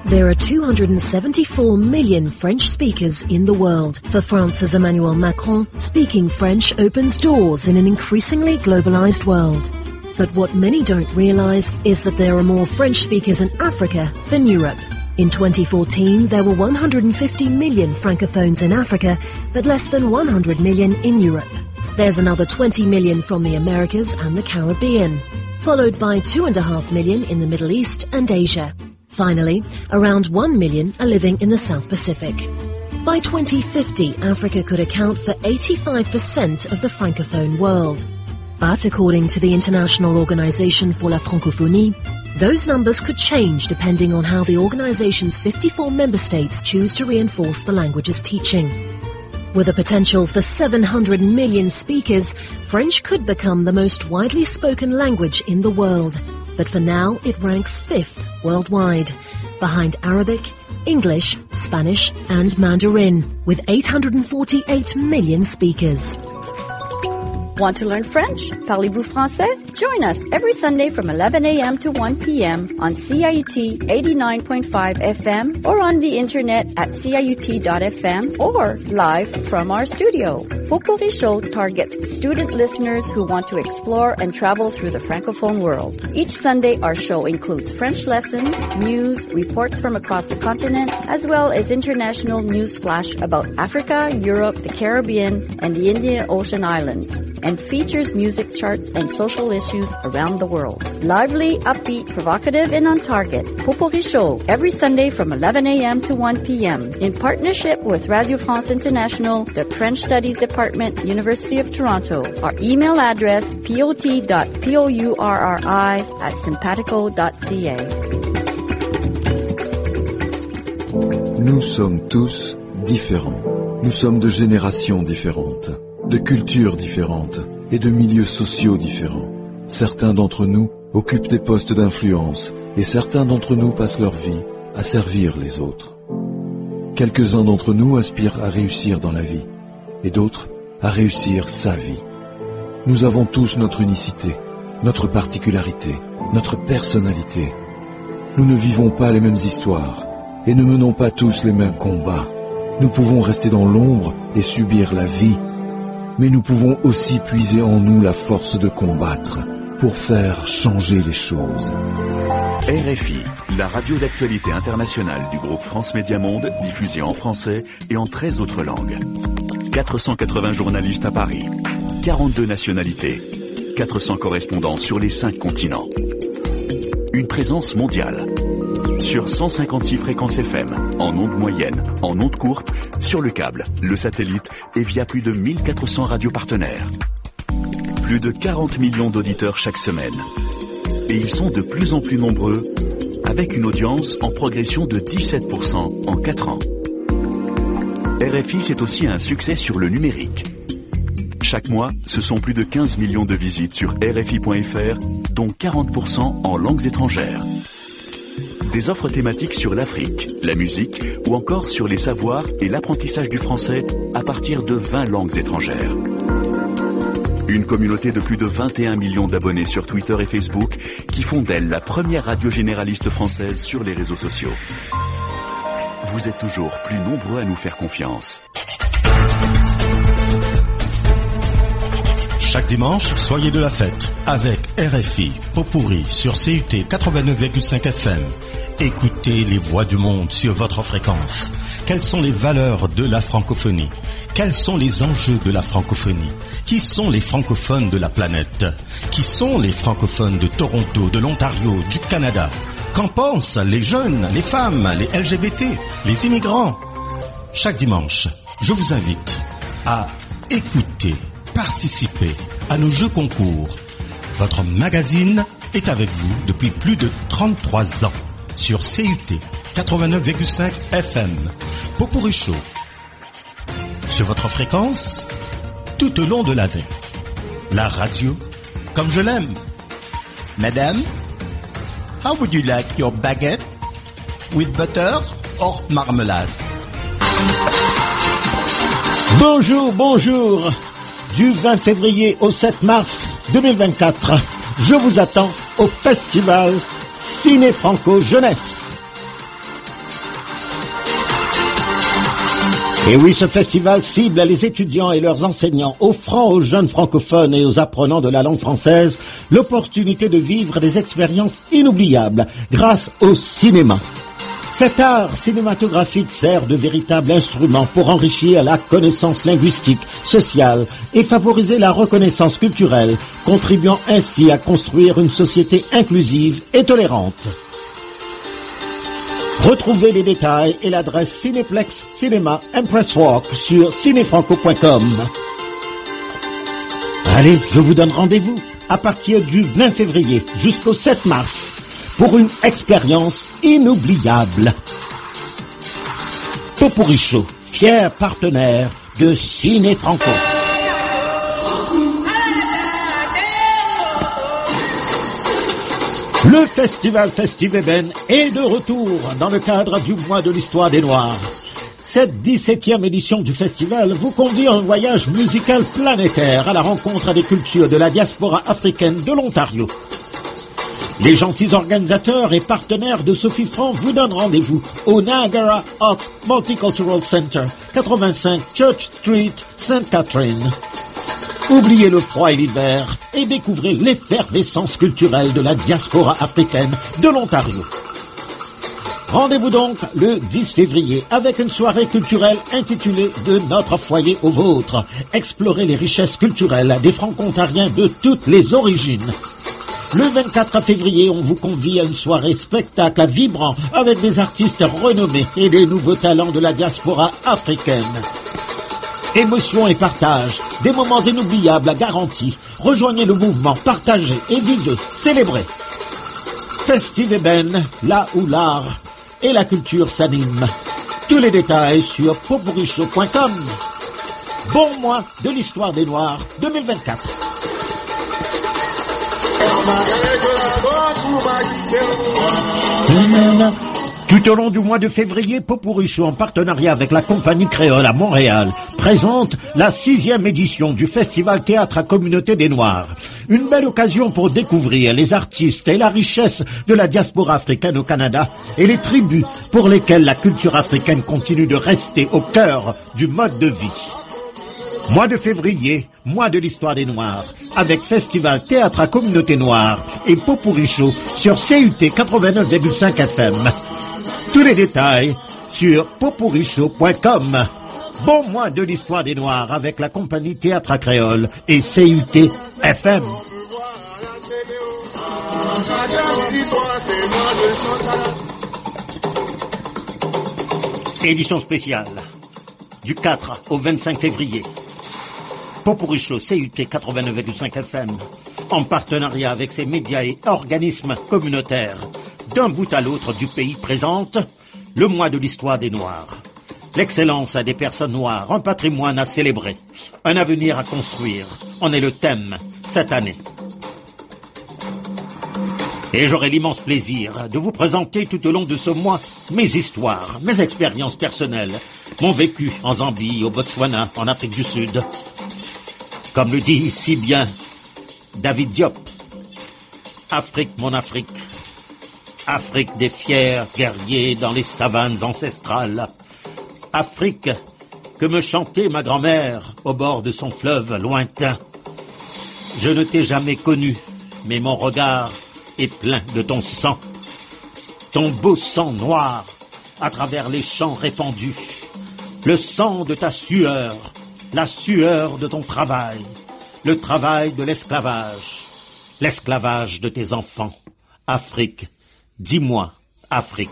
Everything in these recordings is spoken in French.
There are 274 million French speakers in the world. For France's Emmanuel Macron, speaking French opens doors in an increasingly globalized world. But what many don't realize is that there are more French speakers in Africa than Europe. In 2014, there were 150 million francophones in Africa, but less than 100 million in Europe. There's another 20 million from the Americas and the Caribbean, followed by 2.5 million in the Middle East and Asia. Finally, around 1 million are living in the South Pacific. By 2050, Africa could account for 85% of the francophone world. But according to the International Organization for la Francophonie, those numbers could change depending on how the organization's 54 member states choose to reinforce the language's teaching. With a potential for 700 million speakers, French could become the most widely spoken language in the world. But for now, it ranks 5th worldwide, behind Arabic, English, Spanish, and Mandarin, with 848 million speakers. Want to learn French? Parlez-vous français? Join us every Sunday from 11 a.m. to 1 p.m. on CIUT 89.5 FM or on the internet at ciut.fm or live from our studio. Potpourri Show targets student listeners who want to explore and travel through the Francophone world. Each Sunday, our show includes French lessons, news, reports from across the continent, as well as international news flash about Africa, Europe, the Caribbean, and the Indian Ocean Islands, and features music charts and social issues around the world. Lively, upbeat, provocative, and on target. Potpourri Show, every Sunday from 11 a.m. to 1 p.m. in partnership with Radio France International, the French Studies Department, University of Toronto. Our email address, pot.pourri@simpatico.ca. Nous sommes tous différents. Nous sommes de générations différentes, de cultures différentes et de milieux sociaux différents. Certains d'entre nous occupent des postes d'influence et certains d'entre nous passent leur vie à servir les autres. Quelques-uns d'entre nous aspirent à réussir dans la vie et d'autres à réussir sa vie. Nous avons tous notre unicité, notre particularité, notre personnalité. Nous ne vivons pas les mêmes histoires et ne menons pas tous les mêmes combats. Nous pouvons rester dans l'ombre et subir la vie, mais nous pouvons aussi puiser en nous la force de combattre pour faire changer les choses. RFI, la radio d'actualité internationale du groupe France Média Monde, diffusée en français et en 13 autres langues. 480 journalistes à Paris, 42 nationalités, 400 correspondants sur les 5 continents. Une présence mondiale. Sur 156 fréquences FM, en ondes moyennes, en ondes courtes, sur le câble, le satellite et via plus de 1400 radios partenaires. Plus de 40 millions d'auditeurs chaque semaine. Et ils sont de plus en plus nombreux, avec une audience en progression de 17% en 4 ans. RFI, c'est aussi un succès sur le numérique. Chaque mois, ce sont plus de 15 millions de visites sur RFI.fr, dont 40% en langues étrangères. Des offres thématiques sur l'Afrique, la musique ou encore sur les savoirs et l'apprentissage du français à partir de 20 langues étrangères. Une communauté de plus de 21 millions d'abonnés sur Twitter et Facebook qui font d'elle la première radio généraliste française sur les réseaux sociaux. Vous êtes toujours plus nombreux à nous faire confiance. Chaque dimanche, soyez de la fête avec RFI Potpourri sur CUT 89,5 FM. Écoutez les voix du monde sur votre fréquence. Quelles sont les valeurs de la francophonie? Quels sont les enjeux de la francophonie? Qui sont les francophones de la planète? Qui sont les francophones de Toronto, de l'Ontario, du Canada? Qu'en pensent les jeunes, les femmes, les LGBT, les immigrants? Chaque dimanche, je vous invite à écouter, participer à nos jeux concours. Votre magazine est avec vous depuis plus de 33 ans sur CUT 89,5 FM. Potpourri Show sur votre fréquence tout au long de l'année. La radio comme je l'aime. Madame, how would you like your baguette? With butter or marmelade? Bonjour, bonjour. Du 20 février au 7 mars 2024, je vous attends au festival Ciné Franco Jeunesse. Et oui, ce festival cible les étudiants et leurs enseignants, offrant aux jeunes francophones et aux apprenants de la langue française l'opportunité de vivre des expériences inoubliables grâce au cinéma. Cet art cinématographique sert de véritable instrument pour enrichir la connaissance linguistique, sociale et favoriser la reconnaissance culturelle, contribuant ainsi à construire une société inclusive et tolérante. Retrouvez les détails et l'adresse Cinéplex Cinéma Empress Walk sur cinefranco.com. Allez, je vous donne rendez-vous à partir du 20 février jusqu'au 7 mars pour une expérience inoubliable. Popurrí Show, fier partenaire de Ciné Franco. Le festival Festiveben est de retour dans le cadre du mois de l'histoire des Noirs. Cette 17e édition du festival vous convie à un voyage musical planétaire à la rencontre des cultures de la diaspora africaine de l'Ontario. Les gentils organisateurs et partenaires de Sophie Franc vous donnent rendez-vous au Niagara Arts Multicultural Center, 85 Church Street, Sainte Catherine. Oubliez le froid et l'hiver et découvrez l'effervescence culturelle de la diaspora africaine de l'Ontario. Rendez-vous donc le 10 février avec une soirée culturelle intitulée « De notre foyer au vôtre ». Explorez les richesses culturelles des Franco-Ontariens de toutes les origines. Le 24 février, on vous convie à une soirée spectacle vibrant avec des artistes renommés et des nouveaux talents de la diaspora africaine. Émotion et partage, des moments inoubliables à garantie. Rejoignez le mouvement, partagez et vivez, célébrez. Festiveben, là où l'art et la culture s'animent. Tous les détails sur popurryshow.com. Bon mois de l'histoire des Noirs 2024. Tout au long du mois de février, Popurrí Show, en partenariat avec la compagnie créole à Montréal, présente la 6e édition du Festival Théâtre à Communauté des Noirs. Une belle occasion pour découvrir les artistes et la richesse de la diaspora africaine au Canada et les tribus pour lesquelles la culture africaine continue de rester au cœur du mode de vie. Mois de février, mois de l'histoire des Noirs, avec Festival Théâtre à Communauté Noire et Popurrí Show sur CUT 89,5 FM. Tous les détails sur popurryshow.com. Bon mois de l'histoire des Noirs avec la compagnie Théâtre à Créole et CUT FM. Édition spéciale du 4 au 25 février. Popurrí Show CUT 89,5 FM en partenariat avec ses médias et organismes communautaires d'un bout à l'autre du pays présente le mois de l'histoire des Noirs. L'excellence des personnes noires, un patrimoine à célébrer, un avenir à construire, en est le thème cette année. Et j'aurai l'immense plaisir de vous présenter tout au long de ce mois mes histoires, mes expériences personnelles, mon vécu en Zambie, au Botswana, en Afrique du Sud. Comme le dit si bien David Diop, Afrique, mon Afrique, Afrique des fiers guerriers dans les savanes ancestrales, Afrique que me chantait ma grand-mère au bord de son fleuve lointain. Je ne t'ai jamais connu, mais mon regard est plein de ton sang, ton beau sang noir à travers les champs répandus, le sang de ta sueur, la sueur de ton travail, le travail de l'esclavage de tes enfants. Afrique, dis-moi, Afrique.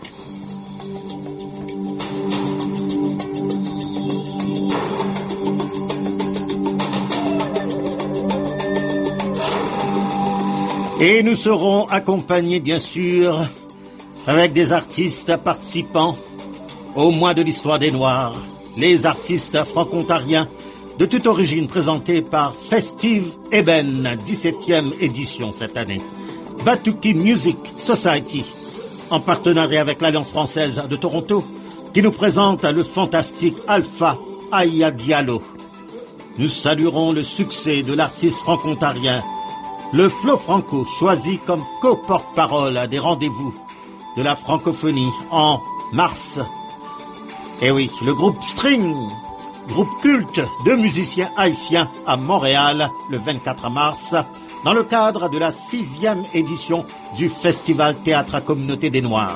Et nous serons accompagnés, bien sûr, avec des artistes participants au mois de l'histoire des Noirs, les artistes franco-ontariens de toute origine présentés par Festiveben, 17e édition cette année. Batuki Music Society, en partenariat avec l'Alliance française de Toronto, qui nous présente le fantastique Alpha Aya Diallo. Nous saluerons le succès de l'artiste franco-ontarien, le Flo Franco, choisi comme co-porte-parole des rendez-vous de la francophonie en mars. Et oui, le groupe String, groupe culte de musiciens haïtiens à Montréal le 24 mars, dans le cadre de la 6e édition du Festival Théâtre à Communauté des Noirs.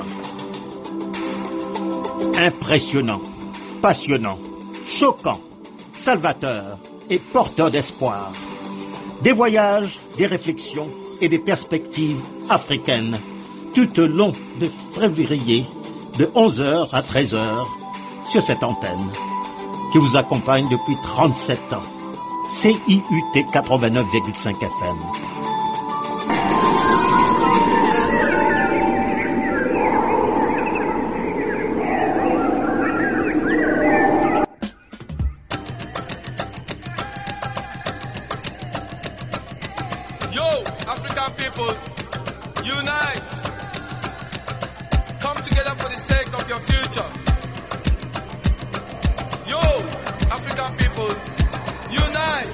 Impressionnant, passionnant, choquant, salvateur et porteur d'espoir. Des voyages, des réflexions et des perspectives africaines tout au long de février, de 11h à 13h, sur cette antenne qui vous accompagne depuis 37 ans. CIUT 89,5 FM. Yo, African people, unite. Come together for the sake of your future. Yo, African people, unite.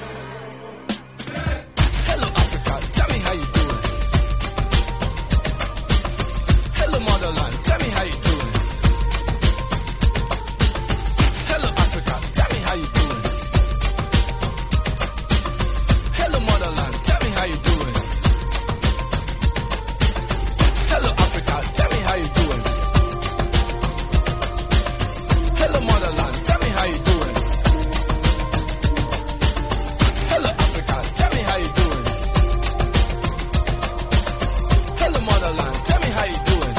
Hello, Africa, tell me how you doing. Hello, motherland, tell me how you doing. Hello, Africa, tell me how you doing. Hello, motherland, tell me how you doing. Hello, Africa, tell me how you doing. Hello, motherland, tell me how you doing. Hello, Africa, tell me how you doing. Hello, motherland, tell me how you doing.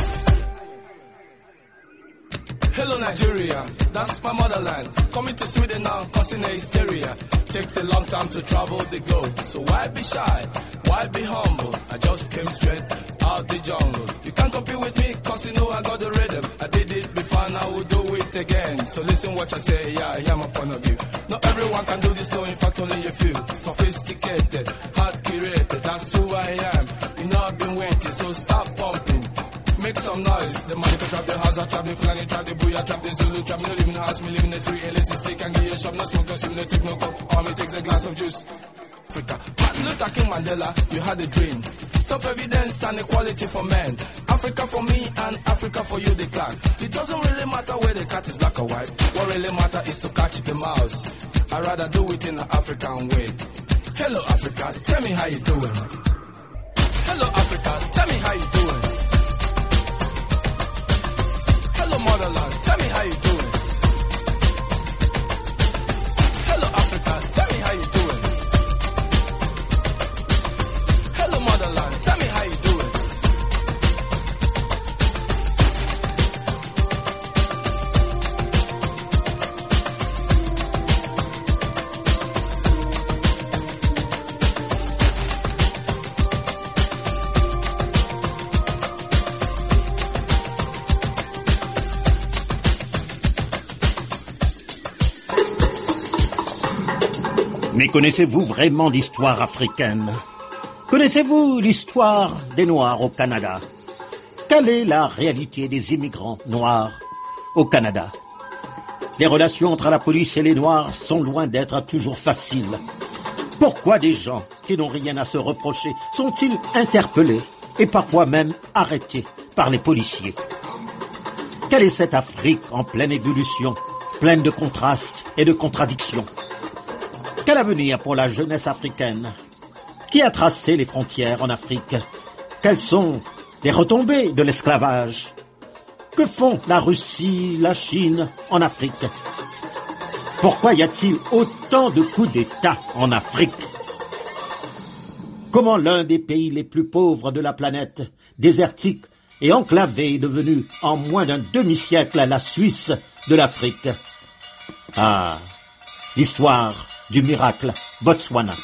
Hello, Nigeria, that's my motherland. Coming to Sweden now, causing a hysteria. Takes a long time to travel the globe, so why be shy? Why be humble? I just came straight out the jungle. You can't compete with me, cause you know I got the rhythm. I did it before and I will do it again. So listen what I say, yeah, hear my point of view. Not everyone can do this, no, in fact only a few. Sophisticated, hard curated, that's who I am. You know I've been waiting, so stop pumping. Make some noise. The money to trap the house, I trap the flanny, trap the booyah, trap the Zulu, trap me, no live in the house, me live in the street, and let's stick and give you a shop, no smoke, no sim, no take no coke, all me takes a glass of juice. Africa. Martin Luther King Mandela, you had a dream. Stop evidence and equality for men. Africa for me and Africa for you, the clan. It doesn't really matter where the cat is black or white. What really matters is to catch the mouse. I'd rather do it in an African way. Hello Africa, tell me how you doing. Hello Africa, tell me how you doing. Hello motherland, tell me how you doing. Hello Africa, tell me how you doing. Hello motherland, tell me how you doing. Mais connaissez-vous vraiment l'histoire africaine? Connaissez-vous l'histoire des Noirs au Canada? Quelle est la réalité des immigrants noirs au Canada? Les relations entre la police et les Noirs sont loin d'être toujours faciles. Pourquoi des gens qui n'ont rien à se reprocher sont-ils interpellés et parfois même arrêtés par les policiers? Quelle est cette Afrique en pleine évolution, pleine de contrastes et de contradictions? Quel avenir pour la jeunesse africaine? Qui a tracé les frontières en Afrique? Quelles sont les retombées de l'esclavage? Que font la Russie, la Chine en Afrique? Pourquoi y a-t-il autant de coups d'État en Afrique? Comment l'un des pays les plus pauvres de la planète, désertique et enclavé, est devenu en moins d'un demi-siècle la Suisse de l'Afrique? Ah, l'histoire du miracle Botswana.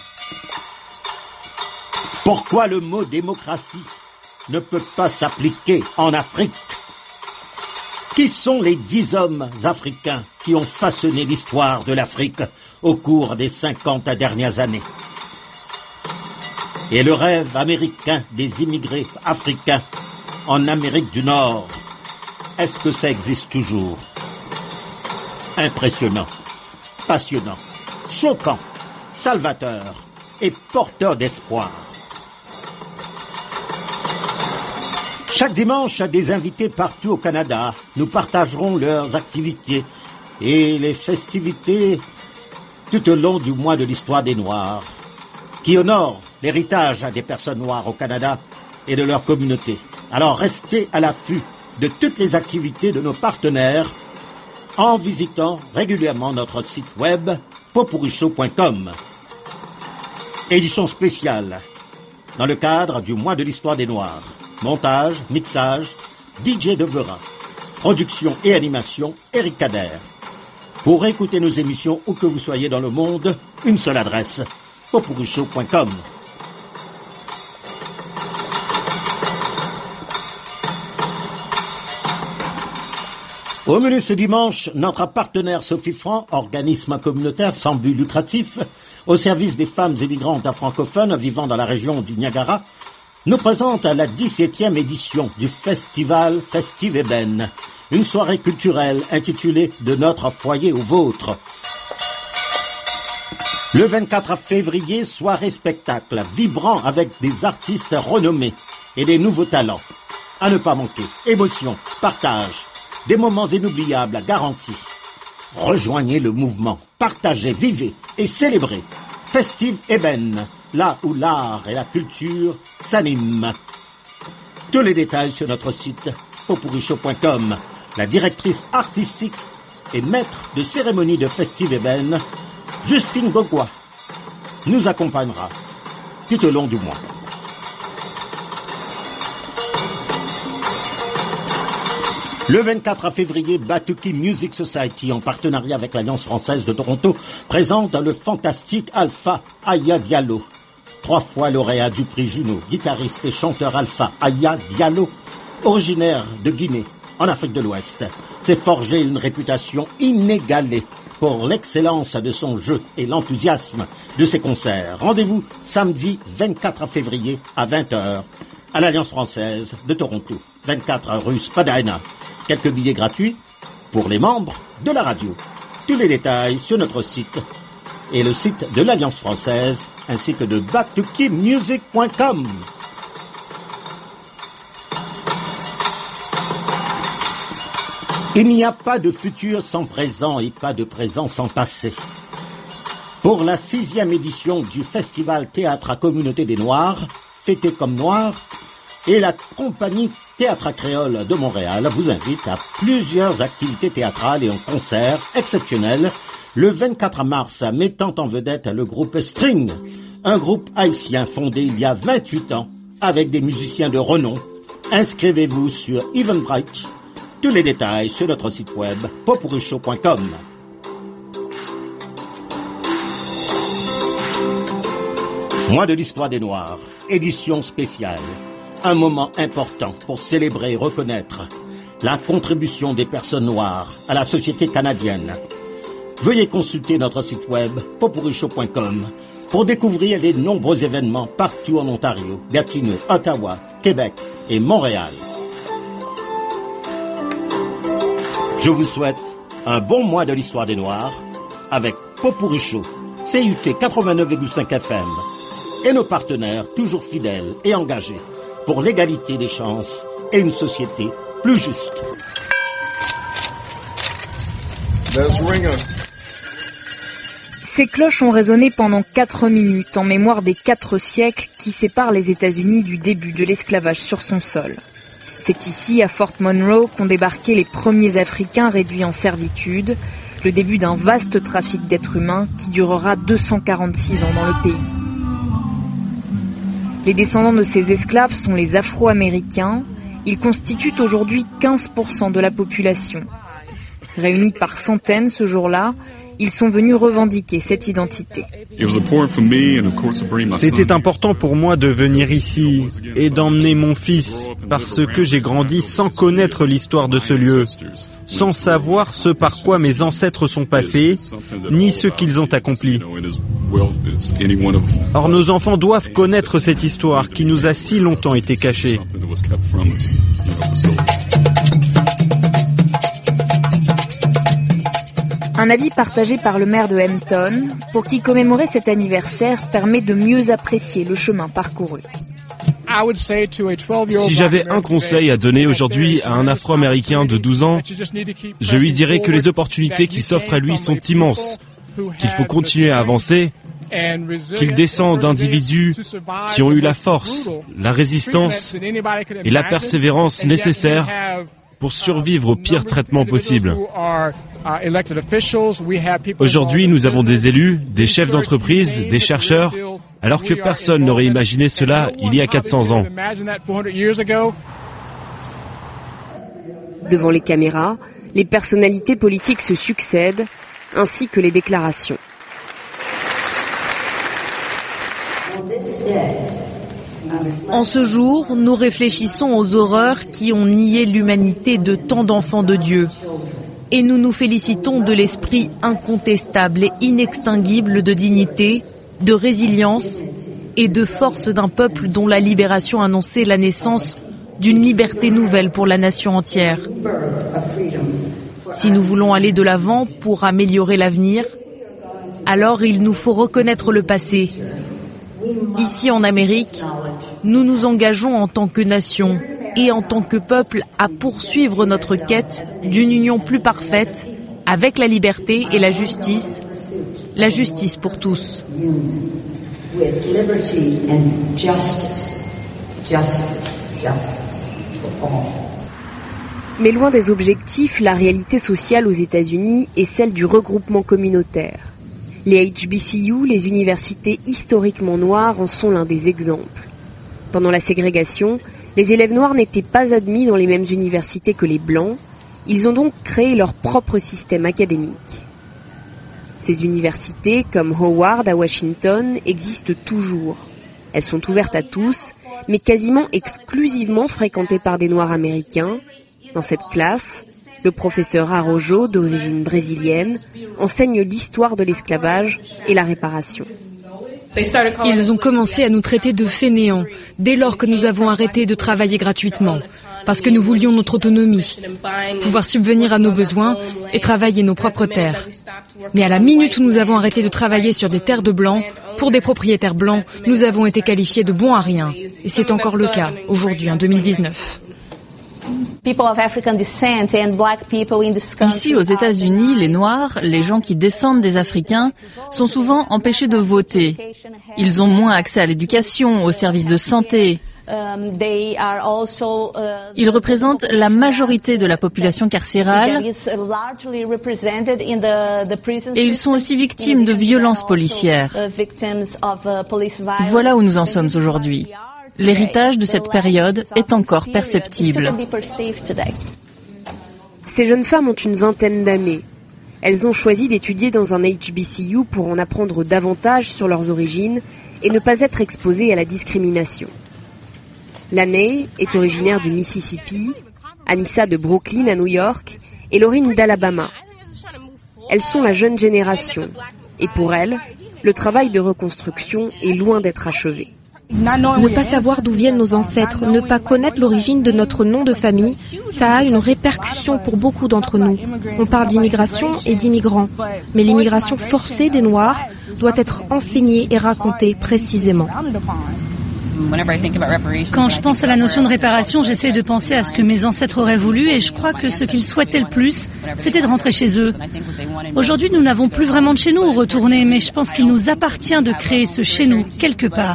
Pourquoi le mot démocratie ne peut pas s'appliquer en Afrique? Qui sont les 10 hommes africains qui ont façonné l'histoire de l'Afrique au cours des 50 dernières années? Et le rêve américain des immigrés africains en Amérique du Nord, est-ce que ça existe toujours? Impressionnant, passionnant, choquant, salvateur et porteur d'espoir. Chaque dimanche, des invités partout au Canada nous partageront leurs activités et les festivités tout au long du mois de l'histoire des Noirs, qui honore l'héritage des personnes noires au Canada et de leur communauté. Alors restez à l'affût de toutes les activités de nos partenaires en visitant régulièrement notre site web popurrichaud.com. Édition spéciale dans le cadre du mois de l'histoire des Noirs. Montage, mixage, DJ Devera. Production et animation, Eric Kader. Pour écouter nos émissions où que vous soyez dans le monde, une seule adresse, popurrichaud.com. Au menu ce dimanche, notre partenaire Sophie Franc, organisme communautaire sans but lucratif, au service des femmes immigrantes francophones vivant dans la région du Niagara, nous présente la 17e édition du festival Festiveben, une soirée culturelle intitulée « De notre foyer au vôtre ». Le 24 février, soirée spectacle, vibrant avec des artistes renommés et des nouveaux talents. À ne pas manquer, émotion, partage, des moments inoubliables garantis. Rejoignez le mouvement, partagez, vivez et célébrez. Festiveben, là où l'art et la culture s'animent. Tous les détails sur notre site popurrichaud.com. La directrice artistique et maître de cérémonie de Festiveben, Justine Gogua, nous accompagnera tout au long du mois. Le 24 février, Batuki Music Society, en partenariat avec l'Alliance française de Toronto, présente le fantastique Alpha Aya Diallo. 3 fois lauréat du prix Juno, guitariste et chanteur Alpha Aya Diallo, originaire de Guinée, en Afrique de l'Ouest, s'est forgé une réputation inégalée pour l'excellence de son jeu et l'enthousiasme de ses concerts. Rendez-vous samedi 24 février à 20h à l'Alliance française de Toronto, 24 rue Spadina. Quelques billets gratuits pour les membres de la radio. Tous les détails sur notre site et le site de l'Alliance française ainsi que de batukimusic.com. Il n'y a pas de futur sans présent et pas de présent sans passé. Pour la 6e édition du Festival Théâtre à Communauté des Noirs, Fêté comme Noir, et la compagnie Théâtre Créole de Montréal vous invite à plusieurs activités théâtrales et en concerts exceptionnels le 24 mars, mettant en vedette le groupe String, un groupe haïtien fondé il y a 28 ans avec des musiciens de renom. Inscrivez-vous sur Eventbrite. Tous les détails sur notre site web popurrichaud.com. Mois de l'histoire des Noirs, édition spéciale. Un moment important pour célébrer et reconnaître la contribution des personnes noires à la société canadienne. Veuillez consulter notre site web popurrichaud.com pour découvrir les nombreux événements partout en Ontario, Gatineau, Ottawa, Québec et Montréal. Je vous souhaite un bon mois de l'histoire des Noirs avec Popurrichaud, CUT 89,5 FM et nos partenaires toujours fidèles et engagés pour l'égalité des chances et une société plus juste. Ces cloches ont résonné pendant 4 minutes en mémoire des 4 siècles qui séparent les États-Unis du début de l'esclavage sur son sol. C'est ici, à Fort Monroe, qu'ont débarqué les premiers Africains réduits en servitude, le début d'un vaste trafic d'êtres humains qui durera 246 ans dans le pays. Les descendants de ces esclaves sont les Afro-Américains. Ils constituent aujourd'hui 15% de la population. Réunis par centaines ce jour-là, ils sont venus revendiquer cette identité. C'était important pour moi de venir ici et d'emmener mon fils parce que j'ai grandi sans connaître l'histoire de ce lieu, sans savoir ce par quoi mes ancêtres sont passés, ni ce qu'ils ont accompli. Or, nos enfants doivent connaître cette histoire qui nous a si longtemps été cachée. Un avis partagé par le maire de Hampton, pour qui commémorer cet anniversaire permet de mieux apprécier le chemin parcouru. Si j'avais un conseil à donner aujourd'hui à un Afro-Américain de 12 ans, je lui dirais que les opportunités qui s'offrent à lui sont immenses, qu'il faut continuer à avancer, qu'il descend d'individus qui ont eu la force, la résistance et la persévérance nécessaires pour survivre au pire traitement possible. Aujourd'hui, nous avons des élus, des chefs d'entreprise, des chercheurs, alors que personne n'aurait imaginé cela il y a 400 ans. Devant les caméras, les personnalités politiques se succèdent, ainsi que les déclarations. En ce jour, nous réfléchissons aux horreurs qui ont nié l'humanité de tant d'enfants de Dieu. Et nous nous félicitons de l'esprit incontestable et inextinguible de dignité, de résilience et de force d'un peuple dont la libération annonçait la naissance d'une liberté nouvelle pour la nation entière. Si nous voulons aller de l'avant pour améliorer l'avenir, alors il nous faut reconnaître le passé. Ici en Amérique, nous nous engageons en tant que nation et en tant que peuple à poursuivre notre quête d'une union plus parfaite avec la liberté et la justice pour tous. Mais loin des objectifs, la réalité sociale aux États-Unis est celle du regroupement communautaire. Les HBCU, les universités historiquement noires, en sont l'un des exemples. Pendant la ségrégation, les élèves noirs n'étaient pas admis dans les mêmes universités que les blancs. Ils ont donc créé leur propre système académique. Ces universités, comme Howard à Washington, existent toujours. Elles sont ouvertes à tous, mais quasiment exclusivement fréquentées par des Noirs américains. Dans cette classe, le professeur Araujo, d'origine brésilienne, enseigne l'histoire de l'esclavage et la réparation. Ils ont commencé à nous traiter de fainéants dès lors que nous avons arrêté de travailler gratuitement, parce que nous voulions notre autonomie, pouvoir subvenir à nos besoins et travailler nos propres terres. Mais à la minute où nous avons arrêté de travailler sur des terres de blancs, pour des propriétaires blancs, nous avons été qualifiés de bons à rien. Et c'est encore le cas aujourd'hui, en 2019. Ici, aux États-Unis, les Noirs, les gens qui descendent des Africains, sont souvent empêchés de voter. Ils ont moins accès à l'éducation, aux services de santé. Ils représentent la majorité de la population carcérale et ils sont aussi victimes de violences policières. Voilà où nous en sommes aujourd'hui. L'héritage de cette période est encore perceptible. Ces jeunes femmes ont une vingtaine d'années. Elles ont choisi d'étudier dans un HBCU pour en apprendre davantage sur leurs origines et ne pas être exposées à la discrimination. Laney est originaire du Mississippi, Anissa de Brooklyn à New York et Laurine d'Alabama. Elles sont la jeune génération et pour elles, le travail de reconstruction est loin d'être achevé. Ne pas savoir d'où viennent nos ancêtres, ne pas connaître l'origine de notre nom de famille, ça a une répercussion pour beaucoup d'entre nous. On parle d'immigration et d'immigrants, mais l'immigration forcée des Noirs doit être enseignée et racontée précisément. Quand je pense à la notion de réparation, j'essaie de penser à ce que mes ancêtres auraient voulu et je crois que ce qu'ils souhaitaient le plus, c'était de rentrer chez eux. Aujourd'hui, nous n'avons plus vraiment de chez nous où retourner, mais je pense qu'il nous appartient de créer ce chez nous quelque part.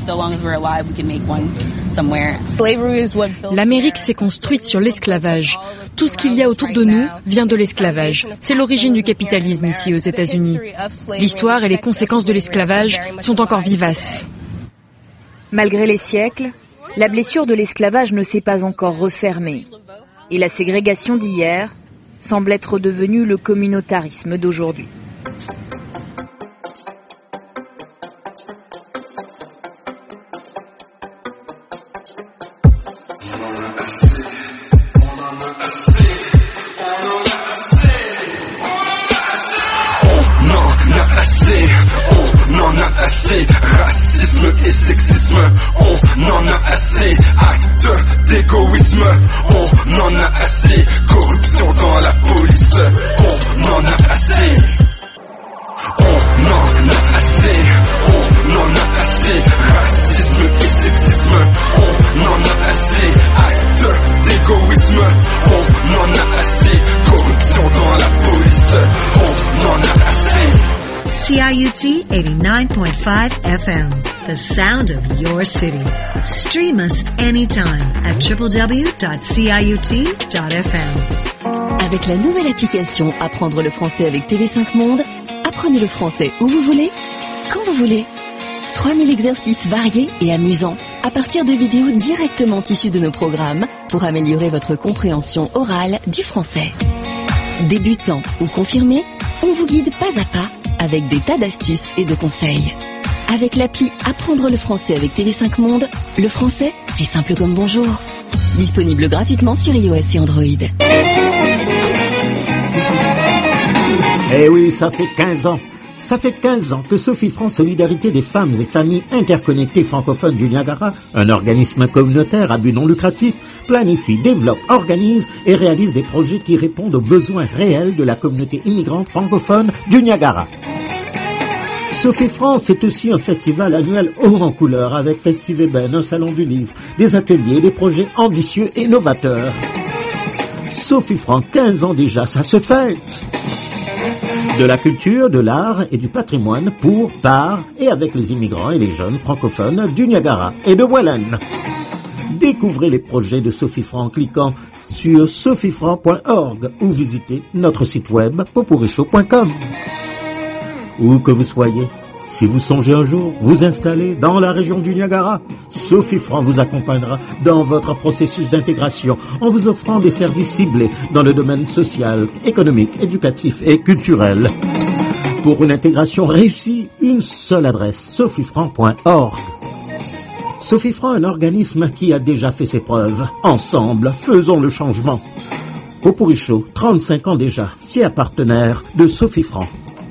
L'Amérique s'est construite sur l'esclavage. Tout ce qu'il y a autour de nous vient de l'esclavage. C'est l'origine du capitalisme ici aux États-Unis. L'histoire et les conséquences de l'esclavage sont encore vivaces. Malgré les siècles, la blessure de l'esclavage ne s'est pas encore refermée. Et la ségrégation d'hier semble être devenue le communautarisme d'aujourd'hui. On en a assez, racisme et sexisme, on en a assez, acte d'égoïsme, on en a assez, corruption dans la police, on en a assez. CIUT 89.5 FM, the sound of your city. Stream us anytime at www.ciut.fm. Avec la nouvelle application Apprendre le français avec TV5 Monde, apprenez le français où vous voulez, quand vous voulez. 3000 exercices variés et amusants à partir de vidéos directement issues de nos programmes pour améliorer votre compréhension orale du français. Débutant ou confirmé, on vous guide pas à pas avec des tas d'astuces et de conseils. Avec l'appli Apprendre le français avec TV5 Monde, le français, c'est simple comme bonjour. Disponible gratuitement sur iOS et Android. Eh oui, ça fait 15 ans. Ça fait 15 ans que Sophie France Solidarité des femmes et familles interconnectées francophones du Niagara, un organisme communautaire à but non lucratif, planifie, développe, organise et réalise des projets qui répondent aux besoins réels de la communauté immigrante francophone du Niagara. Sophie France est aussi un festival annuel haut en couleur avec Festiveben, un salon du livre, des ateliers et des projets ambitieux et novateurs. Sophie France, 15 ans déjà, ça se fête! De la culture, de l'art et du patrimoine pour, par et avec les immigrants et les jeunes francophones du Niagara et de Welland. Découvrez les projets de Sophie Franc en cliquant sur sophiefranc.org ou visitez notre site web popurichaud.com. Où que vous soyez, si vous songez un jour vous installer dans la région du Niagara, Sophie Franc vous accompagnera dans votre processus d'intégration en vous offrant des services ciblés dans le domaine social, économique, éducatif et culturel. Pour une intégration réussie, une seule adresse, sophiefranc.org. Sophie Franc, un organisme qui a déjà fait ses preuves. Ensemble, faisons le changement. Popurichaud, 35 ans déjà, fier partenaire de Sophie Franc.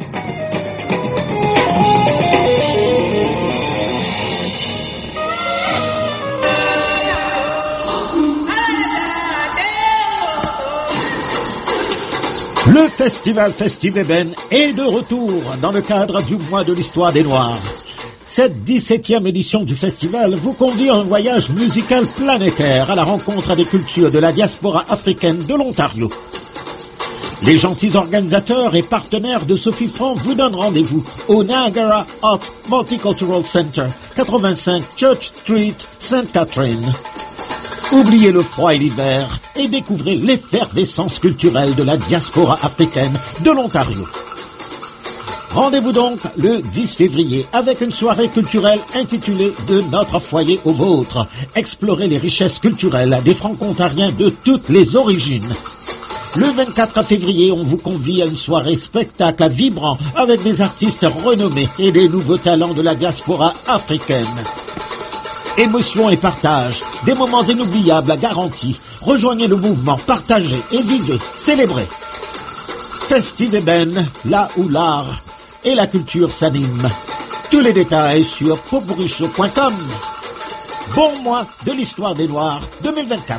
Le festival Festiveben est de retour dans le cadre du mois de l'histoire des Noirs. Cette 17e édition du festival vous convie à un voyage musical planétaire à la rencontre des cultures de la diaspora africaine de l'Ontario. Les gentils organisateurs et partenaires de Sophie Franc vous donnent rendez-vous au Niagara Arts Multicultural Center, 85 Church Street, Sainte Catherine. Oubliez le froid et l'hiver et découvrez l'effervescence culturelle de la diaspora africaine de l'Ontario. Rendez-vous donc le 10 février avec une soirée culturelle intitulée « De notre foyer au vôtre ». Explorez les richesses culturelles des Franco-Ontariens de toutes les origines. Le 24 février, on vous convie à une soirée spectacle vibrant avec des artistes renommés et des nouveaux talents de la diaspora africaine. Émotion et partage, des moments inoubliables garantis. Rejoignez le mouvement, partagez et vivez, célébrez. Festiveben, là où l'art et la culture s'animent. Tous les détails sur popurichaud.com. Bon mois de l'histoire des Noirs 2024.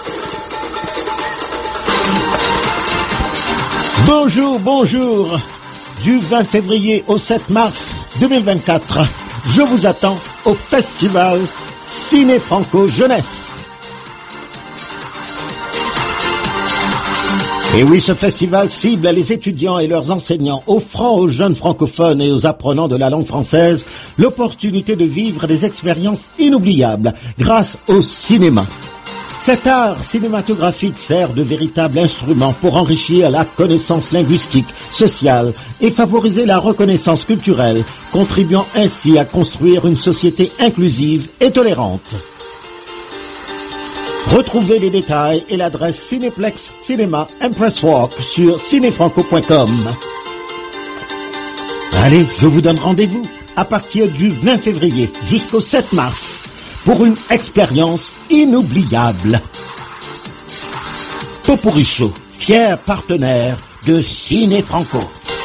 Bonjour. Du 20 février au 7 mars 2024, je vous attends au festival Ciné Franco Jeunesse. Et oui, ce festival cible les étudiants et leurs enseignants, offrant aux jeunes francophones et aux apprenants de la langue française l'opportunité de vivre des expériences inoubliables grâce au cinéma. Cet art cinématographique sert de véritable instrument pour enrichir la connaissance linguistique, sociale et favoriser la reconnaissance culturelle, contribuant ainsi à construire une société inclusive et tolérante. Retrouvez les détails et l'adresse Cinéplex Cinéma Empress Walk sur cinéfranco.com. Allez, je vous donne rendez-vous à partir du 20 février jusqu'au 7 mars pour une expérience inoubliable. Popurichaud, fier partenaire de Ciné Franco.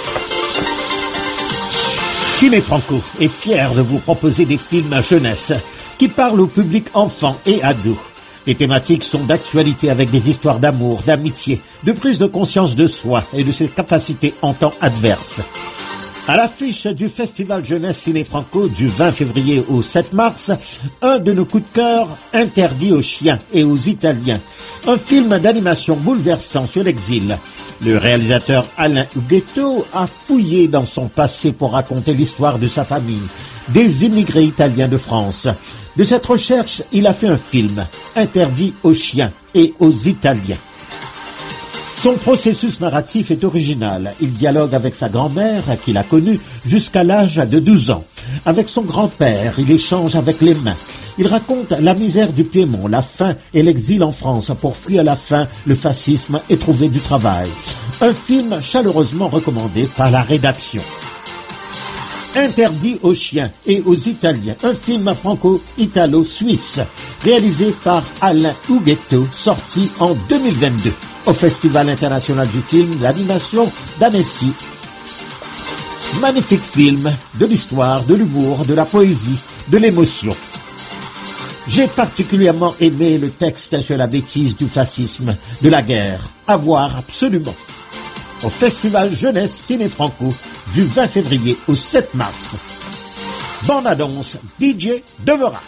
Ciné Franco est fier de vous proposer des films à jeunesse qui parlent au public enfant et ado. Les thématiques sont d'actualité avec des histoires d'amour, d'amitié, de prise de conscience de soi et de ses capacités en temps adverse. À l'affiche du Festival Jeunesse Ciné Franco du 20 février au 7 mars, un de nos coups de cœur, Interdit aux chiens et aux Italiens. Un film d'animation bouleversant sur l'exil. Le réalisateur Alain Huguetto a fouillé dans son passé pour raconter l'histoire de sa famille, des immigrés italiens de France. De cette recherche, il a fait un film, Interdit aux chiens et aux Italiens. Son processus narratif est original. Il dialogue avec sa grand-mère, qu'il a connue jusqu'à l'âge de 12 ans. Avec son grand-père, il échange avec les mains. Il raconte la misère du Piémont, la faim et l'exil en France pour fuir la faim, le fascisme et trouver du travail. Un film chaleureusement recommandé par la rédaction. Interdit aux chiens et aux Italiens, un film franco-italo-suisse, réalisé par Alain Huguetto, sorti en 2022 au Festival international du film d'animation d'Annecy. Magnifique film, de l'histoire, de l'humour, de la poésie, de l'émotion. J'ai particulièrement aimé le texte sur la bêtise du fascisme, de la guerre. À voir absolument. Au Festival Jeunesse Ciné Franco du 20 février au 7 mars. Bande annonce, DJ Devera.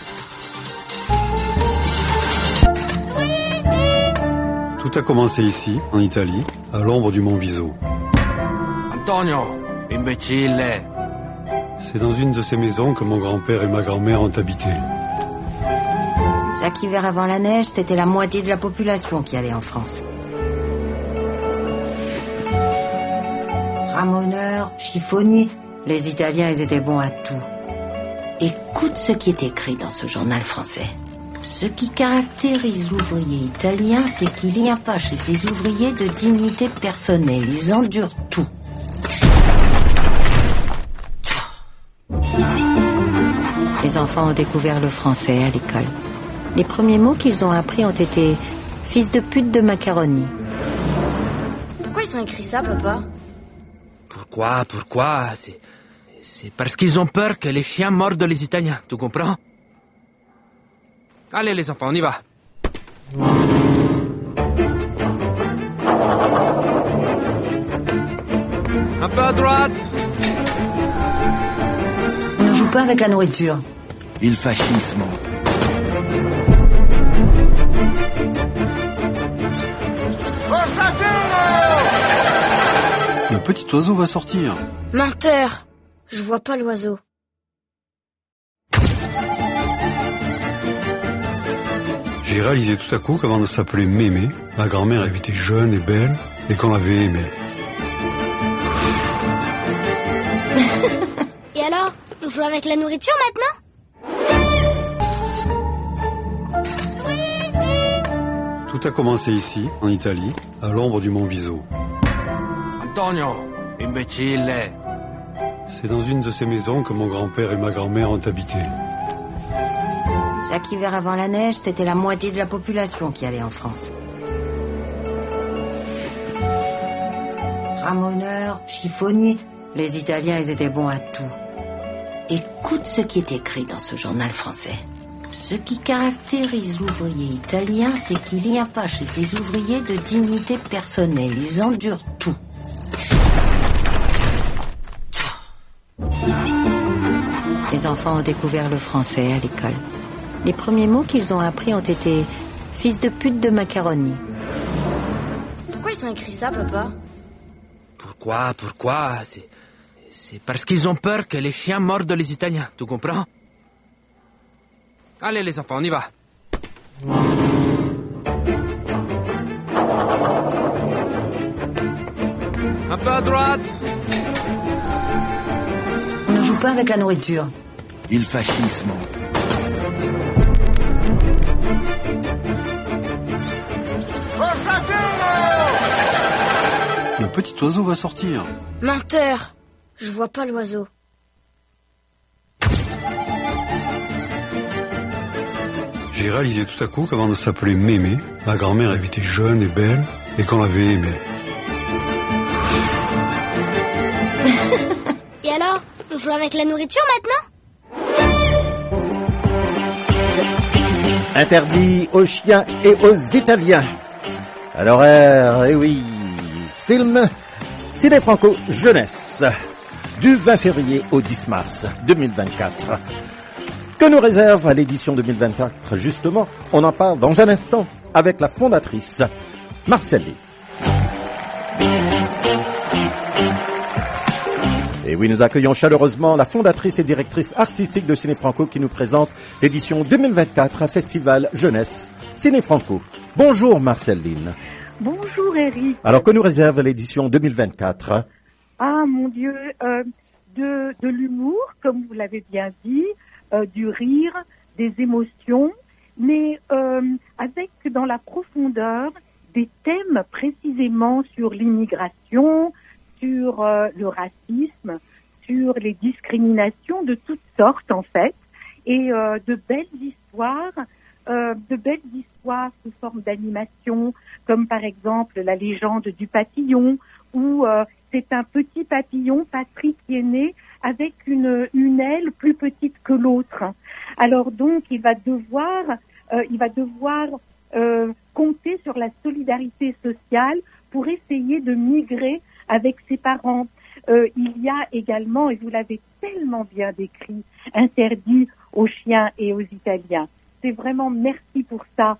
Tout a commencé ici, en Italie, à l'ombre du mont Viso. Antonio, imbécile. C'est dans une de ces maisons que mon grand-père et ma grand-mère ont habité. Chaque hiver avant la neige, c'était la moitié de la population qui allait en France. Ramoneurs, chiffonniers, les Italiens, ils étaient bons à tout. Écoute ce qui est écrit dans ce journal français. Ce qui caractérise l'ouvrier italien, c'est qu'il n'y a pas chez ces ouvriers de dignité personnelle. Ils endurent tout. Les enfants ont découvert le français à l'école. Les premiers mots qu'ils ont appris ont été « fils de pute de macaroni ». Pourquoi ils ont écrit ça, papa ? Pourquoi C'est parce qu'ils ont peur que les chiens mordent les Italiens, tu comprends ? Allez les enfants, on y va. Un peu à droite. On ne joue pas avec la nourriture. Il fascisme. Le petit oiseau va sortir. Menteur. Je vois pas l'oiseau. J'ai réalisé tout à coup qu'avant de s'appeler Mémé, ma grand-mère avait été jeune et belle et qu'on l'avait aimée. Et alors, on joue avec la nourriture maintenant ? Tout a commencé ici, en Italie, à l'ombre du mont Viso. Antonio, imbécile. C'est dans une de ces maisons que mon grand-père et ma grand-mère ont habité. Chaque hiver avant la neige, c'était la moitié de la population qui allait en France. Ramoneurs, chiffonniers, les Italiens, ils étaient bons à tout. Écoute ce qui est écrit dans ce journal français. Ce qui caractérise l'ouvrier italien, c'est qu'il n'y a pas chez ces ouvriers de dignité personnelle. Ils endurent tout. Les enfants ont découvert le français à l'école. Les premiers mots qu'ils ont appris ont été « fils de pute de macaroni ». Pourquoi ils ont écrit ça, papa ? Pourquoi C'est parce qu'ils ont peur que les chiens mordent les Italiens, tu comprends ? Allez les enfants, on y va. Un peu à droite. On ne joue pas avec la nourriture. Il fascisme. Le petit oiseau va sortir. Menteur. Je vois pas l'oiseau. J'ai réalisé tout à coup qu'avant de s'appeler Mémé, ma grand-mère avait été jeune et belle et qu'on l'avait aimée. Et alors, on joue avec la nourriture maintenant ? Interdit aux chiens et aux Italiens. À l'horaire, eh oui, film Ciné Franco Jeunesse du 20 février au 10 mars 2024. Que nous réserve à l'édition 2024 justement? On en parle dans un instant avec la fondatrice Marcel Lynn. Et oui, nous accueillons chaleureusement la fondatrice et directrice artistique de Ciné Franco qui nous présente l'édition 2024 à Festival Jeunesse Ciné Franco. Bonjour Marcel Lynn. Bonjour Eric. Alors que nous réserve l'édition 2024? Ah mon Dieu, de l'humour, comme vous l'avez bien dit, du rire, des émotions, mais avec dans la profondeur des thèmes précisément sur l'immigration, sur le racisme, sur les discriminations de toutes sortes en fait, et de belles histoires sous forme d'animation, comme par exemple la légende du papillon, où c'est un petit papillon, Patrick, qui est né avec une aile plus petite que l'autre. Alors donc il va devoir compter sur la solidarité sociale pour essayer de migrer avec ses parents. Il y a également, et vous l'avez tellement bien décrit, interdit aux chiens et aux Italiens. C'est vraiment merci pour ça.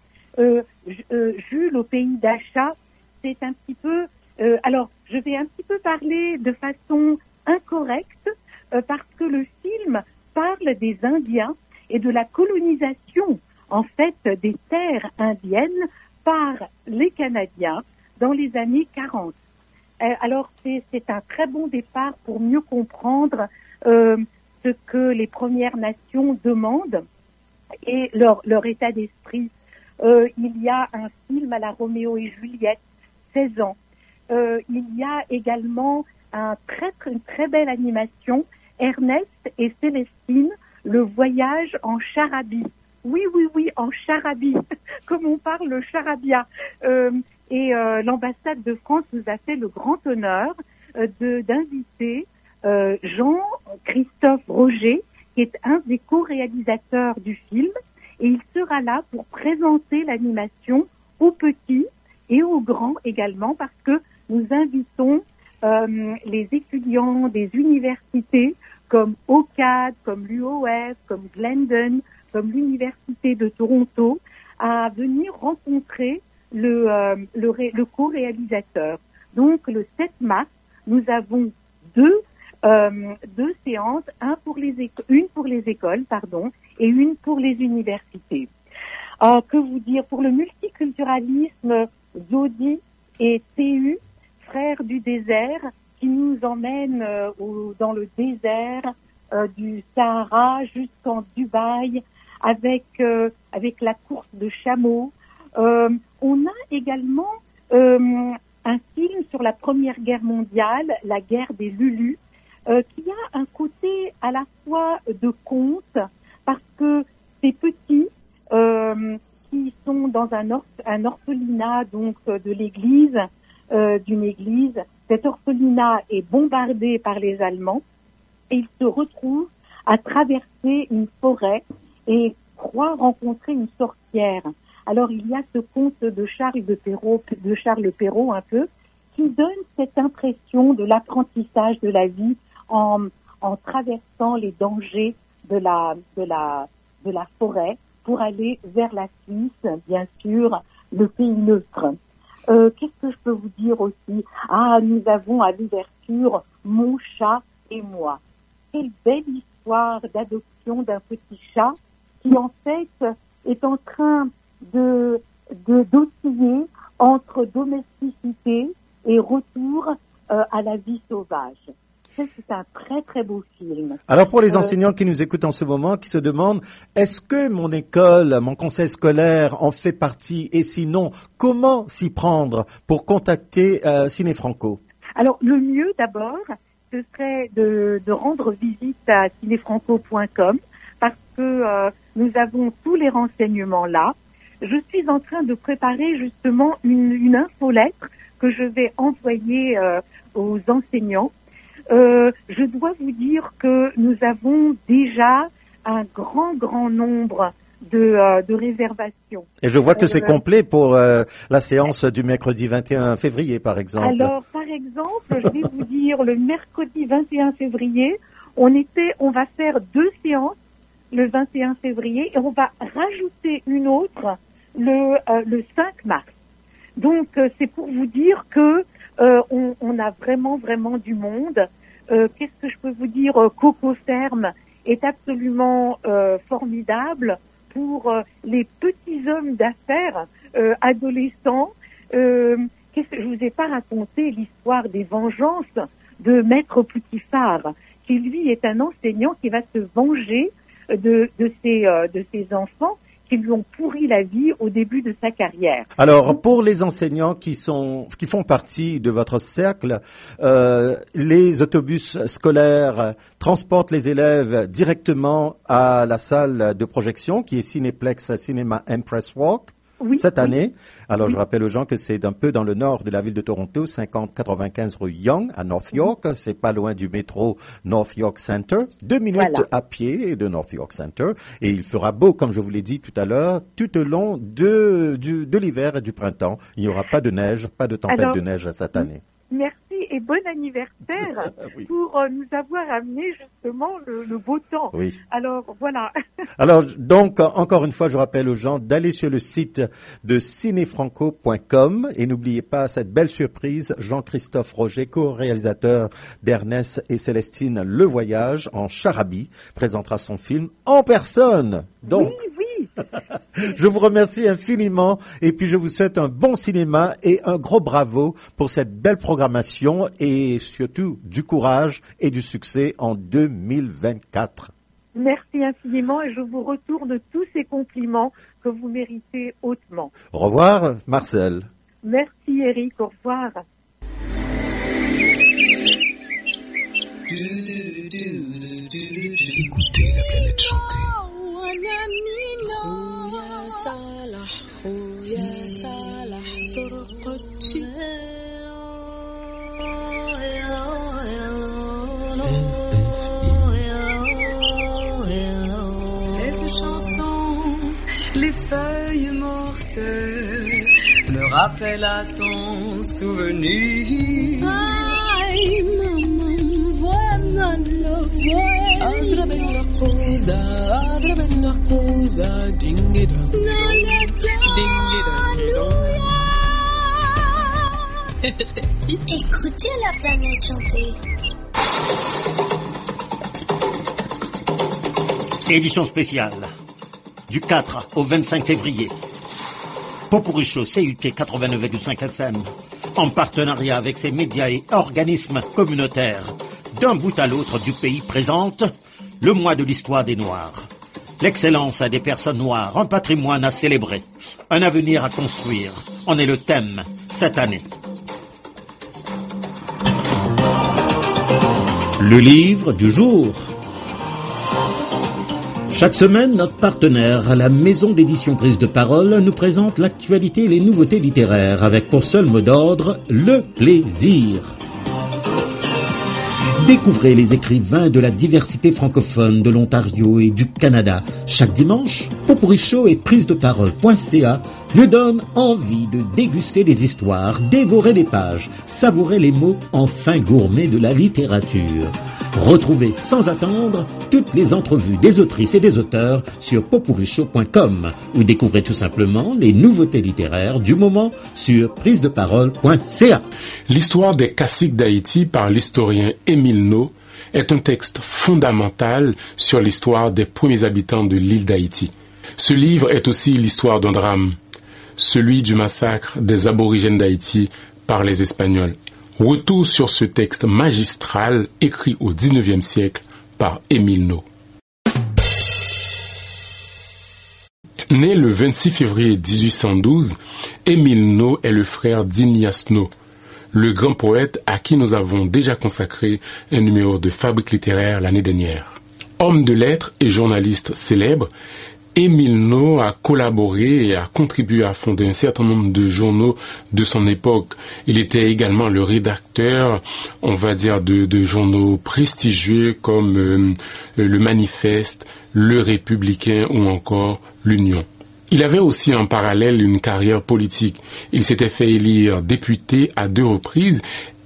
Jules au pays d'achat, c'est un petit peu... alors, je vais un petit peu parler de façon incorrecte parce que le film parle des Indiens et de la colonisation, en fait, des terres indiennes par les Canadiens dans les années 40. Alors, c'est un très bon départ pour mieux comprendre ce que les Premières Nations demandent et leur état d'esprit. Il y a un film à la Roméo et Juliette, 16 ans. Il y a également une très belle animation, Ernest et Célestine, le voyage en charabie. Oui, en charabie, comme on parle le charabia. Et l'ambassade de France nous a fait le grand honneur d'inviter Jean-Christophe Roger, qui est un des co-réalisateurs du film, et il sera là pour présenter l'animation aux petits et aux grands également, parce que nous invitons les étudiants des universités comme OCAD, comme l'UOF, comme Glendon, comme l'Université de Toronto, à venir rencontrer le co-réalisateur. Donc le 7 mars, nous avons deux séances, une pour les écoles, et une pour les universités. Que vous dire, pour le multiculturalisme, Zodi et TU, frères du désert, qui nous emmènent dans le désert du Sahara jusqu'en Dubaï, avec la course de chameaux. On a également un film sur la Première Guerre mondiale, la guerre des Lulus, qui a un côté à la fois de conte, parce que ces petits qui sont dans un orphelinat donc de l'église, d'une église, cet orphelinat est bombardé par les Allemands et ils se retrouvent à traverser une forêt et croient rencontrer une sorcière. Alors il y a ce conte de Charles Perrault un peu, qui donne cette impression de l'apprentissage de la vie en traversant les dangers de la forêt pour aller vers la Suisse, bien sûr, le pays neutre. Qu'est-ce que je peux vous dire aussi? Nous avons à l'ouverture Mon chat et moi. Quelle belle histoire d'adoption d'un petit chat qui en fait est en train d'osciller entre domesticité et retour à la vie sauvage. C'est un très très beau film. Alors pour les enseignants qui nous écoutent en ce moment, qui se demandent, est-ce que mon école, mon conseil scolaire en fait partie? Et sinon, comment s'y prendre pour contacter Ciné Franco? Alors le mieux d'abord, ce serait de rendre visite à cinéfranco.com parce que nous avons tous les renseignements là. Je suis en train de préparer justement une infolettre que je vais envoyer aux enseignants. Je dois vous dire que nous avons déjà un grand nombre de réservations. Et je vois que c'est complet pour la séance du mercredi 21 février, par exemple. Alors, par exemple, je vais vous dire, le mercredi 21 février, on va faire 2 séances le 21 février et on va rajouter une autre le 5 mars. Donc c'est pour vous dire que on a vraiment du monde. Qu'est-ce que je peux vous dire? Coco Ferme est absolument formidable pour les petits hommes d'affaires adolescents. Je vous ai pas raconté l'histoire des vengeances de Maître Poutifard, qui lui est un enseignant qui va se venger de ses enfants qui lui ont pourri la vie au début de sa carrière. Alors, pour les enseignants qui font partie de votre cercle, les autobus scolaires transportent les élèves directement à la salle de projection qui est Cinéplex Cinéma Empress Walk. Oui, cette année. Alors, je rappelle aux gens que c'est un peu dans le nord de la ville de Toronto, 5095 rue Yonge, à North York. C'est pas loin du métro North York Center. 2 minutes à pied de North York Center. Et il fera beau, comme je vous l'ai dit tout à l'heure, tout au long de l'hiver et du printemps. Il n'y aura pas de neige, pas de tempête de neige cette année. Merci et bon anniversaire pour nous avoir amené justement le beau temps. Oui. Alors, voilà. Alors, donc, encore une fois, je rappelle aux gens d'aller sur le site de cinéfranco.com et n'oubliez pas cette belle surprise, Jean-Christophe Roger, co-réalisateur d'Ernest et Célestine Le Voyage en Charabie, présentera son film en personne. Donc, oui. Je vous remercie infiniment et puis je vous souhaite un bon cinéma et un gros bravo pour cette belle programmation et surtout du courage et du succès en 2024. Merci infiniment et je vous retourne tous ces compliments que vous méritez hautement. Au revoir Marcel. Merci Eric, au revoir. Écoutez la planète chanter. Cette chanson, les feuilles mortelles me rappellent à ton souvenir. Ay, maman, voilà le voile. Adrabe una cosa, ding-dong. Écoutez la planète chanter. Édition spéciale du 4 au 25 février. Popurrí Show CUT 89,5 FM en partenariat avec ses médias et organismes communautaires d'un bout à l'autre du pays présente le mois de l'histoire des Noirs. L'excellence des personnes noires, un patrimoine à célébrer, un avenir à construire, en est le thème cette année. Le livre du jour. Chaque semaine, notre partenaire, la maison d'édition Prise de Parole, nous présente l'actualité et les nouveautés littéraires avec pour seul mot d'ordre le plaisir. Découvrez les écrivains de la diversité francophone de l'Ontario et du Canada. Chaque dimanche, Popurrí Show et prisedeparole.ca nous donnent envie de déguster des histoires, dévorer des pages, savourer les mots en fin gourmet de la littérature. Retrouvez sans attendre toutes les entrevues des autrices et des auteurs sur popurríshow.com ou découvrez tout simplement les nouveautés littéraires du moment sur prisedeparole.ca. L'histoire des caciques d'Haïti par l'historien Émile No est un texte fondamental sur l'histoire des premiers habitants de l'île d'Haïti. Ce livre est aussi l'histoire d'un drame, celui du massacre des aborigènes d'Haïti par les Espagnols. Retour sur ce texte magistral écrit au XIXe siècle par Émile No. Né le 26 février 1812, Émile No est le frère d'Ignace No, le grand poète à qui nous avons déjà consacré un numéro de Fabrique littéraire l'année dernière. Homme de lettres et journaliste célèbre, Émile No a collaboré et a contribué à fonder un certain nombre de journaux de son époque. Il était également le rédacteur, on va dire, de journaux prestigieux comme le Manifeste, le Républicain ou encore l'Union. Il avait aussi en parallèle une carrière politique. Il s'était fait élire député à 2 reprises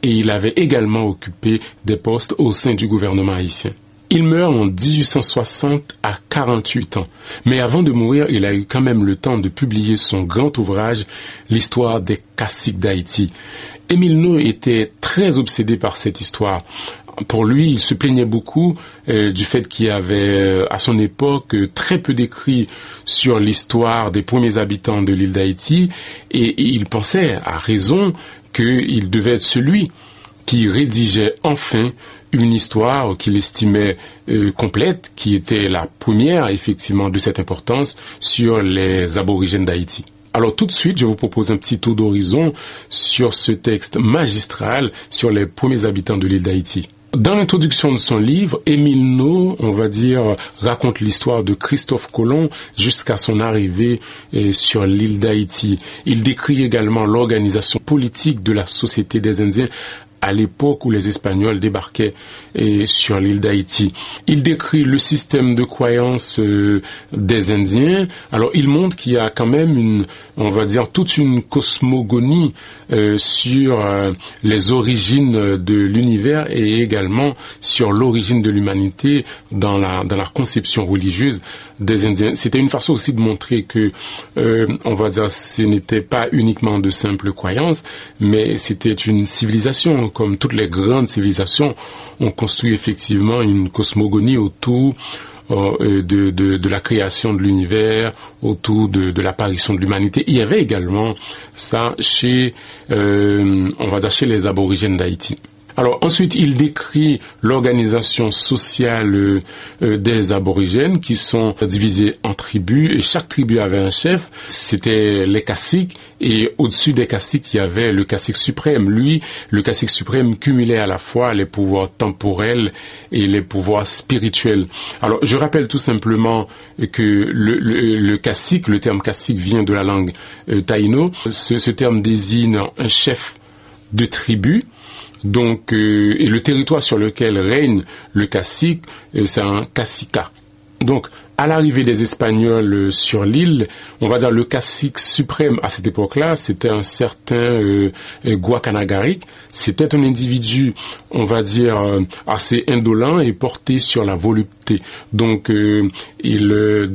et il avait également occupé des postes au sein du gouvernement haïtien. Il meurt en 1860 à 48 ans. Mais avant de mourir, il a eu quand même le temps de publier son grand ouvrage, L'histoire des caciques d'Haïti. Émile Nou était très obsédé par cette histoire. Pour lui, il se plaignait beaucoup du fait qu'il y avait à son époque très peu d'écrits sur l'histoire des premiers habitants de l'île d'Haïti, et il pensait, à raison, qu'il devait être celui qui rédigeait enfin une histoire qu'il estimait complète, qui était la première effectivement de cette importance sur les aborigènes d'Haïti. Alors tout de suite, je vous propose un petit tour d'horizon sur ce texte magistral sur les premiers habitants de l'île d'Haïti. Dans l'introduction de son livre, Émile Nou, on va dire, raconte l'histoire de Christophe Colomb jusqu'à son arrivée sur l'île d'Haïti. Il décrit également l'organisation politique de la Société des Indiens à l'époque où les Espagnols débarquaient sur l'île d'Haïti. Il décrit le système de croyance des Indiens. Alors, il montre qu'il y a quand même on va dire, toute une cosmogonie sur les origines de l'univers et également sur l'origine de l'humanité dans la conception religieuse des Indiens. C'était une façon aussi de montrer que, on va dire, ce n'était pas uniquement de simples croyances, mais c'était une civilisation. Comme toutes les grandes civilisations, on construit effectivement une cosmogonie autour de la création de l'univers, autour de l'apparition de l'humanité. Il y avait également ça chez les aborigènes d'Haïti. Alors ensuite, il décrit l'organisation sociale des aborigènes qui sont divisés en tribus et chaque tribu avait un chef. C'était les caciques et au-dessus des caciques, il y avait le cacique suprême. Lui, le cacique suprême cumulait à la fois les pouvoirs temporels et les pouvoirs spirituels. Alors je rappelle tout simplement que le cacique, le terme cacique vient de la langue taïno. Ce terme désigne un chef de tribu. Donc, et le territoire sur lequel règne le cacique, c'est un cacica. Donc, à l'arrivée des Espagnols sur l'île, on va dire le cacique suprême à cette époque-là, c'était un certain Guacanagaric. C'était un individu, on va dire, assez indolent et porté sur la volupté. Donc, il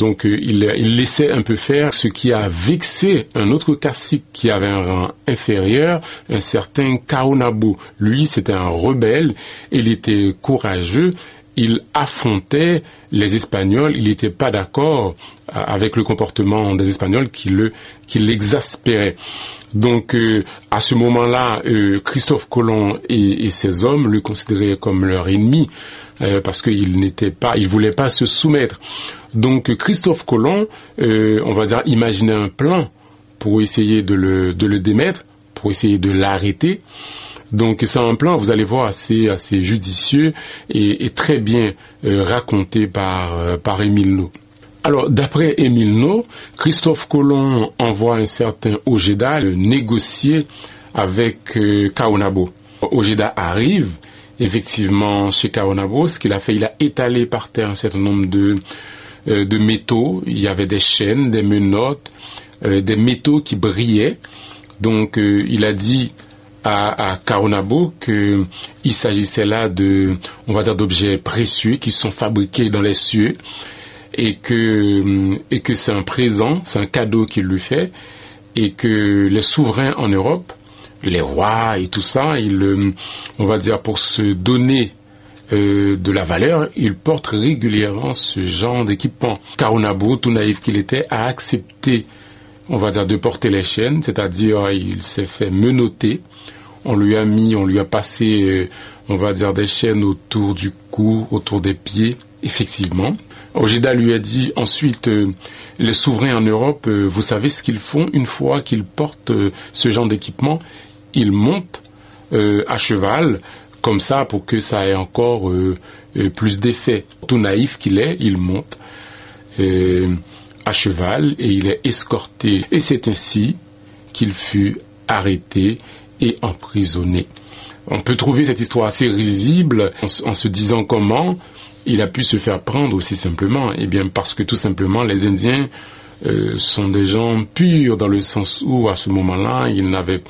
laissait un peu faire, ce qui a vexé un autre cacique qui avait un rang inférieur, un certain Kaonabo. Lui, c'était un rebelle, il était courageux. Il affrontait les Espagnols, il n'était pas d'accord avec le comportement des Espagnols qui l'exaspérait. Donc, à ce moment-là, Christophe Colomb et ses hommes le considéraient comme leur ennemi parce qu'il voulait pas se soumettre. Donc, Christophe Colomb, on va dire, imaginait un plan pour essayer de le démettre, pour essayer de l'arrêter. Donc c'est un plan, vous allez voir, assez judicieux et très bien raconté par Émile Nou. Alors d'après Émile Nou, Christophe Colomb envoie un certain Ojeda négocier avec Kaonabo. Ojeda arrive effectivement chez Kaonabo. Ce qu'il a fait, il a étalé par terre un certain nombre de métaux. Il y avait des chaînes, des menottes, des métaux qui brillaient. Donc il a dit à Kaonabo que il s'agissait là on va dire, d'objets précieux qui sont fabriqués dans les cieux et que c'est un présent, c'est un cadeau qu'il lui fait et que les souverains en Europe, les rois et tout ça, on va dire, pour se donner de la valeur, ils portent régulièrement ce genre d'équipement. Kaonabo, tout naïf qu'il était, a accepté, on va dire, de porter les chaînes, c'est-à-dire il s'est fait menotter. On lui a passé, on va dire, des chaînes autour du cou, autour des pieds, effectivement. Ojeda lui a dit ensuite, les souverains en Europe, vous savez ce qu'ils font une fois qu'ils portent ce genre d'équipement, ils montent à cheval, comme ça, pour que ça ait encore plus d'effet. Tout naïf qu'il est, il monte à cheval et il est escorté. Et c'est ainsi qu'il fut arrêté et emprisonné. On peut trouver cette histoire assez risible en se disant comment il a pu se faire prendre aussi simplement. Eh bien parce que tout simplement les Indiens sont des gens purs dans le sens où à ce moment-là ils n'avaient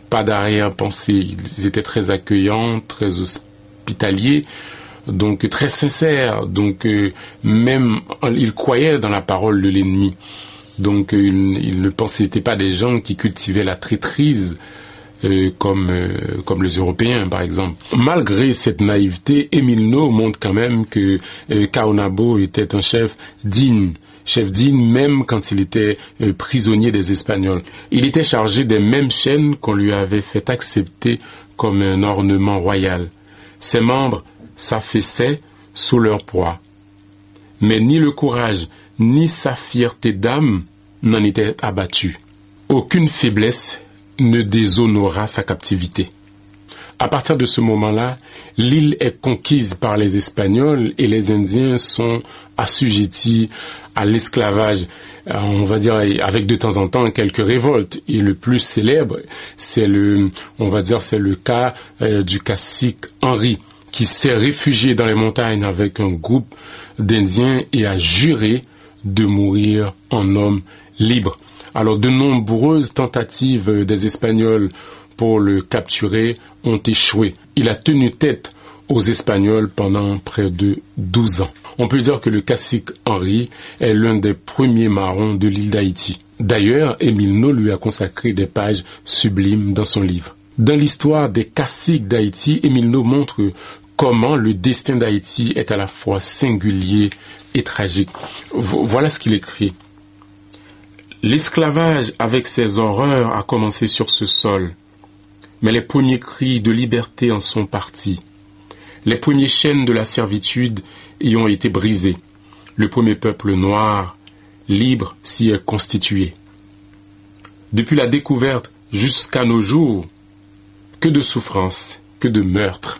pas d'arrière-pensée. Ils étaient très accueillants, très hospitaliers, donc très sincères. Donc même ils croyaient dans la parole de l'ennemi. Donc ils ne pensaient, c'était pas des gens qui cultivaient la traîtrise comme les Européens par exemple. Malgré cette naïveté, Émile No montre quand même que Caonabo était un chef digne même quand il était prisonnier des Espagnols. Il était chargé des mêmes chaînes qu'on lui avait fait accepter comme un ornement royal. Ses membres s'affaissaient sous leur poids. Mais ni le courage, ni sa fierté d'âme n'en étaient abattus. Aucune faiblesse ne déshonora sa captivité. À partir de ce moment-là, l'île est conquise par les Espagnols et les Indiens sont assujettis à l'esclavage, on va dire avec de temps en temps quelques révoltes. Et le plus célèbre, c'est le cas du cacique Henri, qui s'est réfugié dans les montagnes avec un groupe d'Indiens et a juré de mourir en homme libre. Alors de nombreuses tentatives des Espagnols pour le capturer ont échoué. Il a tenu tête aux Espagnols pendant près de 12 ans. On peut dire que le cacique Henri est l'un des premiers marrons de l'île d'Haïti. D'ailleurs, Émile No lui a consacré des pages sublimes dans son livre. Dans l'histoire des caciques d'Haïti, Émile No montre comment le destin d'Haïti est à la fois singulier et tragique. Voilà ce qu'il écrit. L'esclavage avec ses horreurs a commencé sur ce sol, mais les premiers cris de liberté en sont partis. Les premières chaînes de la servitude y ont été brisées. Le premier peuple noir, libre, s'y est constitué. Depuis la découverte jusqu'à nos jours, que de souffrances, que de meurtres,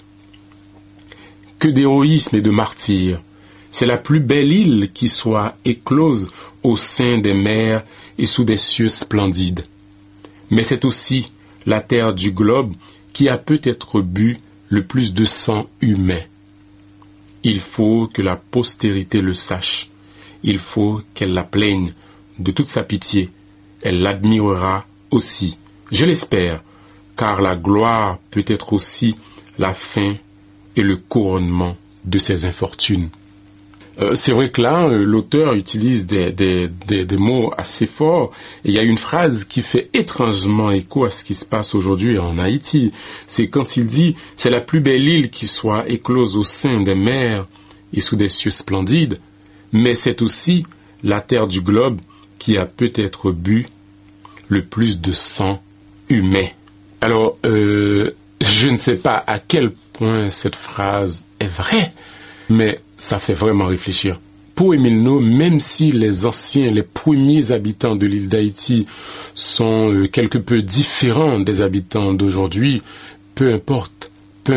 que d'héroïsme et de martyrs. C'est la plus belle île qui soit éclose au sein des mers et sous des cieux splendides. Mais c'est aussi la terre du globe qui a peut-être bu le plus de sang humain. Il faut que la postérité le sache. Il faut qu'elle la plaigne de toute sa pitié. Elle l'admirera aussi, je l'espère, car la gloire peut être aussi la fin et le couronnement de ses infortunes. C'est vrai que là, l'auteur utilise des mots assez forts. Et il y a une phrase qui fait étrangement écho à ce qui se passe aujourd'hui en Haïti. C'est quand il dit « C'est la plus belle île qui soit éclose au sein des mers et sous des cieux splendides, mais c'est aussi la terre du globe qui a peut-être bu le plus de sang humain. » Alors, je ne sais pas à quel point cette phrase est vraie, mais ça fait vraiment réfléchir. Pour Émile No, même si les anciens, les premiers habitants de l'île d'Haïti sont quelque peu différents des habitants d'aujourd'hui, peu importe,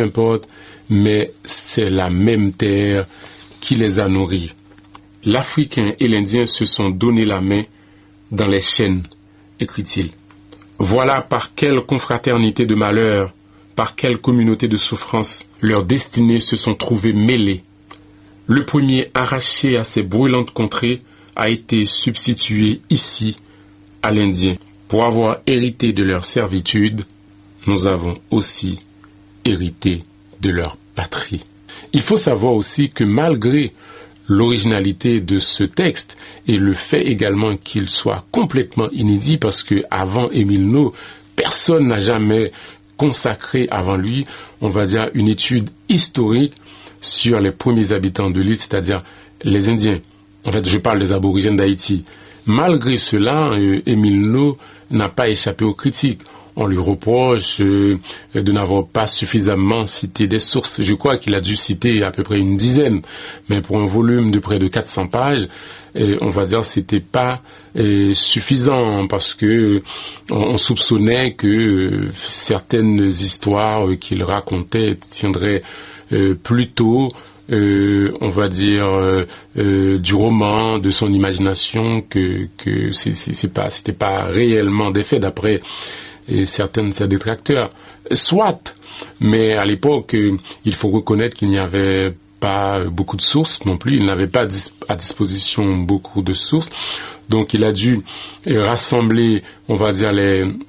mais c'est la même terre qui les a nourris. L'Africain et l'Indien se sont donné la main dans les chaînes, écrit-il. Voilà par quelle confraternité de malheur, par quelle communauté de souffrance, leurs destinées se sont trouvées mêlées. Le premier arraché à ces brûlantes contrées a été substitué ici à l'Indien. Pour avoir hérité de leur servitude, nous avons aussi hérité de leur patrie. Il faut savoir aussi que malgré l'originalité de ce texte et le fait également qu'il soit complètement inédit, parce que avant Émile No, personne n'a jamais consacré avant lui, on va dire, une étude historique sur les premiers habitants de l'île, c'est-à-dire les Indiens. En fait, je parle des aborigènes d'Haïti. Malgré cela, Émile No n'a pas échappé aux critiques. On lui reproche de n'avoir pas suffisamment cité des sources. Je crois qu'il a dû citer à peu près une dizaine, mais pour un volume de près de 400 pages, on va dire que c'était pas suffisant, parce que on soupçonnait que certaines histoires qu'il racontait tiendraient plutôt, on va dire, du roman, de son imagination, que c'était pas réellement des faits d'après certains de ses détracteurs. Soit, mais à l'époque, il faut reconnaître qu'il n'y avait pas beaucoup de sources non plus, il n'avait pas à disposition beaucoup de sources, donc il a dû rassembler, on va dire,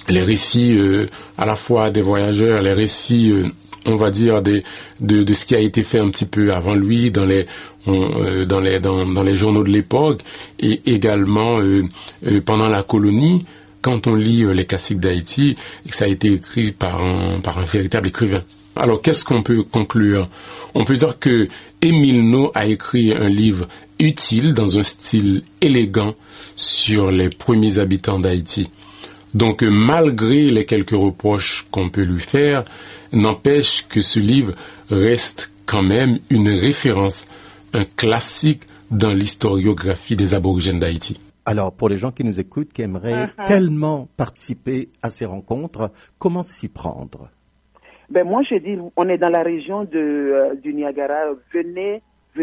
les récits à la fois des voyageurs, les récits on va dire de ce qui a été fait un petit peu avant lui dans les journaux de l'époque, et également pendant la colonie, quand on lit les classiques d'Haïti, et que ça a été écrit par un véritable écrivain. Alors qu'est-ce qu'on peut conclure? On peut dire que Émile No a écrit un livre utile dans un style élégant sur les premiers habitants d'Haïti. Donc malgré les quelques reproches qu'on peut lui faire, n'empêche que ce livre reste quand même une référence, un classique dans l'historiographie des aborigènes d'Haïti. Alors, pour les gens qui nous écoutent, qui aimeraient tellement participer à ces rencontres, comment s'y prendre? Moi, je dis, on est dans la région du Niagara. Venez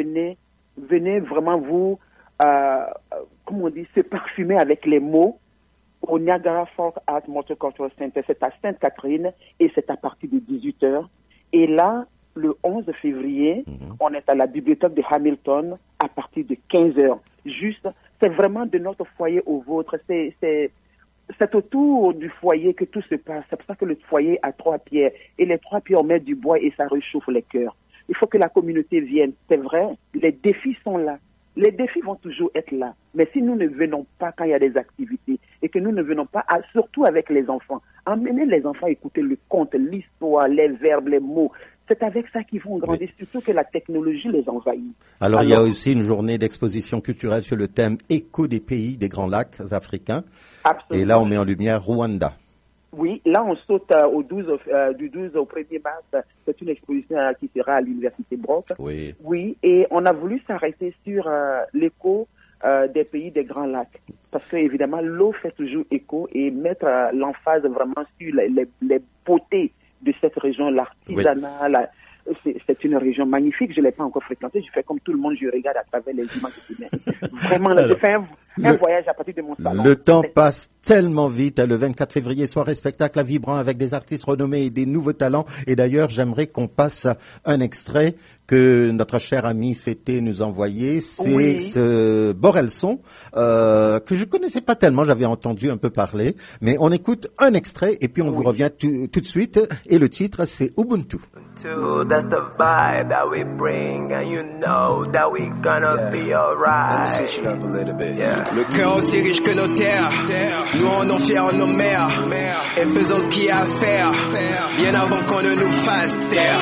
vraiment vous, comment on dit, se parfumer avec les mots au Niagara Falls Art Multicultural Center. C'est à Sainte-Catherine et c'est à partir de 18h. Et là, le 11 février, on est à la bibliothèque de Hamilton à partir de 15h. Juste, c'est vraiment de notre foyer au vôtre. C'est autour du foyer que tout se passe. C'est pour ça que le foyer a 3 pierres. Et les 3 pierres, on met du bois et ça réchauffe les cœurs. Il faut que la communauté vienne. C'est vrai, les défis sont là. Les défis vont toujours être là. Mais si nous ne venons pas quand il y a des activités et que nous ne venons pas, surtout avec les enfants, emmenez les enfants à écouter le conte, l'histoire, les verbes, les mots. C'est avec ça qu'ils vont grandir, surtout que la technologie les envahit. Alors, il y a aussi une journée d'exposition culturelle sur le thème Écho des pays des Grands Lacs africains. Absolument. Et là, on met en lumière Rwanda. Oui, là, on saute du 12 au 1er mars. C'est une exposition qui sera à l'Université Brock. Oui. Oui, et on a voulu s'arrêter sur l'écho des pays des Grands Lacs. Parce que, évidemment, l'eau fait toujours écho et mettre l'emphase vraiment sur les beautés de cette région, l'artisanat, c'est une région magnifique. Je ne l'ai pas encore fréquentée. Je fais comme tout le monde, je regarde à travers les images. Vraiment, je fais un voyage à partir de mon salon. Le temps passe tellement vite. Le 24 février, soirée spectacle à Vibrant avec des artistes renommés et des nouveaux talents. Et d'ailleurs, j'aimerais qu'on passe un extrait que notre cher ami Fété nous a envoyé. C'est ce Borelson que je connaissais pas tellement. J'avais entendu un peu parler. Mais on écoute un extrait et puis on vous revient tout de suite. Et le titre, c'est Ubuntu. That's the vibe that we bring, and you know that we gonna be alright. Let me switch it up a little bit. Yeah. Le cœur aussi riche que nos terres, nous rendons fiers nos mères, et faisons ce qu'il y a à faire, bien avant qu'on ne nous fasse taire.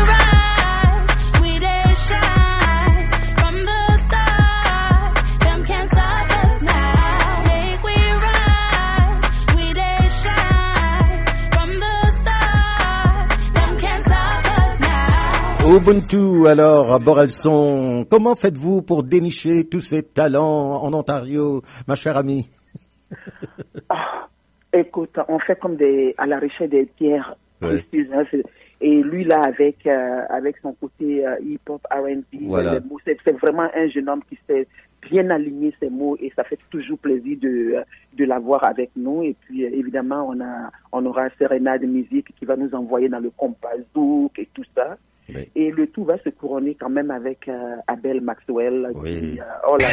Ubuntu, alors, Borelson, comment faites-vous pour dénicher tous ces talents en Ontario, ma chère amie? Écoute, on fait comme à la recherche des pierres précieuses. Hein, et lui, là, avec son côté hip-hop, R&B, voilà. C'est vraiment un jeune homme qui sait bien aligner ses mots et ça fait toujours plaisir de l'avoir avec nous. Et puis, évidemment, on aura Serena de musique qui va nous envoyer dans le compas zouk et tout ça. Oui. Et le tout va se couronner quand même avec Abel Maxwell. Oui. Qui, oh là là.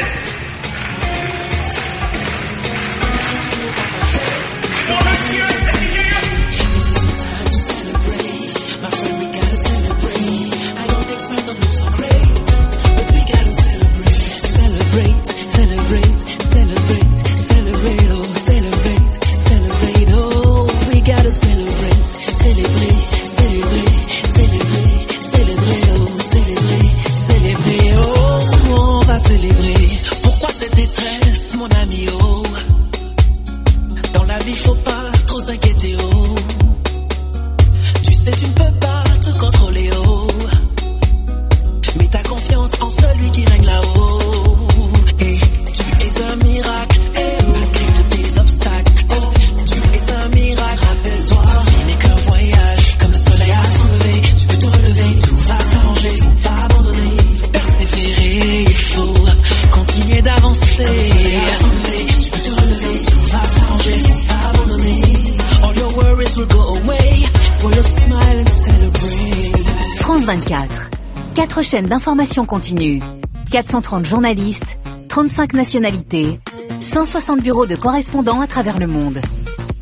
France 24. 4 chaînes d'information continue, 430 journalistes, 35 nationalités, 160 bureaux de correspondants à travers le monde.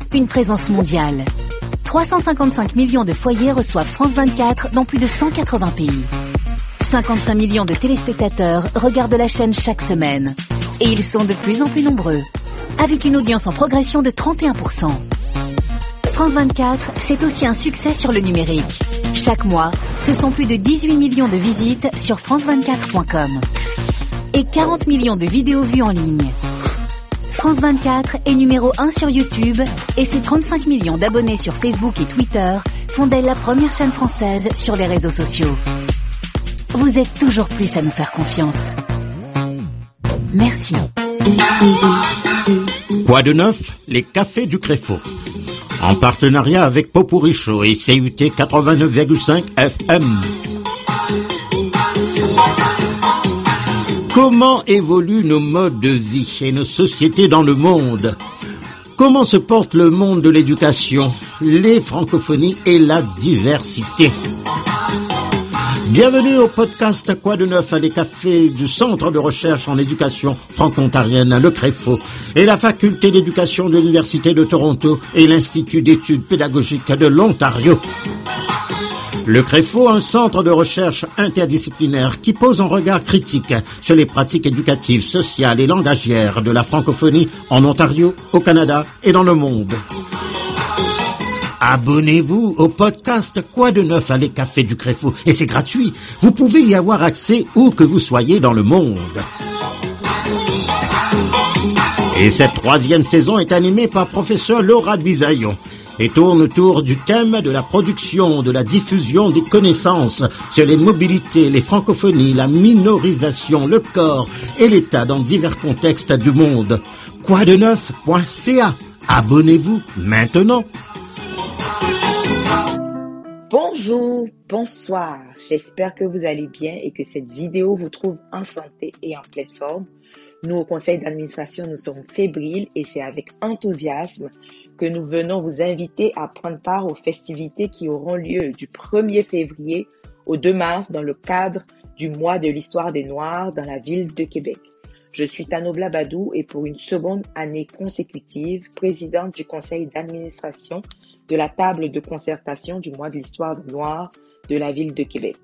une présence mondiale. 355 millions de foyers reçoivent France 24 dans plus de 180 pays. 55 millions de téléspectateurs regardent la chaîne chaque semaine. Et ils sont de plus en plus nombreux, avec une audience en progression de 31%. France 24, c'est aussi un succès sur le numérique. Chaque mois, ce sont plus de 18 millions de visites sur france24.com et 40 millions de vidéos vues en ligne. France 24 est numéro 1 sur YouTube et ses 35 millions d'abonnés sur Facebook et Twitter font d'elle la première chaîne française sur les réseaux sociaux. Vous êtes toujours plus à nous faire confiance. Merci. Quoi de neuf? Les cafés du Créfo. En partenariat avec Popuricho et CUT 89,5 FM. Comment évoluent nos modes de vie et nos sociétés dans le monde? Comment se porte le monde de l'éducation, les francophonies et la diversité? Bienvenue au podcast Quoi de neuf à des cafés du Centre de recherche en éducation franco-ontarienne, le Créfo, et la Faculté d'éducation de l'Université de Toronto et l'Institut d'études pédagogiques de l'Ontario. Le Créfo, un centre de recherche interdisciplinaire qui pose un regard critique sur les pratiques éducatives, sociales et langagières de la francophonie en Ontario, au Canada et dans le monde. Abonnez-vous au podcast Quoi de neuf à les cafés du Créfo et c'est gratuit. Vous pouvez y avoir accès où que vous soyez dans le monde. Et cette 3e saison est animée par professeur Laura Bisaillon et tourne autour du thème de la production, de la diffusion des connaissances sur les mobilités, les francophonies, la minorisation, le corps et l'État dans divers contextes du monde. Quoideneuf.ca. Abonnez-vous maintenant. Bonjour, bonsoir, j'espère que vous allez bien et que cette vidéo vous trouve en santé et en pleine forme. Nous, au conseil d'administration, nous sommes fébriles et c'est avec enthousiasme que nous venons vous inviter à prendre part aux festivités qui auront lieu du 1er février au 2 mars dans le cadre du mois de l'histoire des Noirs dans la ville de Québec. Je suis Tanobla Badou et pour une seconde année consécutive, présidente du conseil d'administration de la table de concertation du mois de l'histoire des Noirs de la ville de Québec.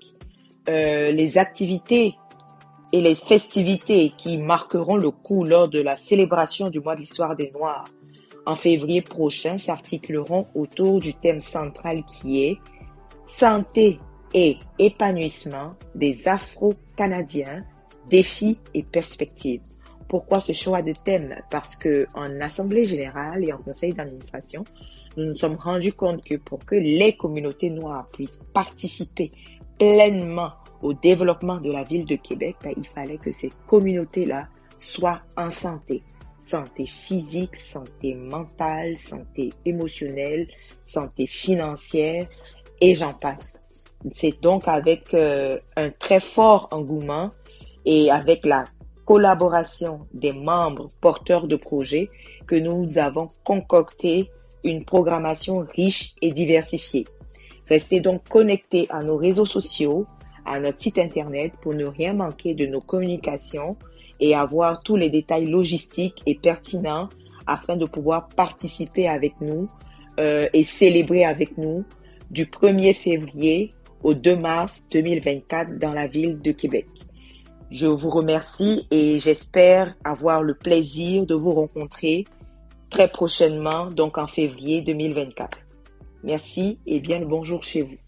Les activités et les festivités qui marqueront le coup lors de la célébration du mois de l'histoire des Noirs en février prochain s'articuleront autour du thème central qui est santé et épanouissement des Afro-Canadiens, défis et perspectives. Pourquoi ce choix de thème? Parce que en assemblée générale et en conseil d'administration, nous nous sommes rendus compte que pour que les communautés noires puissent participer pleinement au développement de la ville de Québec, il fallait que ces communautés-là soient en santé. Santé physique, santé mentale, santé émotionnelle, santé financière et j'en passe. C'est donc avec un très fort engouement et avec la collaboration des membres porteurs de projets que nous avons concocté une programmation riche et diversifiée. Restez donc connectés à nos réseaux sociaux, à notre site internet pour ne rien manquer de nos communications et avoir tous les détails logistiques et pertinents afin de pouvoir participer avec nous et célébrer avec nous du 1er février au 2 mars 2024 dans la ville de Québec. Je vous remercie et j'espère avoir le plaisir de vous rencontrer très prochainement, donc en février 2024. Merci et bien le bonjour chez vous.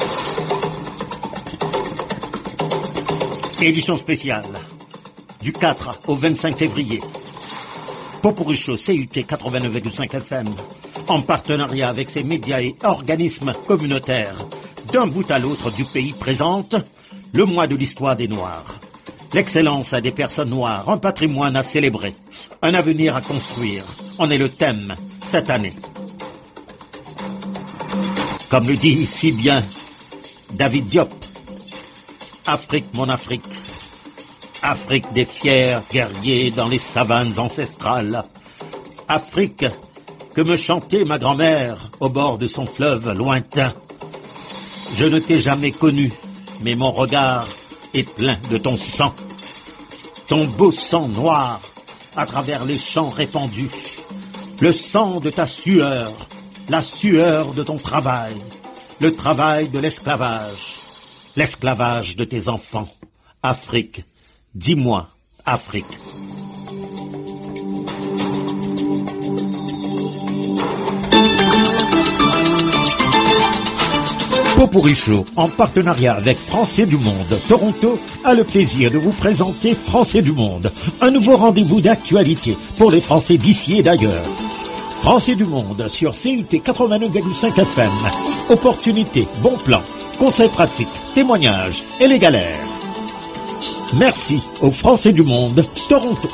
Édition spéciale du 4 au 25 février. Popuricho CUT 89,5 FM en partenariat avec ses médias et organismes communautaires d'un bout à l'autre du pays présente le mois de l'histoire des Noirs. L'excellence des personnes noires, un patrimoine à célébrer, un avenir à construire, en est le thème cette année. Comme le dit si bien David Diop, Afrique mon Afrique, Afrique des fiers guerriers dans les savanes ancestrales, Afrique que me chantait ma grand-mère au bord de son fleuve lointain. Je ne t'ai jamais connu, mais mon regard est plein de ton sang. Ton beau sang noir à travers les champs répandus. le sang de ta sueur, la sueur de ton travail, le travail de l'esclavage de tes enfants. Afrique, dis-moi, Afrique. Popurrí Show, en partenariat avec Français du Monde Toronto, a le plaisir de vous présenter Français du Monde, un nouveau rendez-vous d'actualité pour les Français d'ici et d'ailleurs. Français du Monde sur CUT 89,5 FM. Opportunités, bons plans, conseils pratiques, témoignages et les galères. Merci aux Français du Monde Toronto.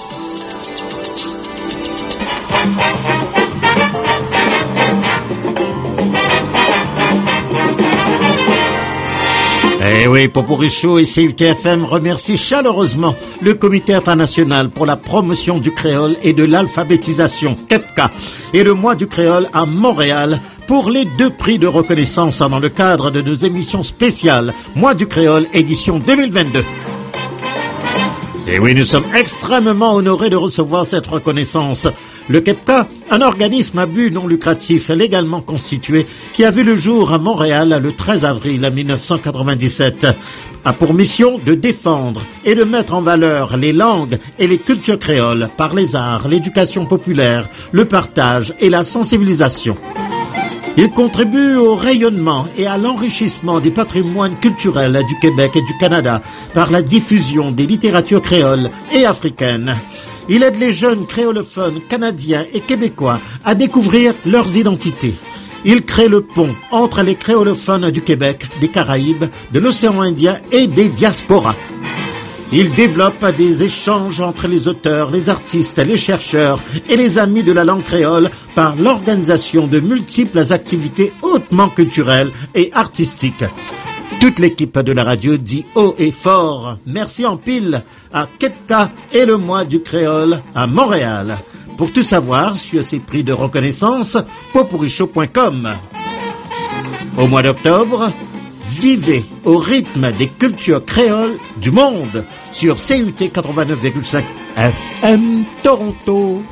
Eh oui, Popurrí Show et CUTFM remercient chaleureusement le Comité international pour la promotion du créole et de l'alphabétisation, KEPCA, et le mois du créole à Montréal pour les 2 prix de reconnaissance dans le cadre de nos émissions spéciales Mois du créole édition 2022. Et oui, nous sommes extrêmement honorés de recevoir cette reconnaissance. Le KEPCA, un organisme à but non lucratif légalement constitué qui a vu le jour à Montréal le 13 avril 1997, a pour mission de défendre et de mettre en valeur les langues et les cultures créoles par les arts, l'éducation populaire, le partage et la sensibilisation. Il contribue au rayonnement et à l'enrichissement des patrimoines culturels du Québec et du Canada par la diffusion des littératures créoles et africaines. Il aide les jeunes créolophones canadiens et québécois à découvrir leurs identités. Il crée le pont entre les créolophones du Québec, des Caraïbes, de l'océan Indien et des diasporas. Il développe des échanges entre les auteurs, les artistes, les chercheurs et les amis de la langue créole par l'organisation de multiples activités hautement culturelles et artistiques. Toute l'équipe de la radio dit haut et fort merci en pile à KEPCA et le mois du créole à Montréal. Pour tout savoir sur ces prix de reconnaissance, popurrishow.com. Au mois d'octobre, vivez au rythme des cultures créoles du monde sur CUT 89,5 FM Toronto.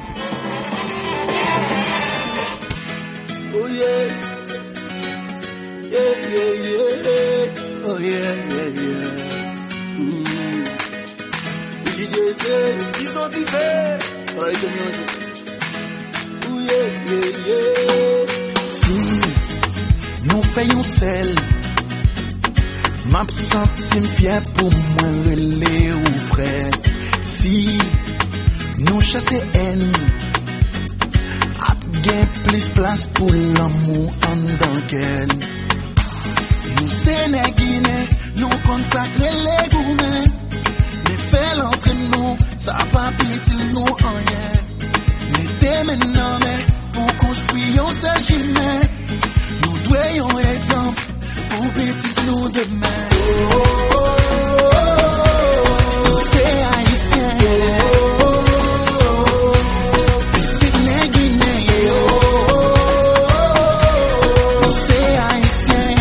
Oh yeah, yeah, yeah, yeah. Oh yeah, yeah, yeah. Ils sont différents. Oh yeah, yeah, yeah. Si nous faisons celle. M'a senti fier pour moi relais ou frère. Si nous chasser haine, a gain plus place pour l'amour en dans qu'elle. Nous Sénégalais, nous consacrer les gourmets. Les faits entre nous, ça pas petit nous en rien. Mettez maintenant pour construire un s'agimait. Nous doyons exemple. Ou petit nous demain. Nous c'est haïtien. Petit Guinée. Nous c'est haïtien.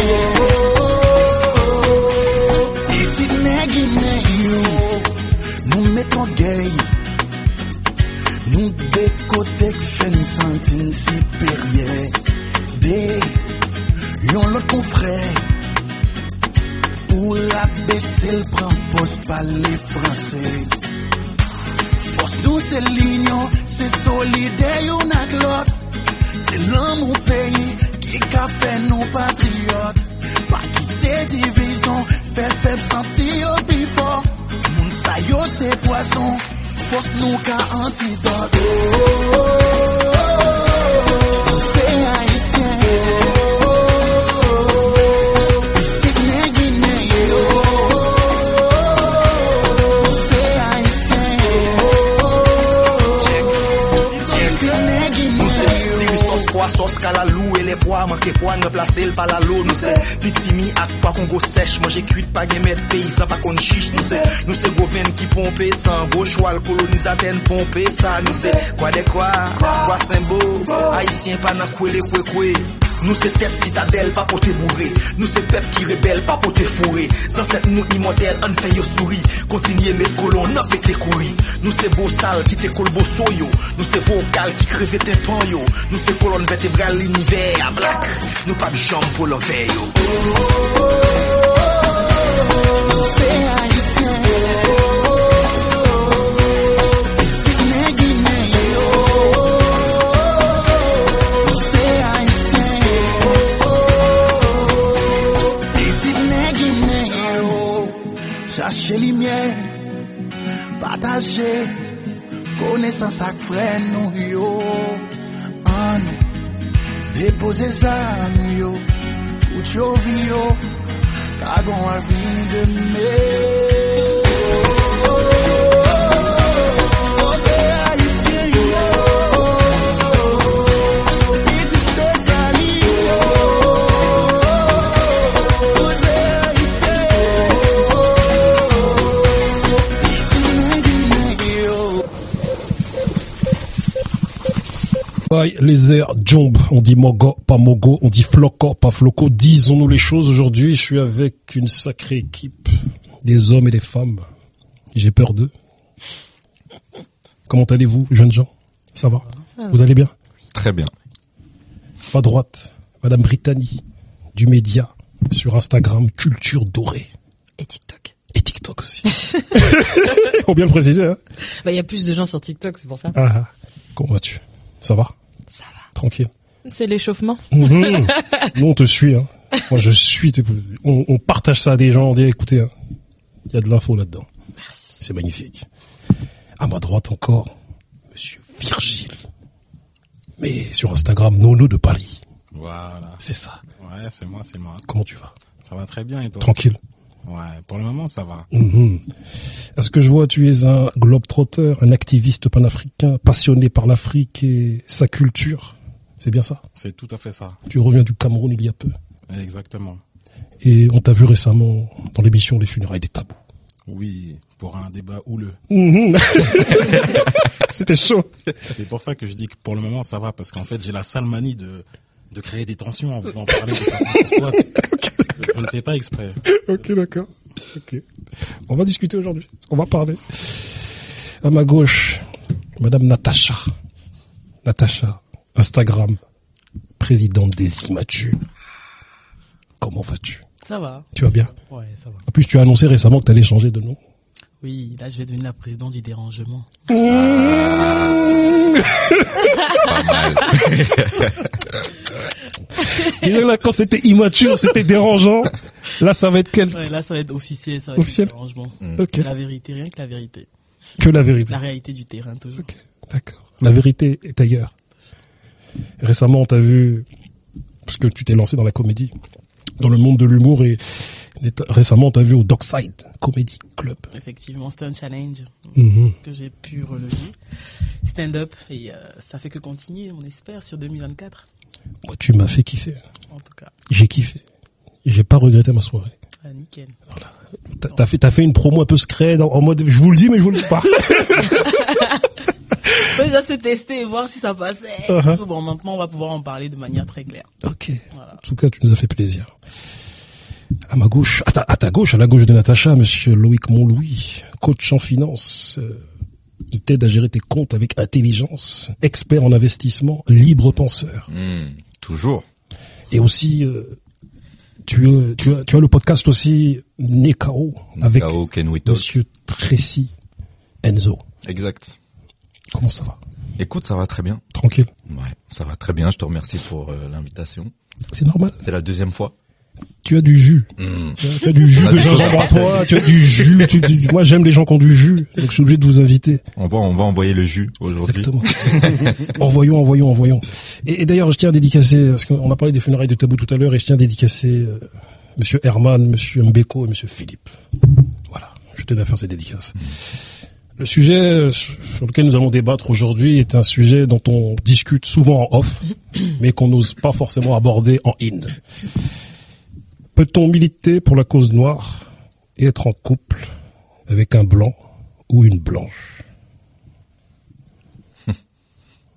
Petit Guinée. Nous mettons gay. Nous décoder fin sentine supérieure. Des yon l'autre confrère. Pour abaisser le prend poste par les Français. Force nous c'est l'union, c'est solidaire y'en a que l'autre. C'est l'homme au pays qui a fait nos patriotes. Pas quitter division, fait faible sentir au plus fort. Moun sa yo c'est poisson, force nous qu'a antidote. Nous c'est haïtien. Sauce calalou et les pois manqué pois ne placer le palalo nous c'est pitimi ak pas congo sèche manger cuite pas gain mettre paysan pas qu'on chiche nous c'est gouverne qui pompe sans gauche le colonisateur pompe ça nous c'est quoi symbole haïtien pas nan koué Nous c'est tête citadelle, pas pour te bourrer. Nous c'est peuple qui rebelle, pas pour te fourrer. Sans cette nous immortels, on fait yo souris. Continuez mes colons, n'a pas te courir. Nous c'est beau sale qui te colle beau soyo. Nous c'est vocal qui crève tes pan yo. Nous c'est colonne vertébrale l'univers. Black, nous pas de jambes pour l'envers yo. Nous c'est haïtien. Chercher lumière, partager, connaissance avec frère nous yo, en nous, déposer ça nous yo, tout yo vie yo, car on a vie de les airs jomb, on dit mogo, pas mogo, on dit floco, pas floco. Disons-nous les choses aujourd'hui. Je suis avec une sacrée équipe, des hommes et des femmes. J'ai peur d'eux. Comment allez-vous, jeunes gens? Ça va? Vous allez bien? Très bien. À droite, Madame Brittany, du média, sur Instagram, Culture Dorée. Et TikTok. Et TikTok aussi. Faut bien le préciser, hein. Bah, y a plus de gens sur TikTok, c'est pour ça. Ah, comment vas-tu? Ça va? Ça va. Tranquille. C'est l'échauffement. Nous, on te suit, hein. Moi, je suis, on partage ça à des gens, on dit, écoutez, hein, y a de l'info là-dedans. Merci. C'est magnifique. À ma droite encore, Monsieur Virgile. Mais sur Instagram, Nono de Paris. Voilà. C'est ça. Ouais, c'est moi. Comment tu vas? Ça va très bien et toi? Tranquille. Ouais, pour le moment, ça va. Est-ce que je vois, tu es un globe-trotteur, un activiste panafricain, passionné par l'Afrique et sa culture? C'est bien ça? C'est tout à fait ça. Tu reviens du Cameroun il y a peu. Exactement. Et on t'a vu récemment dans l'émission Les Funérailles des Tabous. Oui, pour un débat houleux. C'était chaud. C'est pour ça que je dis que pour le moment, ça va, parce qu'en fait, j'ai la sale manie de créer des tensions en voulant parler de façon courtoise. Je ne fais pas exprès. Ok, d'accord. Ok. On va discuter aujourd'hui. On va parler. À ma gauche, Madame Natacha. Natacha, Instagram, présidente des Immatures. Comment vas-tu? Ça va. Tu vas bien? Ouais, ça va. En plus, tu as annoncé récemment que tu allais changer de nom. Oui, là, je vais devenir la présidente du dérangement. Pas mal. Déjà là, quand c'était immature, c'était dérangeant. Là, ça va être quel? Ouais, là, ça va être officiel, ça va être dérangement. Okay. La vérité, rien que la vérité. Que la vérité. La réalité du terrain, toujours. Okay. D'accord. La vérité est ailleurs. Récemment, on t'a vu, parce que tu t'es lancé dans la comédie, dans le monde de l'humour, et récemment, on t'a vu au Dockside Comedy Club. Effectivement, c'était un challenge que j'ai pu relever. Stand-up, et ça fait que continuer, on espère, sur 2024. Moi, tu m'as fait kiffer. En tout cas. J'ai kiffé. J'ai pas regretté ma soirée. Ah, nickel. Voilà. T'as fait une promo un peu secrète, en mode, je vous le dis, mais je vous le dis pas. On peut déjà se tester et voir si ça passait. Bon, maintenant, on va pouvoir en parler de manière très claire. Ok. Voilà. En tout cas, tu nous as fait plaisir. À ma gauche, à ta gauche, à la gauche de Natacha, monsieur Loïc Montlouis, coach en finance. Il t'aide à gérer tes comptes avec intelligence, expert en investissement, libre penseur. Toujours. Et aussi, tu as le podcast aussi Nekao avec monsieur Tracy Enzo. Exact. Comment ça va? Écoute, ça va très bien. Tranquille. Ouais, ça va très bien. Je te remercie pour l'invitation. C'est normal. C'est la deuxième fois. Tu as du jus. Tu as du jus de gingembre à toi. Tu as du jus. Moi, j'aime les gens qui ont du jus. Donc, je suis obligé de vous inviter. On va envoyer le jus aujourd'hui. Exactement. Envoyons. Et d'ailleurs, je tiens à dédicacer, parce qu'on a parlé des funérailles de Tabou tout à l'heure, et je tiens à dédicacer monsieur Herman, monsieur Mbeko et monsieur Philippe. Voilà. Je tenais à faire ces dédicaces. Le sujet sur lequel nous allons débattre aujourd'hui est un sujet dont on discute souvent en off, mais qu'on n'ose pas forcément aborder en in. Peut-on militer pour la cause noire et être en couple avec un blanc ou une blanche?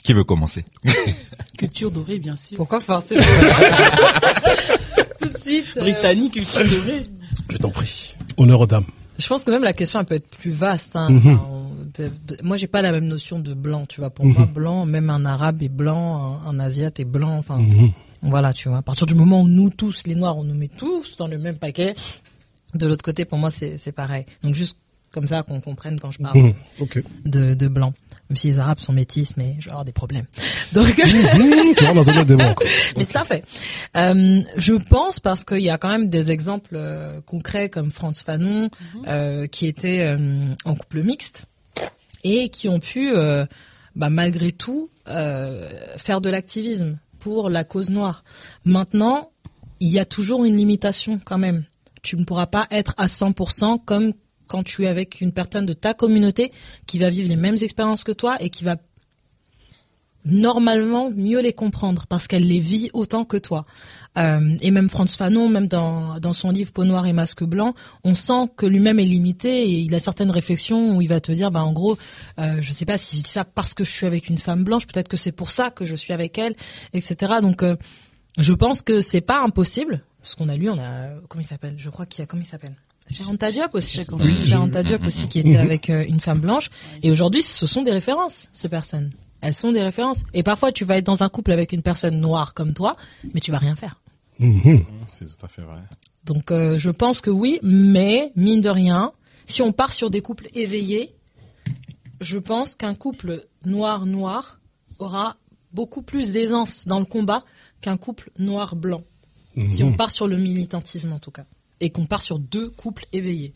Qui veut commencer? Culture dorée, bien sûr. Pourquoi forcément? Tout de suite. Britannique, culture dorée. Je t'en prie. Honneur aux dames. Je pense que même la question elle peut être plus vaste. Hein. Moi, j'ai pas la même notion de blanc, tu vois. Pour moi, blanc, même un arabe est blanc, un asiate est blanc. Enfin, voilà, tu vois. À partir du moment où nous tous, les noirs, on nous met tous dans le même paquet. De l'autre côté, pour moi, c'est pareil. Donc juste comme ça qu'on comprenne quand je parle de blanc. Même si les Arabes sont métis, mais je vais avoir des problèmes. Donc, tu rentres dans un autre débat encore. Mais c'est fait. Je pense parce qu'il y a quand même des exemples concrets comme Frantz Fanon, qui était en couple mixte et qui ont pu, malgré tout, faire de l'activisme pour la cause noire. Maintenant, il y a toujours une limitation quand même. Tu ne pourras pas être à 100% comme quand tu es avec une personne de ta communauté qui va vivre les mêmes expériences que toi et qui va normalement mieux les comprendre parce qu'elle les vit autant que toi. Et même Frantz Fanon, même dans son livre Peau noire et masque blanc, on sent que lui-même est limité et il a certaines réflexions où il va te dire, en gros, je sais pas si je dis ça parce que je suis avec une femme blanche, peut-être que c'est pour ça que je suis avec elle, etc. Donc, je pense que c'est pas impossible. Parce qu'on a lu, comment il s'appelle? Je crois qu'il y a, comment il s'appelle? Anta Diop aussi. Anta Diop aussi qui était avec une femme blanche. Et aujourd'hui, ce sont des références, ces personnes. Elles sont des références. Et parfois, tu vas être dans un couple avec une personne noire comme toi, mais tu vas rien faire. C'est tout à fait vrai. Donc, je pense que oui, mais mine de rien, si on part sur des couples éveillés, je pense qu'un couple noir-noir aura beaucoup plus d'aisance dans le combat qu'un couple noir-blanc. Si on part sur le militantisme, en tout cas. Et qu'on part sur deux couples éveillés.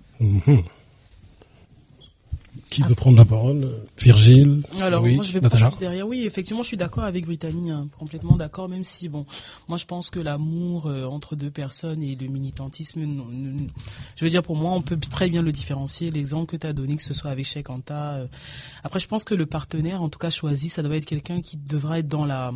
Qui veut prendre la parole? Virgile? Alors, oui, moi, je vais prendre juste derrière. Oui, effectivement, je suis d'accord avec Brittany, complètement d'accord, même si, moi, je pense que l'amour entre deux personnes et le militantisme, je veux dire, pour moi, on peut très bien le différencier. L'exemple que tu as donné, que ce soit avec Cheikh Anta. Après, je pense que le partenaire, en tout cas choisi, ça doit être quelqu'un qui devra être dans la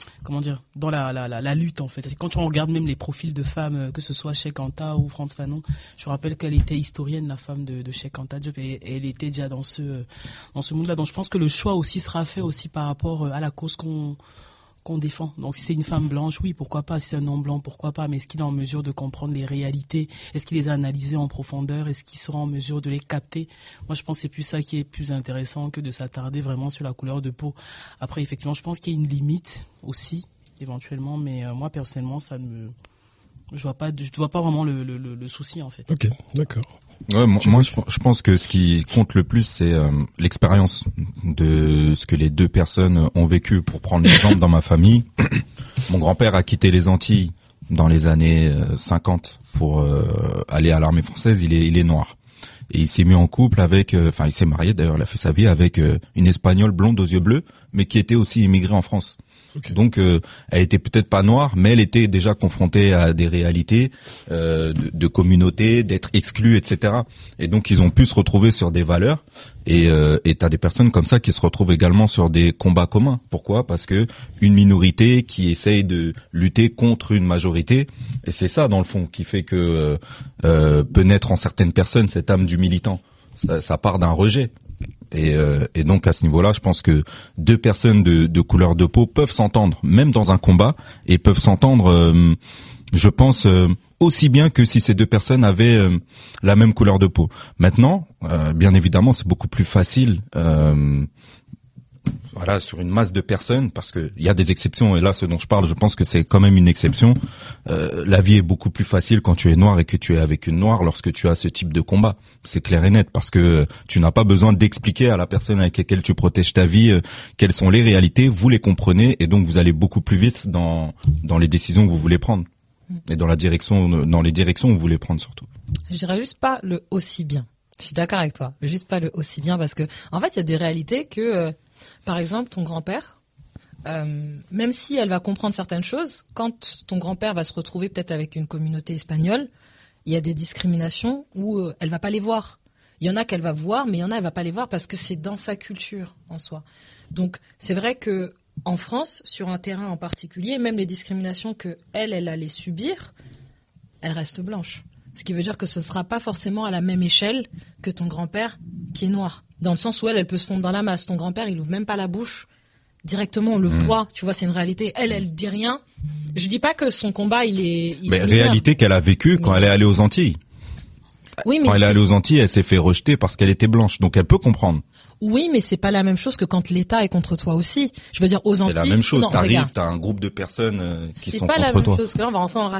lutte, en fait. Quand on regarde même les profils de femmes, que ce soit Cheikh Anta ou Frantz Fanon, je rappelle qu'elle était historienne, la femme de Cheikh Anta Diop, et elle était déjà dans ce monde-là. Donc je pense que le choix aussi sera fait aussi par rapport à la cause qu'on défend. Donc si c'est une femme blanche, oui, pourquoi pas. Si c'est un homme blanc, pourquoi pas. Mais est-ce qu'il est en mesure de comprendre les réalités? Est-ce qu'il les a analysées en profondeur? Est-ce qu'il sera en mesure de les capter? Moi, je pense que c'est plus ça qui est plus intéressant que de s'attarder vraiment sur la couleur de peau. Après, effectivement, je pense qu'il y a une limite aussi, éventuellement. Mais moi, personnellement, je vois pas vraiment le souci, en fait. Ok, d'accord. Ouais, moi je pense que ce qui compte le plus c'est l'expérience de ce que les deux personnes ont vécu. Pour prendre l'exemple, dans ma famille, mon grand-père a quitté les Antilles dans les années 50 pour aller à l'armée française. Il est noir et il s'est mis en couple avec, il s'est marié d'ailleurs, il a fait sa vie avec une Espagnole blonde aux yeux bleus, mais qui était aussi immigrée en France. Okay. Donc, elle était peut-être pas noire, mais elle était déjà confrontée à des réalités de communauté, d'être exclue, etc. Et donc, ils ont pu se retrouver sur des valeurs. Et t'as des personnes comme ça qui se retrouvent également sur des combats communs. Pourquoi? Parce que une minorité qui essaye de lutter contre une majorité, et c'est ça dans le fond qui fait que peut naître en certaines personnes cette âme du militant. Ça part d'un rejet. Et donc à ce niveau-là, je pense que deux personnes de couleur de peau peuvent s'entendre, même dans un combat, et peuvent s'entendre, je pense, aussi bien que si ces deux personnes avaient la même couleur de peau. Maintenant, bien évidemment, c'est beaucoup plus facile. Sur une masse de personnes, parce que il y a des exceptions, et là, ce dont je parle, je pense que c'est quand même une exception. La vie est beaucoup plus facile quand tu es noir et que tu es avec une noire lorsque tu as ce type de combat. C'est clair et net, parce que tu n'as pas besoin d'expliquer à la personne avec laquelle tu protèges ta vie quelles sont les réalités, vous les comprenez, et donc vous allez beaucoup plus vite dans les décisions que vous voulez prendre. Et dans les directions où vous voulez prendre surtout. Je dirais juste pas le aussi bien. Je suis d'accord avec toi. Juste pas le aussi bien, parce que, en fait, il y a des réalités que, par exemple, ton grand-père, même si elle va comprendre certaines choses, quand ton grand-père va se retrouver peut-être avec une communauté espagnole, il y a des discriminations où elle va pas les voir. Il y en a qu'elle va voir, mais il y en a elle va pas les voir parce que c'est dans sa culture en soi. Donc c'est vrai que en France, sur un terrain en particulier, même les discriminations que elle allait subir, elle reste blanche. Ce qui veut dire que ce ne sera pas forcément à la même échelle que ton grand-père qui est noir. Dans le sens où elle peut se fondre dans la masse. Ton grand-père, il ouvre même pas la bouche directement, on le voit, tu vois, c'est une réalité. Elle dit rien. Je dis pas que son combat, mais réalité qu'elle a vécue quand elle est allée aux Antilles. Oui, mais quand elle est allée aux Antilles, elle s'est fait rejeter parce qu'elle était blanche. Donc elle peut comprendre. Oui, mais c'est pas la même chose que quand l'État est contre toi aussi. Je veux dire, aux Antilles. C'est la même chose. Non, T'arrives, t'as un groupe de personnes qui sont contre toi. C'est pas la même chose que là, on va rentrer dans le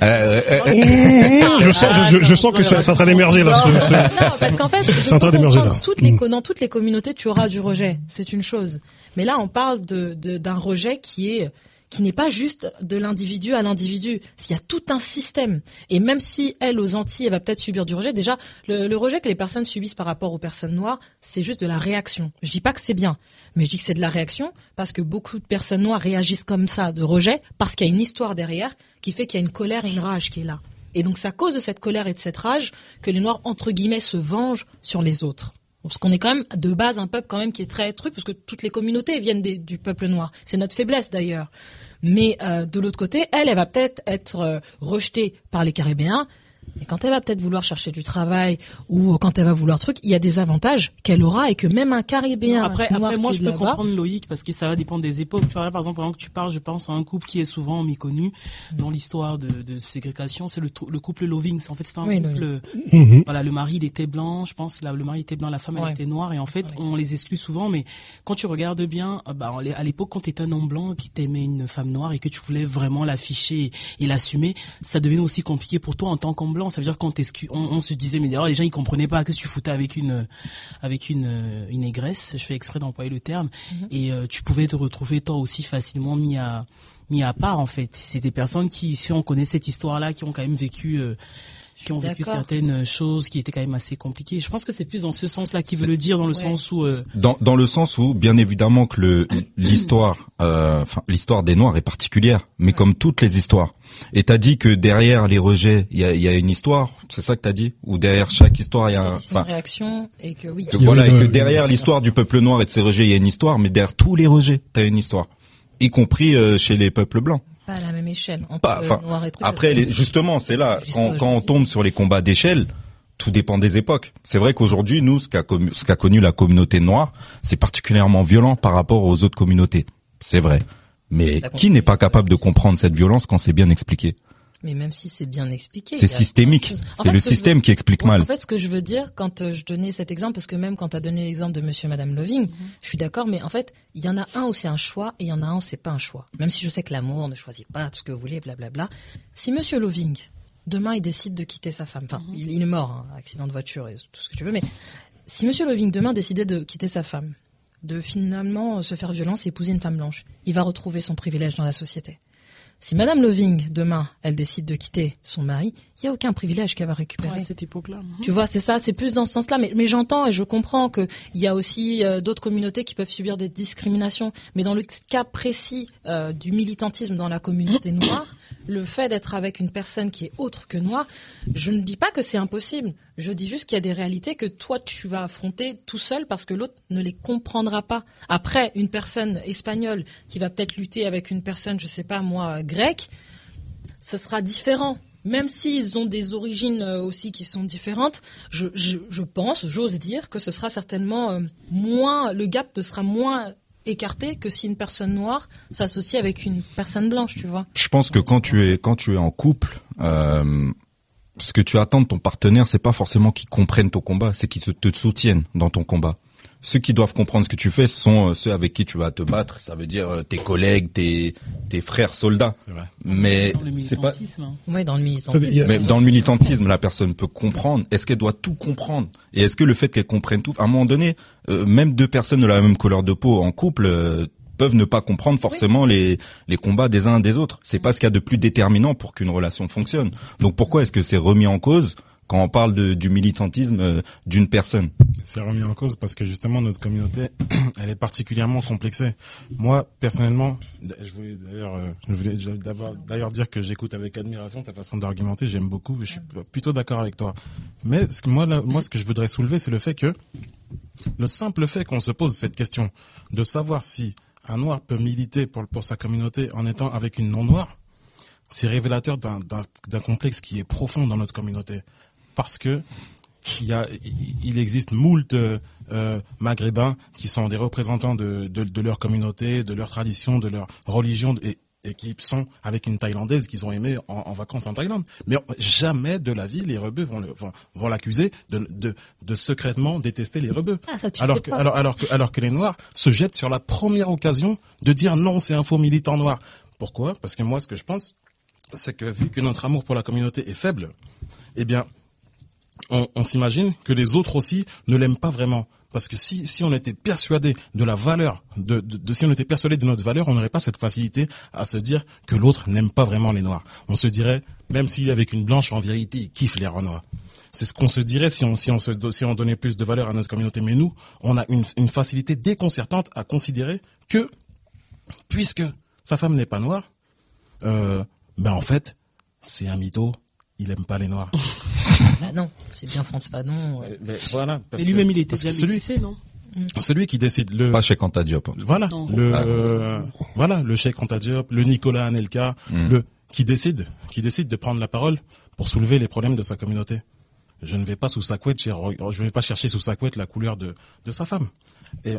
racisme. Je sens que c'est en train d'émerger là. Non, parce qu'en fait, c'est en train d'émerger là. Dans toutes les communautés, tu auras du rejet. C'est une chose. Mais là, on parle d'un rejet qui n'est pas juste de l'individu à l'individu. Il y a tout un système. Et même si elle, aux Antilles, elle va peut-être subir du rejet, déjà, le rejet que les personnes subissent par rapport aux personnes noires, c'est juste de la réaction. Je dis pas que c'est bien, mais je dis que c'est de la réaction parce que beaucoup de personnes noires réagissent comme ça, de rejet, parce qu'il y a une histoire derrière qui fait qu'il y a une colère et une rage qui est là. Et donc, c'est à cause de cette colère et de cette rage que les Noirs, entre guillemets, se vengent sur les autres. Parce qu'on est quand même, de base, un peuple quand même qui est très parce que toutes les communautés viennent du peuple noir. C'est notre faiblesse d'ailleurs. Mais de l'autre côté, elle va peut-être être rejetée par les Caribéens. Et quand elle va peut-être vouloir chercher du travail ou quand elle va vouloir il y a des avantages qu'elle aura et que même un Caribéen Après moi je peux comprendre Loïc parce que ça va dépendre des époques. Tu vois là par exemple pendant que tu parles, je pense à un couple qui est souvent méconnu dans l'histoire de ségrégation, c'est le couple Loving. En fait, c'était un couple voilà, le mari il était blanc, je pense le mari était blanc, la femme elle était noire et en fait, on les exclut souvent mais quand tu regardes bien à l'époque quand tu étais un homme blanc et puis tu aimais une femme noire et que tu voulais vraiment l'afficher et l'assumer, ça devenait aussi compliqué pour toi en tant qu'homme blanc. Ça veut dire qu'on on se disait mais d'ailleurs les gens ils comprenaient pas qu'est-ce que tu foutais avec une négresse, je fais exprès d'employer le terme, et tu pouvais te retrouver toi aussi facilement mis à part en fait. C'est des personnes qui, si on connaît cette histoire là, qui ont quand même vécu certaines choses qui étaient quand même assez compliquées. Je pense que c'est plus dans ce sens-là qu'il veut le dire, dans le sens où dans le sens où bien évidemment que l'histoire des Noirs est particulière, mais comme toutes les histoires. Et t'as dit que derrière les rejets, il y a une histoire, c'est ça que t'as dit, ou derrière chaque histoire il y a une réaction et que oui. Voilà, et que derrière l'histoire du peuple noir et de ses rejets, il y a une histoire, mais derrière tous les rejets, t'as une histoire, y compris chez les peuples blancs. Pas à la même échelle. Noir et truc, après, justement, c'est là, quand on tombe sur les combats d'échelle, tout dépend des époques. C'est vrai qu'aujourd'hui, nous, ce qu'a connu la communauté noire, c'est particulièrement violent par rapport aux autres communautés. C'est vrai. Mais qui n'est pas capable de comprendre cette violence quand c'est bien expliqué? Mais même si c'est bien expliqué. C'est systémique. C'est le système qui explique mal. En fait, ce que je veux dire, quand je donnais cet exemple, parce que même quand tu as donné l'exemple de monsieur et madame Loving, je suis d'accord, mais en fait, il y en a un où c'est un choix et il y en a un où c'est pas un choix. Même si je sais que l'amour ne choisit pas tout ce que vous voulez, blablabla. Si monsieur Loving, demain, il décide de quitter sa femme, enfin, il est mort, accident de voiture et tout ce que tu veux, mais si monsieur Loving, demain, décidait de quitter sa femme, de finalement se faire violence et épouser une femme blanche, il va retrouver son privilège dans la société. Si Madame Loving, demain, elle décide de quitter son mari, il n'y a aucun privilège qu'elle va récupérer. À cette époque-là. Tu vois, c'est ça, c'est plus dans ce sens-là. Mais j'entends et je comprends qu'il y a aussi d'autres communautés qui peuvent subir des discriminations. Mais dans le cas précis du militantisme dans la communauté noire, le fait d'être avec une personne qui est autre que noire, je ne dis pas que c'est impossible. Je dis juste qu'il y a des réalités que toi, tu vas affronter tout seul parce que l'autre ne les comprendra pas. Après, une personne espagnole qui va peut-être lutter avec une personne, je sais pas moi, grecque, ce sera différent. Même s'ils ont des origines aussi qui sont différentes, je pense, j'ose dire que ce sera certainement le gap sera moins écarté que si une personne noire s'associe avec une personne blanche, tu vois. Je pense que quand tu es en couple, ce que tu attends de ton partenaire, c'est pas forcément qu'il comprenne ton combat, c'est qu'il te soutienne dans ton combat. Ceux qui doivent comprendre ce que tu fais sont ceux avec qui tu vas te battre. Ça veut dire tes collègues, tes frères soldats. C'est vrai. Mais c'est pas. Oui, dans le militantisme. Mais dans le militantisme, la personne peut comprendre. Est-ce qu'elle doit tout comprendre? Et est-ce que le fait qu'elle comprenne tout, à un moment donné, même deux personnes de la même couleur de peau en couple peuvent ne pas comprendre forcément les combats des uns des autres. C'est pas ce qu'il y a de plus déterminant pour qu'une relation fonctionne. Donc pourquoi est-ce que c'est remis en cause quand on parle du militantisme d'une personne? C'est remis en cause parce que justement notre communauté, elle est particulièrement complexée. Moi, personnellement, je voulais d'ailleurs dire que j'écoute avec admiration ta façon d'argumenter, j'aime beaucoup, je suis plutôt d'accord avec toi. Mais ce que je voudrais soulever, c'est le fait que le simple fait qu'on se pose cette question de savoir si un noir peut militer pour sa communauté en étant avec une non-noire, c'est révélateur d'un complexe qui est profond dans notre communauté. Parce que il existe moult maghrébins qui sont des représentants de leur communauté, de leur tradition, de leur religion et qui sont avec une Thaïlandaise qu'ils ont aimé en vacances en Thaïlande. Mais jamais de la vie les rebeux vont l'accuser de secrètement détester les rebeux. Alors que les Noirs se jettent sur la première occasion de dire non, c'est un faux militant noir. Pourquoi? Parce que moi, ce que je pense, c'est que vu que notre amour pour la communauté est faible, eh bien, on s'imagine que les autres aussi ne l'aiment pas vraiment. Parce que si on était persuadé de la valeur, si on était persuadé de notre valeur, on n'aurait pas cette facilité à se dire que l'autre n'aime pas vraiment les Noirs. On se dirait, même s'il est avec une blanche, en vérité, il kiffe les Renois. C'est ce qu'on se dirait si on donnait plus de valeur à notre communauté. Mais nous, on a une facilité déconcertante à considérer que, puisque sa femme n'est pas noire, en fait, c'est un mytho. Il aime pas les Noirs. Bah non, c'est bien Frantz Fanon. Mais voilà. Mais lui-même, il était déjà métissé, non? Celui qui décide pas Cheikh Anta Diop. Voilà. Le Cheikh Anta Diop, le Nicolas Anelka, qui décide de prendre la parole pour soulever les problèmes de sa communauté. Je ne vais pas chercher sous sa couette la couleur de sa femme. Et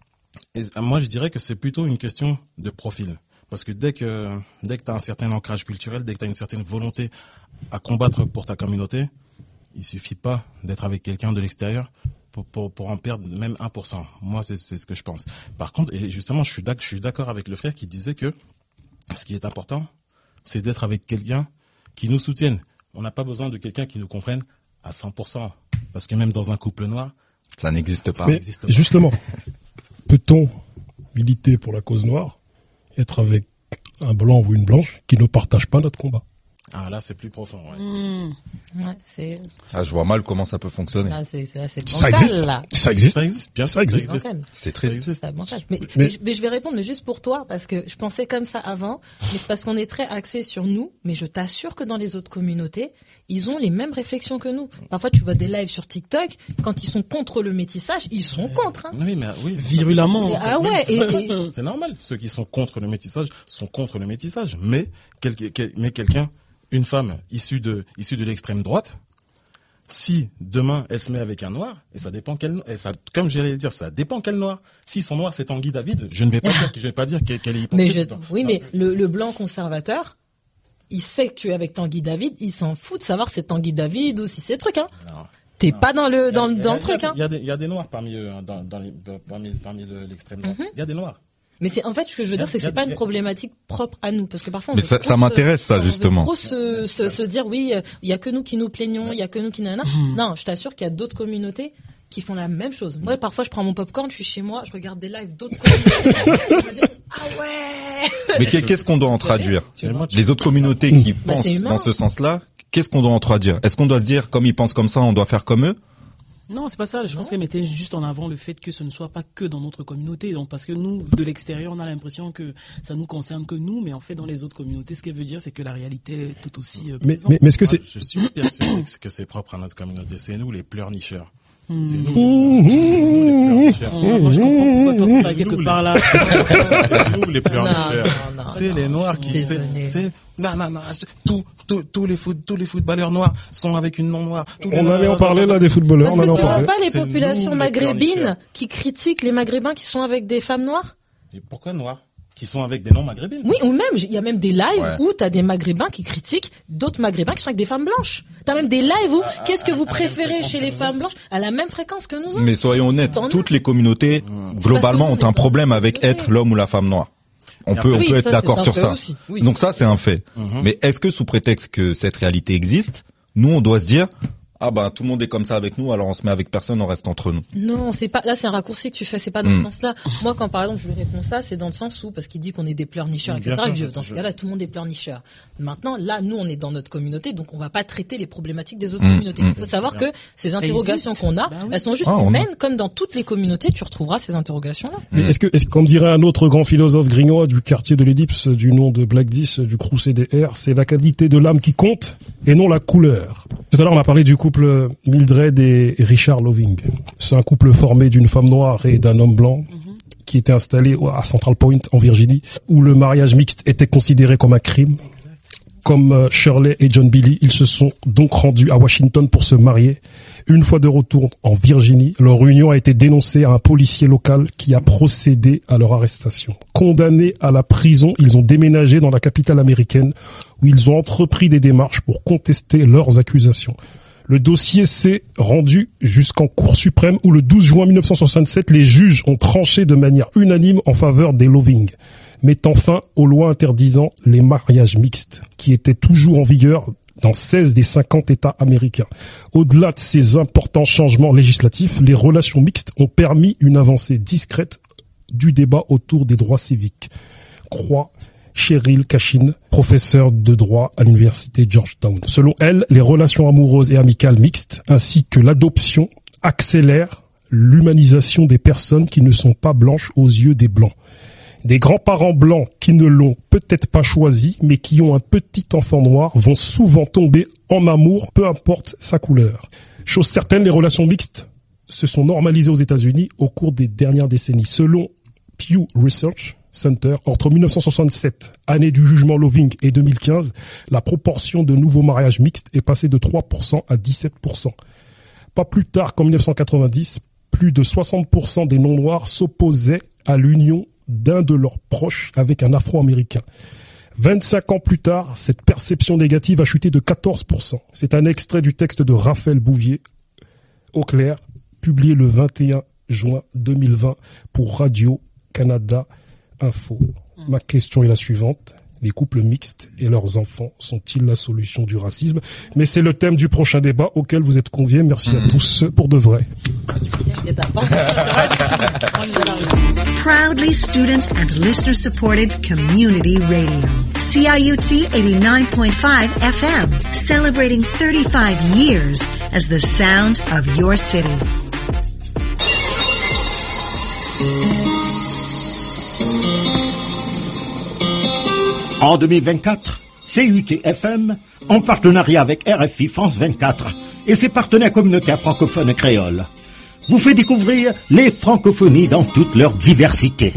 moi, je dirais que c'est plutôt une question de profil. Parce que dès que t'as un certain ancrage culturel, dès que t'as une certaine volonté à combattre pour ta communauté, il suffit pas d'être avec quelqu'un de l'extérieur pour en perdre même 1%. Moi, c'est ce que je pense. Par contre, et justement, je suis d'accord avec le frère qui disait que ce qui est important, c'est d'être avec quelqu'un qui nous soutienne. On n'a pas besoin de quelqu'un qui nous comprenne à 100%. Parce que même dans un couple noir, ça n'existe pas. Mais justement, peut-on militer pour la cause noire, être avec un blanc ou une blanche qui ne partage pas notre combat? Ah, là, c'est plus profond, ouais. Je vois mal comment ça peut fonctionner. Là, c'est ça bancal, existe. là. Ça existe. Bien sûr, ça existe. C'est triste. Mais je vais répondre, mais juste pour toi, parce que je pensais comme ça avant, mais c'est parce qu'on est très axé sur nous, mais je t'assure que dans les autres communautés, ils ont les mêmes réflexions que nous. Parfois, tu vois des lives sur TikTok, quand ils sont contre le métissage, ils sont contre, hein. Oui. Virulemment. Ah ouais, c'est normal. Ceux qui sont contre le métissage sont contre le métissage. Mais quelqu'un, une femme issue de l'extrême droite, si demain elle se met avec un noir, et ça dépend comme j'allais dire, ça dépend quel noir. Si son noir c'est Tanguy David, je ne vais pas dire qu'elle est hypocrite. Mais le blanc conservateur, il sait que tu es avec Tanguy David, il s'en fout de savoir si c'est Tanguy David ou si c'est truc, hein. T'es pas dans le truc, hein. Il y a des noirs parmi eux, parmi l'extrême droite. Il y a des noirs. Mais c'est, en fait, ce que je veux dire, c'est que c'est pas une problématique propre à nous, parce que parfois, mais ça m'intéresse, ça, justement. On veut trop se dire, oui, il y a que nous qui nous plaignons, il y a que nous qui nanana. Non, je t'assure qu'il y a d'autres communautés qui font la même chose. Moi, parfois, je prends mon popcorn, je suis chez moi, je regarde des lives d'autres communautés. Je me dis, ah ouais! Mais qu'est-ce qu'on doit en traduire? Les autres communautés qui pensent dans ce sens-là, qu'est-ce qu'on doit en traduire? Est-ce qu'on doit se dire, comme ils pensent comme ça, on doit faire comme eux? Non, c'est pas ça. Je pense qu'elle mettait juste en avant le fait que ce ne soit pas que dans notre communauté. Donc, parce que nous, de l'extérieur, on a l'impression que ça nous concerne que nous, mais en fait, dans les autres communautés, ce qu'elle veut dire, c'est que la réalité est tout aussi présente. Mais est-ce que c'est... Je suis persuadé que c'est propre à notre communauté. C'est nous les pleurnicheurs. C'est nous les pleurnicheurs. Moi, je comprends pourquoi t'en sais pas quelque part là. C'est nous les pleurnicheurs. C'est les noirs qui, tous les footballeurs noirs sont avec une non noire. On allait en parler là des footballeurs. On allait en parler. Pas les populations maghrébines qui critiquent les maghrébins qui sont avec des femmes noires. Et pourquoi noirs? Qui sont avec des non-maghrébines. Oui, ou même, il y a même des lives où t'as des maghrébins qui critiquent d'autres maghrébins qui sont avec des femmes blanches. T'as même des lives où, qu'est-ce que vous préférez chez les femmes blanches à la même fréquence que nous autres. Mais soyons honnêtes, toutes les communautés, globalement, ont un problème avec être l'homme ou la femme noire. On peut être d'accord sur ça. Donc ça, c'est un fait. Mais est-ce que sous prétexte que cette réalité existe, nous, on doit se dire, ah ben tout le monde est comme ça avec nous, alors on se met avec personne, on reste entre nous. Non, c'est pas, là c'est un raccourci que tu fais, c'est pas dans ce sens-là. Moi quand par exemple je lui réponds ça, c'est dans le sens où, parce qu'il dit qu'on est des pleurnicheurs, etc. Je dis, dans ce cas-là, tout le monde est pleurnicheur. Maintenant, là, nous on est dans notre communauté, donc on va pas traiter les problématiques des autres communautés. Il faut savoir que ces interrogations qu'on a, elles sont juste humaines, comme dans toutes les communautés, tu retrouveras ces interrogations-là. Mais est-ce que, comme dirait un autre grand philosophe grignois du quartier de l'Ellipse, du nom de Black 10, du crew CDR, c'est la qualité de l'âme qui compte et non la couleur. Tout à l'heure on a parlé du couple Mildred et Richard Loving. C'est un couple formé d'une femme noire et d'un homme blanc qui était installé à Central Point en Virginie, où le mariage mixte était considéré comme un crime. Comme Shirley et John Billy, ils se sont donc rendus à Washington pour se marier. Une fois de retour en Virginie, leur union a été dénoncée à un policier local qui a procédé à leur arrestation. Condamnés à la prison, ils ont déménagé dans la capitale américaine où ils ont entrepris des démarches pour contester leurs accusations. Le dossier s'est rendu jusqu'en Cour suprême où le 12 juin 1967, les juges ont tranché de manière unanime en faveur des Loving, mettant fin aux lois interdisant les mariages mixtes, qui étaient toujours en vigueur dans 16 des 50 États américains. Au-delà de ces importants changements législatifs, les relations mixtes ont permis une avancée discrète du débat autour des droits civiques, croit Cheryl Cashin, professeure de droit à l'université Georgetown. Selon elle, les relations amoureuses et amicales mixtes, ainsi que l'adoption, accélèrent l'humanisation des personnes qui ne sont pas blanches aux yeux des blancs. Des grands-parents blancs qui ne l'ont peut-être pas choisi, mais qui ont un petit enfant noir, vont souvent tomber en amour, peu importe sa couleur. Chose certaine, les relations mixtes se sont normalisées aux États-Unis au cours des dernières décennies. Selon Pew Research Center, entre 1967, année du jugement Loving, et 2015, la proportion de nouveaux mariages mixtes est passée de 3% à 17%. Pas plus tard qu'en 1990, plus de 60% des non-noirs s'opposaient à l'union d'un de leurs proches avec un Afro-Américain. 25 ans plus tard, cette perception négative a chuté de 14%. C'est un extrait du texte de Raphaël Bouvier, au clair, publié le 21 juin 2020 pour Radio-Canada Info. Ma question est la suivante. Les couples mixtes et leurs enfants sont-ils la solution du racisme? Mais c'est le thème du prochain débat auquel vous êtes conviés. Merci à tous pour de vrai. Proudly student and listener supported community radio. CIUT 89.5 FM, celebrating 35 years as the sound of your city. En 2024, CUT-FM, en partenariat avec RFI France 24 et ses partenaires communautaires francophones et créoles, vous fait découvrir les francophonies dans toute leur diversité.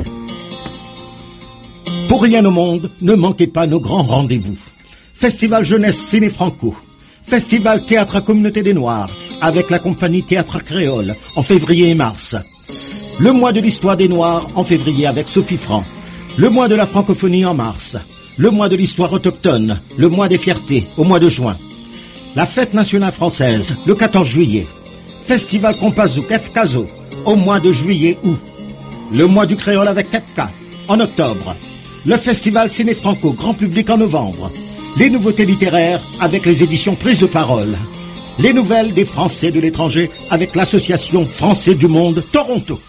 Pour rien au monde, ne manquez pas nos grands rendez-vous. Festival Jeunesse Ciné Franco, Festival Théâtre à Communauté des Noirs, avec la compagnie Théâtre Créole, en février et mars. Le mois de l'histoire des Noirs, en février, avec Sophie Franc. Le mois de la francophonie en mars. Le mois de l'histoire autochtone, le mois des fiertés, au mois de juin. La fête nationale française, le 14 juillet. Festival Compazouk Fkazo, au mois de juillet-août. Le mois du créole avec Kepka, en octobre. Le festival Ciné Franco, grand public en novembre. Les nouveautés littéraires avec les éditions Prise de Parole. Les nouvelles des Français de l'étranger avec l'association Français du Monde Toronto.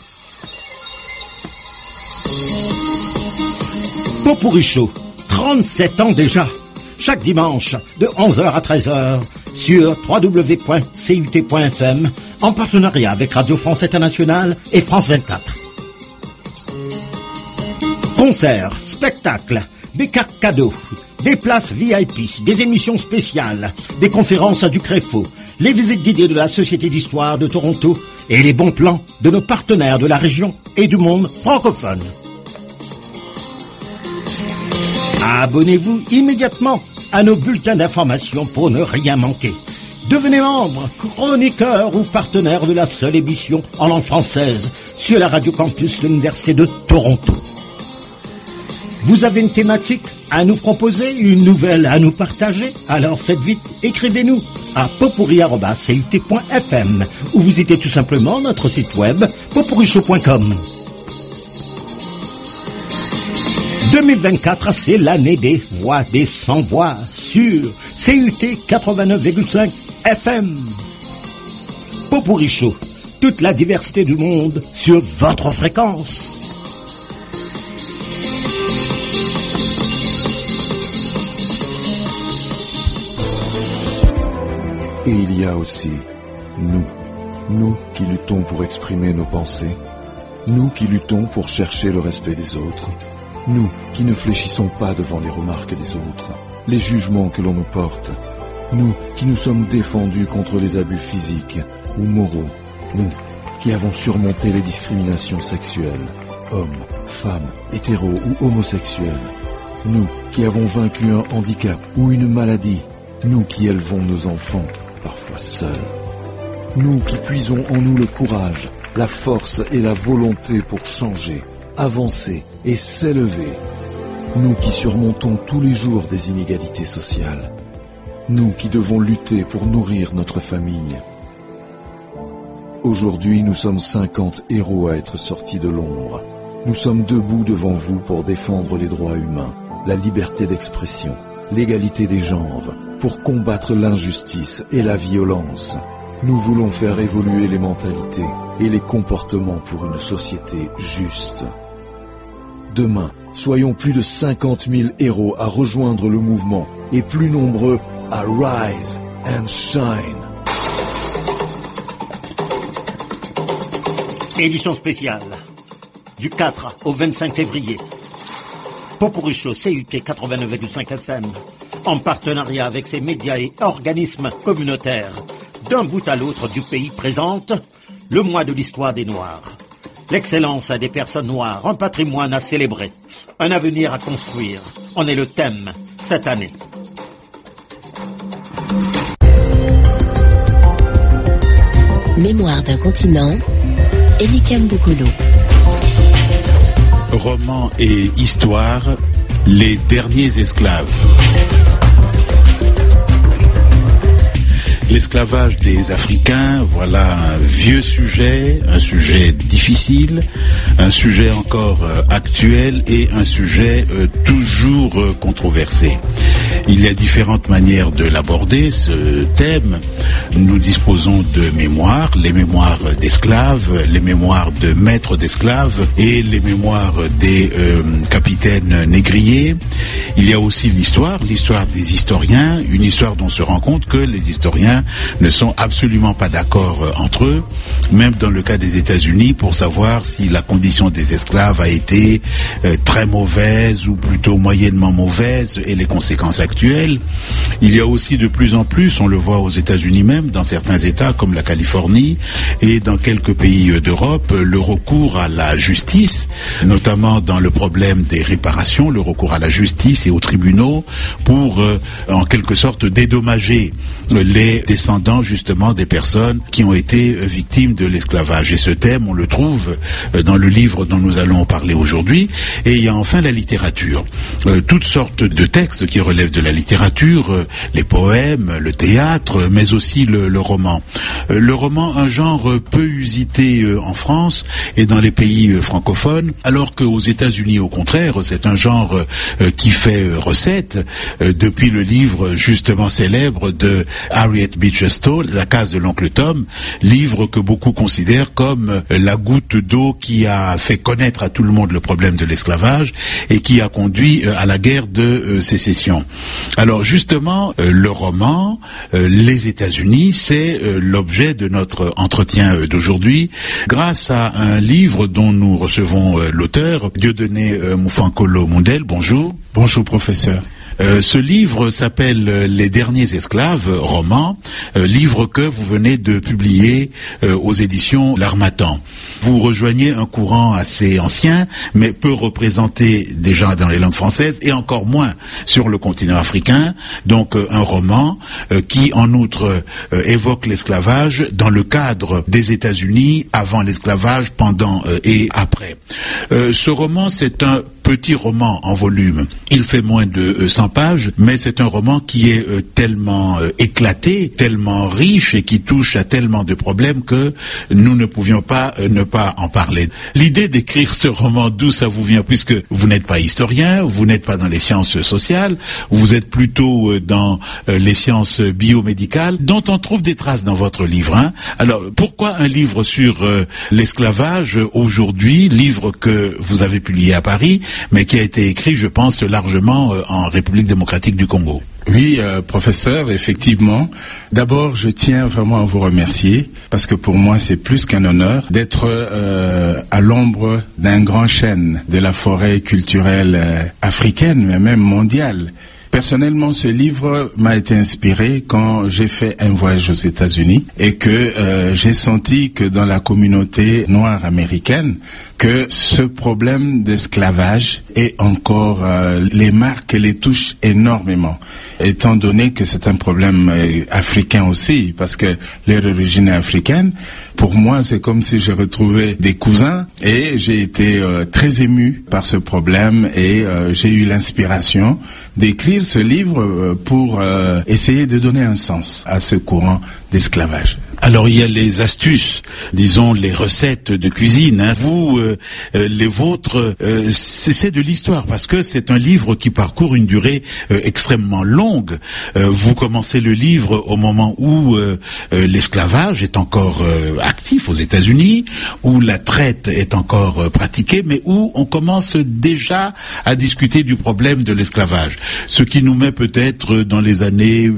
Pot-pourri chaud, 37 ans déjà, chaque dimanche de 11h à 13h sur www.cut.fm en partenariat avec Radio France Internationale et France 24. Concerts, spectacles, des cartes cadeaux, des places VIP, des émissions spéciales, des conférences à du Créfo, les visites guidées de la Société d'Histoire de Toronto et les bons plans de nos partenaires de la région et du monde francophone. Abonnez-vous immédiatement à nos bulletins d'information pour ne rien manquer. Devenez membre, chroniqueur ou partenaire de la seule émission en langue française sur la Radio Campus de l'Université de Toronto. Vous avez une thématique à nous proposer, une nouvelle à nous partager? Alors faites vite, écrivez-nous à potpourri@cut.fm ou visitez tout simplement notre site web potpourrishow.com. 2024, c'est l'année des voix, des sans-voix sur CUT 89,5 FM. Pot-pourri chaud, toute la diversité du monde sur votre fréquence. Et il y a aussi nous qui luttons pour exprimer nos pensées, nous qui luttons pour chercher le respect des autres, nous qui ne fléchissons pas devant les remarques des autres, les jugements que l'on nous porte, nous qui nous sommes défendus contre les abus physiques ou moraux, nous qui avons surmonté les discriminations sexuelles, hommes, femmes, hétéros ou homosexuels, nous qui avons vaincu un handicap ou une maladie, nous qui élevons nos enfants, parfois seuls. Nous qui puisons en nous le courage, la force et la volonté pour changer, avancer et s'élever. Nous qui surmontons tous les jours des inégalités sociales. Nous qui devons lutter pour nourrir notre famille. Aujourd'hui, nous sommes 50 héros à être sortis de l'ombre. Nous sommes debout devant vous pour défendre les droits humains, la liberté d'expression, l'égalité des genres, pour combattre l'injustice et la violence. Nous voulons faire évoluer les mentalités et les comportements pour une société juste. Demain, soyons plus de 50 000 héros à rejoindre le mouvement et plus nombreux à rise and shine. Édition spéciale du 4 au 25 février. Poporicho CUT 89,5 FM, en partenariat avec ses médias et organismes communautaires, d'un bout à l'autre du pays, présente le mois de l'histoire des Noirs. L'excellence des personnes noires, un patrimoine à célébrer, un avenir à construire, en est le thème cette année. Mémoire d'un continent, Elikam Bokolo. Roman et histoire, les derniers esclaves. L'esclavage des Africains, voilà un vieux sujet, un sujet difficile, un sujet encore actuel et un sujet toujours controversé. Il y a différentes manières de l'aborder, ce thème. Nous disposons de mémoires, les mémoires d'esclaves, les mémoires de maîtres d'esclaves et les mémoires des capitaines négriers. Il y a aussi l'histoire des historiens, une histoire dont on se rend compte que les historiens ne sont absolument pas d'accord entre eux, même dans le cas des États-Unis, pour savoir si la condition des esclaves a été très mauvaise ou plutôt moyennement mauvaise et les conséquences actuelles. Il y a aussi de plus en plus, on le voit aux États-Unis même, dans certains États comme la Californie et dans quelques pays d'Europe, le recours à la justice, notamment dans le problème des réparations, le recours à la justice et aux tribunaux pour en quelque sorte dédommager les descendants justement des personnes qui ont été victimes de l'esclavage. Et ce thème, on le trouve dans le livre dont nous allons parler aujourd'hui. Et il y a enfin la littérature. Toutes sortes de textes qui relèvent de la littérature, les poèmes, le théâtre, mais aussi le roman. Le roman, un genre peu usité en France et dans les pays francophones, alors qu'aux États-Unis, au contraire, c'est un genre qui fait recette depuis le livre justement célèbre de Harriet Beecher Stowe, La case de l'oncle Tom, livre que beaucoup considèrent comme la goutte d'eau qui a fait connaître à tout le monde le problème de l'esclavage et qui a conduit à la guerre de sécession. Alors justement, le roman, les États-Unis, c'est l'objet de notre entretien d'aujourd'hui, grâce à un livre dont nous recevons l'auteur, Dieudonné Moufankolo Mundel. Bonjour. Bonjour professeur. Ce livre s'appelle Les derniers esclaves, roman, livre que vous venez de publier aux éditions L'Harmattan. Vous rejoignez un courant assez ancien, mais peu représenté déjà dans les langues françaises et encore moins sur le continent africain. Donc un roman qui en outre évoque l'esclavage dans le cadre des États-Unis, avant l'esclavage, pendant et après. Ce roman, c'est un petit roman en volume. Il fait moins de 100 pages, mais c'est un roman qui est tellement éclaté, tellement riche et qui touche à tellement de problèmes que nous ne pouvions pas ne pas en parler. L'idée d'écrire ce roman, d'où ça vous vient, puisque vous n'êtes pas historien, vous n'êtes pas dans les sciences sociales, vous êtes plutôt dans les sciences biomédicales, dont on trouve des traces dans votre livre. Alors, pourquoi un livre sur l'esclavage aujourd'hui, livre que vous avez publié à Paris, mais qui a été écrit, je pense, largement en République démocratique du Congo? Oui, professeur, effectivement. D'abord, je tiens vraiment à vous remercier, parce que pour moi, c'est plus qu'un honneur d'être à l'ombre d'un grand chêne de la forêt culturelle africaine, mais même mondiale. Personnellement, ce livre m'a été inspiré quand j'ai fait un voyage aux États-Unis et que j'ai senti que dans la communauté noire américaine, que ce problème d'esclavage est encore les marque et les touche énormément, étant donné que c'est un problème africain aussi, parce que leur origine est africaine. Pour moi, c'est comme si je retrouvais des cousins, et j'ai été très ému par ce problème, et j'ai eu l'inspiration d'écrire ce livre pour essayer de donner un sens à ce courant d'esclavage. Alors il y a les astuces, disons les recettes de cuisine. Hein. Vous, les vôtres, c'est de l'histoire parce que c'est un livre qui parcourt une durée extrêmement longue. Vous commencez le livre au moment où l'esclavage est encore actif aux États-Unis, où la traite est encore pratiquée, mais où on commence déjà à discuter du problème de l'esclavage. Ce qui nous met peut-être dans les années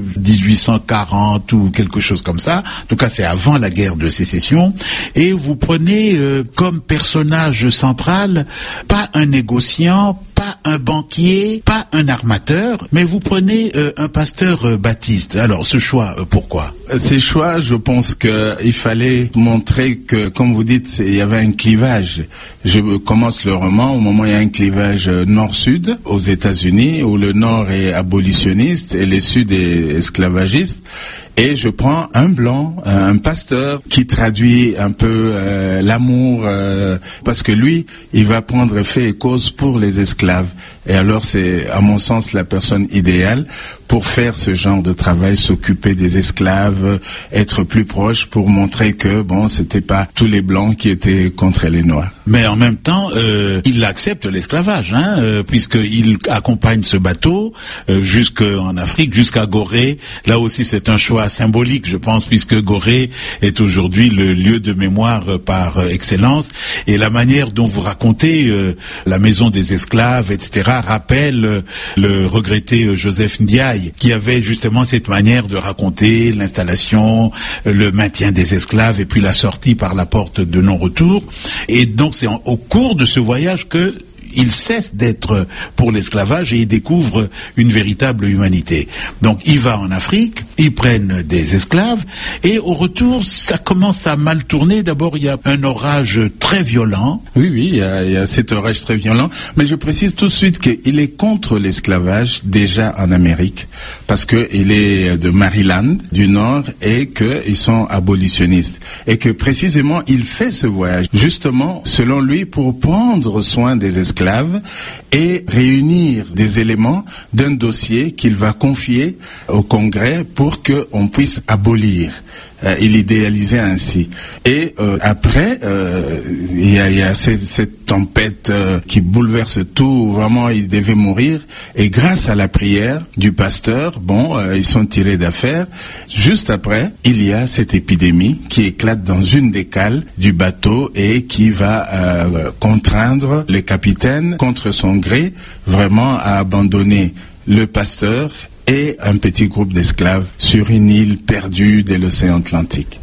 1840 ou quelque chose comme ça. En tout cas, c'est avant la guerre de sécession, et vous prenez comme personnage central pas un négociant, pas un banquier, pas un armateur, mais vous prenez un pasteur baptiste. Alors ce choix, pourquoi? Ces choix, je pense qu'il fallait montrer que, comme vous dites, il y avait un clivage. Je commence le roman au moment où il y a un clivage nord-sud aux États-Unis, où le nord est abolitionniste et le sud est esclavagiste. Et je prends un blanc, un pasteur, qui traduit un peu l'amour, parce que lui, il va prendre fait et cause pour les esclaves. Et alors c'est, à mon sens, la personne idéale pour faire ce genre de travail, s'occuper des esclaves, être plus proche pour montrer que, bon, c'était pas tous les blancs qui étaient contre les noirs. Mais en même temps, il accepte l'esclavage, hein, puisqu'il accompagne ce bateau jusqu'en Afrique, jusqu'à Gorée. Là aussi, c'est un choix symbolique, je pense, puisque Gorée est aujourd'hui le lieu de mémoire par excellence. Et la manière dont vous racontez la maison des esclaves, etc., rappelle le regretté Joseph Ndiaye, qui avait justement cette manière de raconter l'installation, le maintien des esclaves et puis la sortie par la porte de non-retour. Et donc c'est au cours de ce voyage que il cesse d'être pour l'esclavage et il découvre une véritable humanité. Donc il va en Afrique, ils prennent des esclaves et au retour ça commence à mal tourner. D'abord il y a un orage très violent. Oui, il y a cet orage très violent, mais je précise tout de suite qu'il est contre l'esclavage déjà en Amérique, parce qu'il est de Maryland, du Nord, et qu'ils sont abolitionnistes. Et que précisément il fait ce voyage, justement, selon lui, pour prendre soin des esclaves et réunir des éléments d'un dossier qu'il va confier au Congrès pour qu'on puisse abolir. Il idéalisait ainsi. Et après, il y a cette tempête qui bouleverse tout. Vraiment, il devait mourir. Et grâce à la prière du pasteur, ils sont tirés d'affaire. Juste après, il y a cette épidémie qui éclate dans une des cales du bateau et qui va contraindre le capitaine, contre son gré, vraiment à abandonner le pasteur et un petit groupe d'esclaves sur une île perdue de l'océan Atlantique.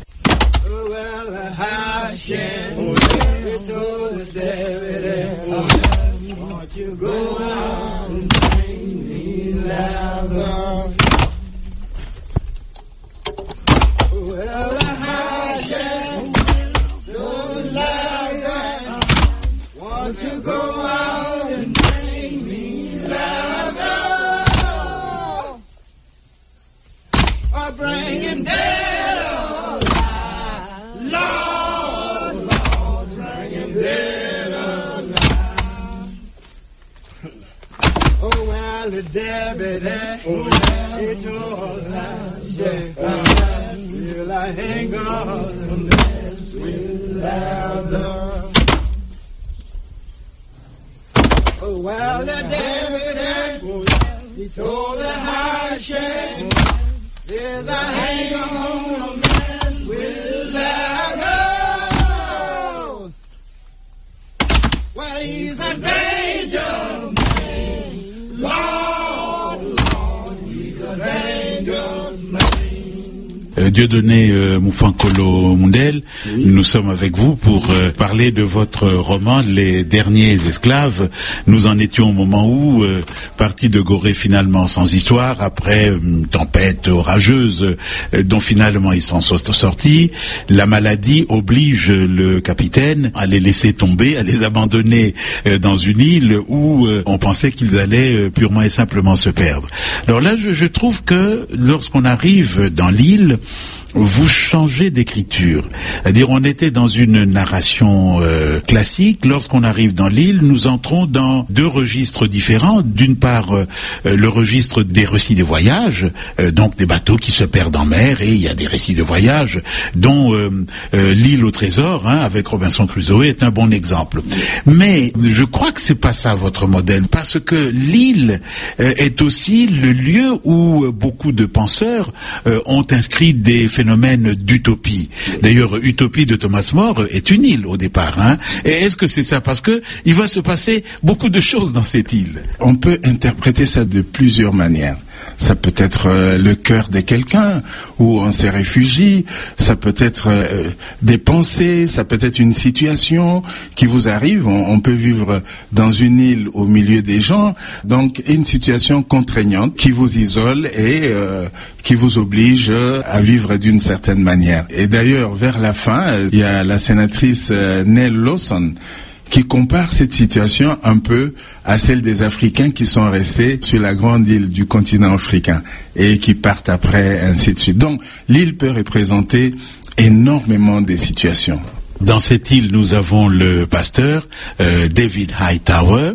Bring him dead alive, Lord, Lord, bring him dead alive. Oh, well, the deputy, he told us, will I hang on and mess with lather? Oh, well, the deputy, he told the high sheriff, says I hang on a mess with lather. Well, he's a dangerous man. Lord, Lord, he's a dangerous man. Dieudonné Moufankolo Mundel, nous sommes avec vous pour parler de votre roman Les Derniers Esclaves. Nous en étions au moment où, parti de Gorée finalement sans histoire, après une tempête orageuse dont finalement ils s'en sont sortis, la maladie oblige le capitaine à les laisser tomber, à les abandonner dans une île où on pensait qu'ils allaient purement et simplement se perdre. Alors là, je trouve que lorsqu'on arrive dans l'île, vous changez d'écriture. C'est-à-dire, on était dans une narration classique. Lorsqu'on arrive dans l'île, nous entrons dans deux registres différents. D'une part, le registre des récits de voyage, donc des bateaux qui se perdent en mer, et il y a des récits de voyage, dont l'île au trésor, avec Robinson Crusoe, est un bon exemple. Mais je crois que c'est pas ça votre modèle, parce que l'île est aussi le lieu où beaucoup de penseurs ont inscrit des phénomène d'utopie. D'ailleurs, Utopie de Thomas More est une île au départ. Et est-ce que c'est ça? Parce que il va se passer beaucoup de choses dans cette île. On peut interpréter ça de plusieurs manières. Ça peut être le cœur de quelqu'un où on se réfugie, ça peut être des pensées, ça peut être une situation qui vous arrive. On peut vivre dans une île au milieu des gens, donc une situation contraignante qui vous isole et qui vous oblige à vivre d'une certaine manière. Et d'ailleurs, vers la fin, il y a la sénatrice Nell Lawson qui compare cette situation un peu à celle des Africains qui sont restés sur la grande île du continent africain et qui partent après, ainsi de suite. Donc, l'île peut représenter énormément de situations. Dans cette île, nous avons le pasteur David Hightower,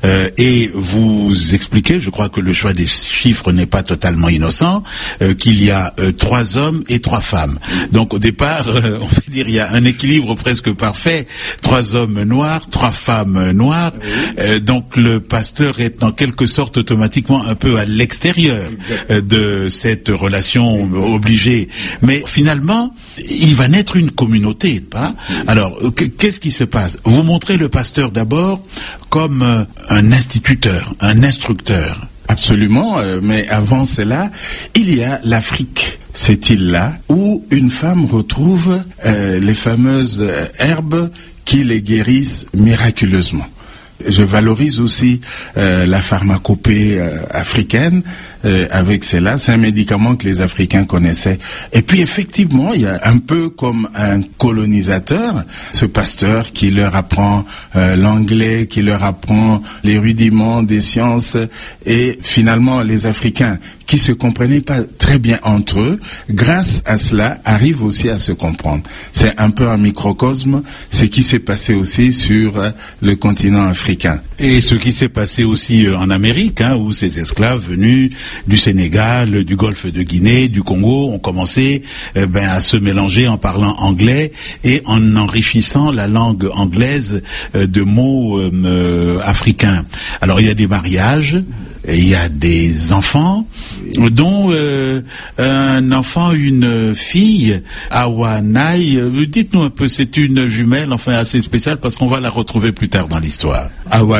et vous expliquez, je crois que le choix des chiffres n'est pas totalement innocent, qu'il y a 3 hommes et 3 femmes. Donc au départ, on peut dire il y a un équilibre presque parfait, 3 hommes noirs, 3 femmes noires. Donc le pasteur est en quelque sorte automatiquement un peu à l'extérieur de cette relation obligée. Mais finalement, il va naître une communauté, pas? Alors, qu'est-ce qui se passe? Vous montrez le pasteur d'abord comme un instituteur, un instructeur. Absolument, mais avant cela, il y a l'Afrique, cette île-là, où une femme retrouve les fameuses herbes qui les guérissent miraculeusement. Je valorise aussi la pharmacopée africaine avec cela. C'est un médicament que les Africains connaissaient. Et puis effectivement, il y a un peu comme un colonisateur, ce pasteur qui leur apprend l'anglais, qui leur apprend les rudiments des sciences. Et finalement, les Africains qui se comprenaient pas très bien entre eux, grâce à cela, arrivent aussi à se comprendre. C'est un peu un microcosme, ce qui s'est passé aussi sur le continent africain. Et ce qui s'est passé aussi en Amérique, où ces esclaves venus du Sénégal, du Golfe de Guinée, du Congo, ont commencé à se mélanger en parlant anglais et en enrichissant la langue anglaise de mots africains. Alors il y a des mariages, il y a des enfants, dont un enfant, une fille, Awanai. Dites-nous un peu, c'est une jumelle, enfin assez spéciale, parce qu'on va la retrouver plus tard dans l'histoire.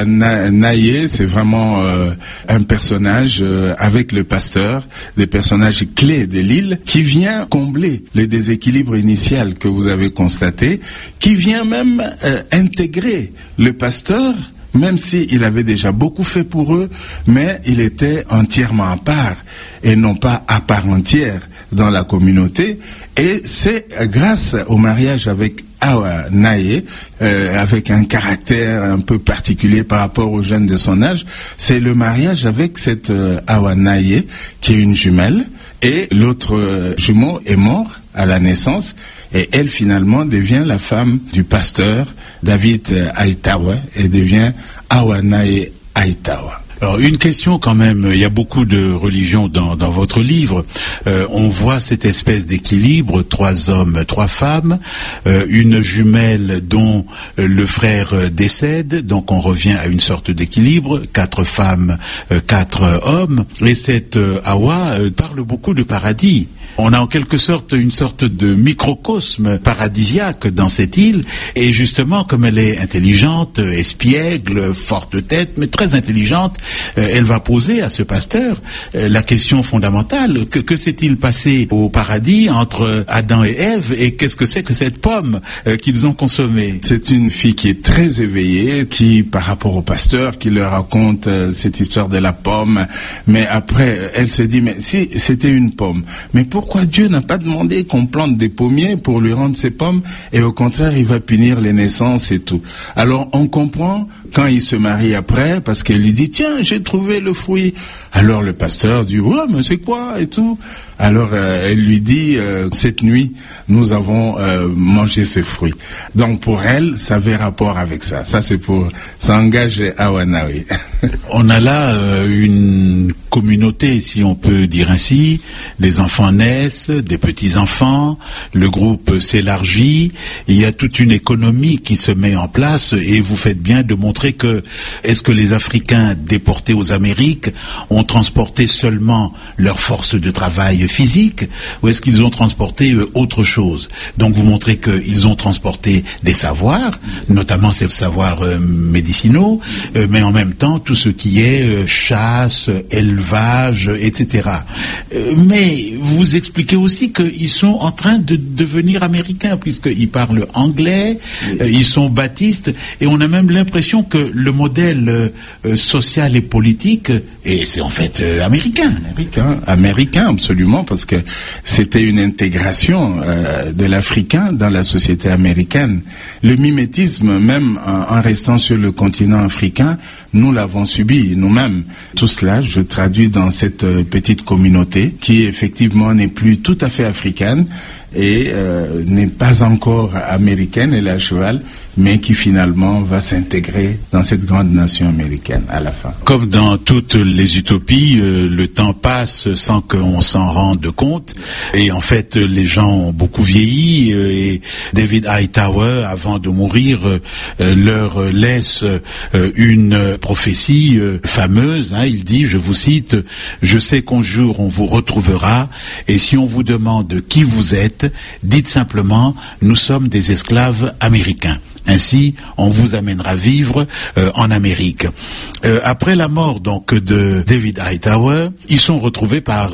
Awanai, c'est vraiment un personnage avec le pasteur, des personnages clés de l'île, qui vient combler le déséquilibre initial que vous avez constaté, qui vient même intégrer le pasteur, même s'il avait déjà beaucoup fait pour eux, mais il était entièrement à part et non pas à part entière dans la communauté. Et c'est grâce au mariage avec Awanai, avec un caractère un peu particulier par rapport aux jeunes de son âge, c'est le mariage avec cette Awanai qui est une jumelle, et l'autre jumeau est mort à la naissance, et elle finalement devient la femme du pasteur David Hightower et devient Awanai Hightower. Alors une question quand même, il y a beaucoup de religions dans votre livre, on voit cette espèce d'équilibre, 3 hommes, 3 femmes, une jumelle dont le frère décède, donc on revient à une sorte d'équilibre, 4 femmes, 4 hommes, et cette Hawa parle beaucoup de paradis. On a en quelque sorte une sorte de microcosme paradisiaque dans cette île, et justement, comme elle est intelligente, espiègle, forte tête, mais très intelligente, elle va poser à ce pasteur la question fondamentale: que s'est-il passé au paradis entre Adam et Ève, et qu'est-ce que c'est que cette pomme qu'ils ont consommée? C'est une fille qui est très éveillée, qui, par rapport au pasteur, qui leur raconte cette histoire de la pomme, mais après, elle se dit, mais si c'était une pomme, mais pourquoi Dieu n'a pas demandé qu'on plante des pommiers pour lui rendre ces pommes, et au contraire, il va punir les naissances et tout. Alors, on comprend quand il se marie après, parce qu'elle lui dit, tiens, j'ai trouvé le fruit. Alors, le pasteur dit, ouais, mais c'est quoi et tout. Alors, elle lui dit, cette nuit, nous avons mangé ce fruit. Donc, pour elle, ça avait rapport avec ça. Ça, c'est pour s'engager à Wanawi. On a là une communauté, si on peut dire ainsi. Les enfants naissent, des petits-enfants, le groupe s'élargit, il y a toute une économie qui se met en place, et vous faites bien de montrer que, est-ce que les Africains déportés aux Amériques ont transporté seulement leur force de travail physique, ou est-ce qu'ils ont transporté autre chose? Donc vous montrez qu'ils ont transporté des savoirs, notamment ces savoirs médicinaux, mais en même temps tout ce qui est chasse, élevage, etc. Mais vous expliquez aussi qu'ils sont en train de devenir américains, puisqu'ils parlent anglais, ils sont baptistes, et on a même l'impression que le modèle social et politique, et c'est en fait américain. Américain, absolument, parce que c'était une intégration de l'Africain dans la société américaine. Le mimétisme, même en restant sur le continent africain, nous l'avons subi nous-mêmes. Tout cela, je traduis dans cette petite communauté qui effectivement n'est plus tout à fait africaine et n'est pas encore américaine, elle est à cheval, mais qui finalement va s'intégrer dans cette grande nation américaine à la fin. Comme dans toutes les utopies, le temps passe sans qu'on s'en rende compte, et en fait les gens ont beaucoup vieilli, et David Hightower, avant de mourir, leur laisse une prophétie fameuse, il dit, je vous cite, « Je sais qu'un jour on vous retrouvera, et si on vous demande qui vous êtes, dites simplement, nous sommes des esclaves américains. Ainsi, on vous amènera vivre en Amérique. » Après la mort donc de David Hightower, ils sont retrouvés par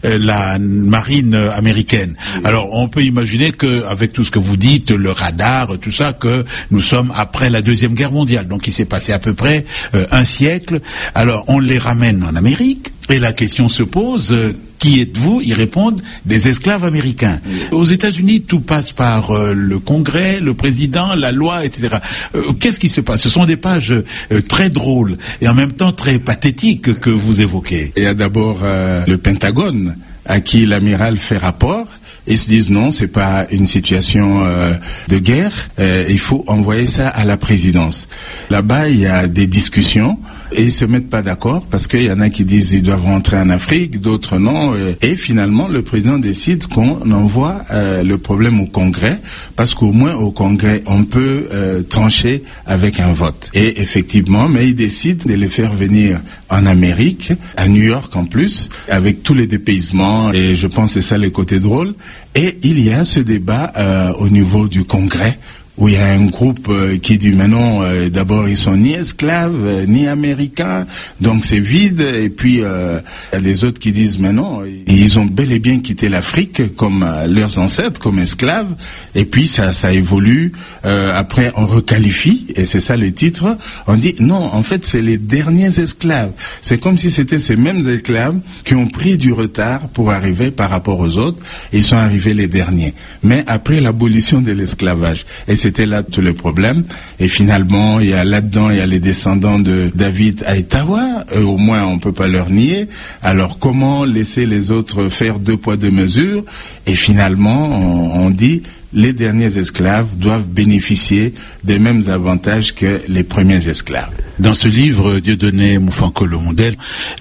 la marine américaine. Alors, on peut imaginer que, avec tout ce que vous dites, le radar, tout ça, que nous sommes après la Deuxième Guerre mondiale. Donc, il s'est passé à peu près un siècle. Alors, on les ramène en Amérique, et la question se pose. Qui êtes-vous? Ils répondent, des esclaves américains. Aux États-Unis, tout passe par le Congrès, le président, la loi, etc. Qu'est-ce qui se passe? Ce sont des pages très drôles et en même temps très pathétiques que vous évoquez. Il y a d'abord le Pentagone, à qui l'amiral fait rapport. Ils se disent non, c'est pas une situation de guerre, il faut envoyer ça à la présidence. Là-bas, il y a des discussions et ils se mettent pas d'accord parce qu'il y en a qui disent ils doivent rentrer en Afrique, d'autres non. Et finalement, le président décide qu'on envoie le problème au Congrès parce qu'au moins au Congrès, on peut trancher avec un vote. Et effectivement, mais il décide de les faire venir en Amérique, à New York en plus, avec tous les dépaysements. Et je pense que c'est ça le côté drôle. Et il y a ce débat au niveau du Congrès où il y a un groupe qui dit mais non, d'abord ils sont ni esclaves ni américains, donc c'est vide. Et puis les autres qui disent mais non, ils ont bel et bien quitté l'Afrique comme leurs ancêtres, comme esclaves. Et puis ça évolue. Après on requalifie et c'est ça le titre. On dit non, en fait c'est les derniers esclaves. C'est comme si c'était ces mêmes esclaves qui ont pris du retard pour arriver par rapport aux autres. Ils sont arrivés les derniers. Mais après l'abolition de l'esclavage. Et c'était là tout le problème. Et finalement, il y a là-dedans, il y a les descendants de David Hightower. Au moins, on peut pas leur nier. Alors, comment laisser les autres faire deux poids, deux mesures? Et finalement, on dit, les derniers esclaves doivent bénéficier des mêmes avantages que les premiers esclaves. Dans ce livre, Dieudonné Moufankolo Mondel,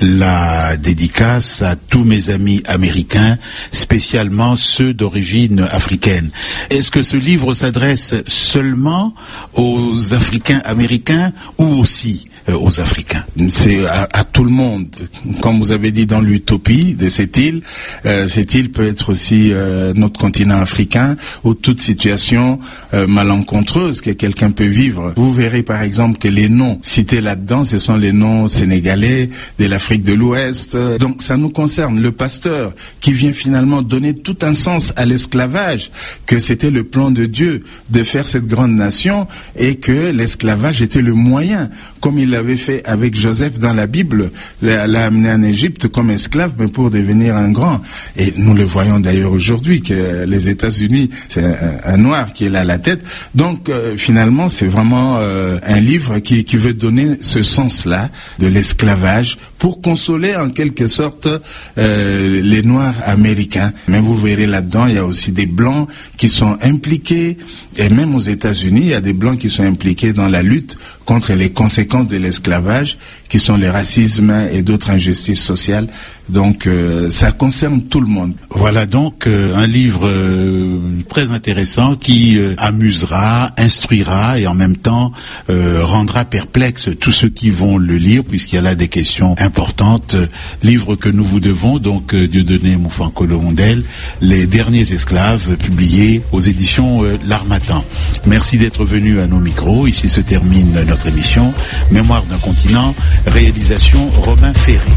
la dédicace à tous mes amis américains, spécialement ceux d'origine africaine. Est-ce que ce livre s'adresse seulement aux Africains américains ou aussi aux Africains. C'est à tout le monde. Comme vous avez dit dans l'utopie de cette île peut être aussi notre continent africain, ou toute situation malencontreuse que quelqu'un peut vivre. Vous verrez par exemple que les noms cités là-dedans, ce sont les noms sénégalais, de l'Afrique de l'Ouest. Donc ça nous concerne. Le pasteur qui vient finalement donner tout un sens à l'esclavage, que c'était le plan de Dieu de faire cette grande nation, et que l'esclavage était le moyen, comme il l'avait fait avec Joseph dans la Bible, l'a amené en Égypte comme esclave, mais pour devenir un grand. Et nous le voyons d'ailleurs aujourd'hui, que les États-Unis, c'est un noir qui est là à la tête. Donc finalement, c'est vraiment un livre qui veut donner ce sens-là de l'esclavage, pour consoler en quelque sorte les Noirs américains. Mais vous verrez là-dedans, il y a aussi des Blancs qui sont impliqués, et même aux États-Unis, il y a des Blancs qui sont impliqués dans la lutte contre les conséquences de l'esclavage, qui sont le racisme et d'autres injustices sociales. Donc ça concerne tout le monde. Voilà donc un livre très intéressant qui amusera, instruira et en même temps rendra perplexe tous ceux qui vont le lire, puisqu'il y a là des questions importantes. Livre que nous vous devons, donc Dieudonné Moufankolo-Mondel, Les derniers esclaves, publié aux éditions L'Harmattan. Merci d'être venu à nos micros. Ici se termine notre émission Mémoire d'un continent, réalisation Romain Ferré.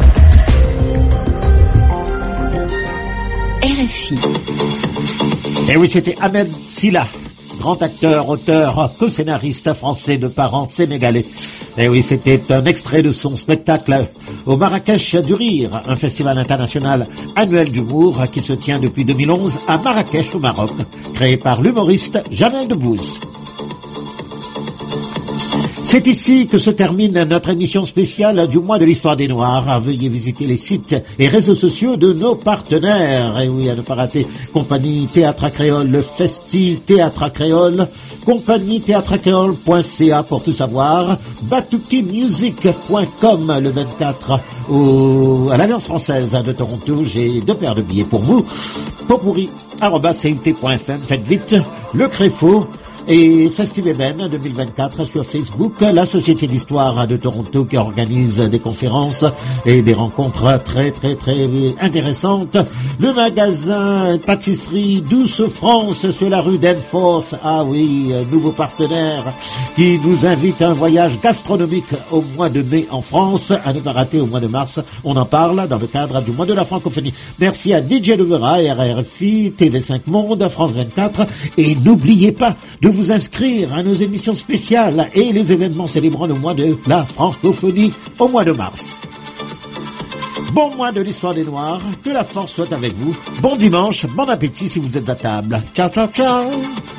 RFI. Et oui, c'était Ahmed Silla, grand acteur, auteur, co-scénariste français de parents sénégalais. Et oui, c'était un extrait de son spectacle au Marrakech du Rire, un festival international annuel d'humour qui se tient depuis 2011 à Marrakech au Maroc, créé par l'humoriste Jamel Debbouze. C'est ici que se termine notre émission spéciale du mois de l'histoire des Noirs. Veuillez visiter les sites et réseaux sociaux de nos partenaires. Et oui, à ne pas rater, Compagnie Théâtre à Créole, le Festi Théâtre à Créole, Compagnie théâtrecréole.ca pour tout savoir, batoukimusic.com le 24 à l'Alliance française de Toronto. J'ai 2 paires de billets pour vous. poppourri@CUT.fm. Faites vite, le Créfaux. Et Festiveben 2024 sur Facebook, la Société d'Histoire de Toronto qui organise des conférences et des rencontres très intéressantes. Le magasin Pâtisserie Douce France sur la rue Danforth, ah oui, nouveau partenaire qui nous invite à un voyage gastronomique au mois de mai en France, à ne pas rater au mois de mars. On en parle dans le cadre du mois de la francophonie. Merci à DJ Lovera, RRFI, TV5 Monde, France 24, et n'oubliez pas de vous inscrire à nos émissions spéciales et les événements célébrant le mois de la francophonie au mois de mars. Bon mois de l'histoire des Noirs, que la force soit avec vous. Bon dimanche, bon appétit si vous êtes à table. Ciao, ciao, ciao.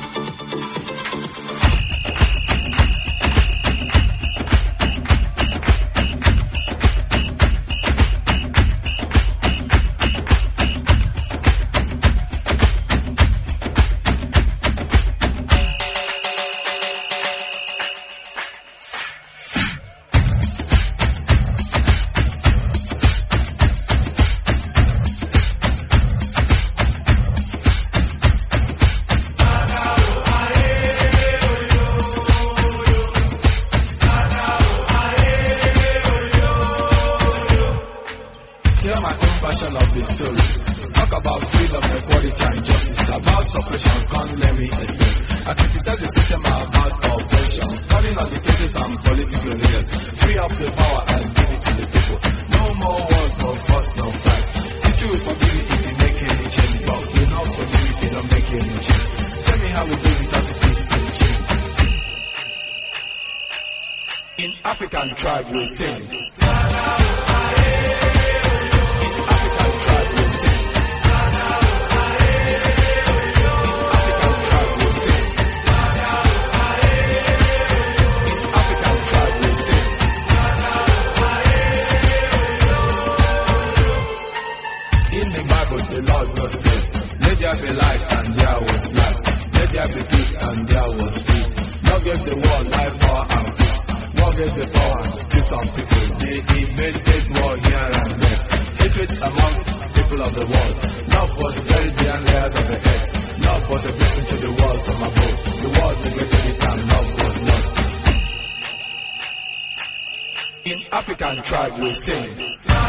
In African tribe we sing. Give the world life, power and peace. War gave the power to some people. They invented war here and there. Hatred amongst people of the world. Love was buried behind layers of the earth. Love was a blessing to the world from above. The world neglected it and love was not. African tribe will sing.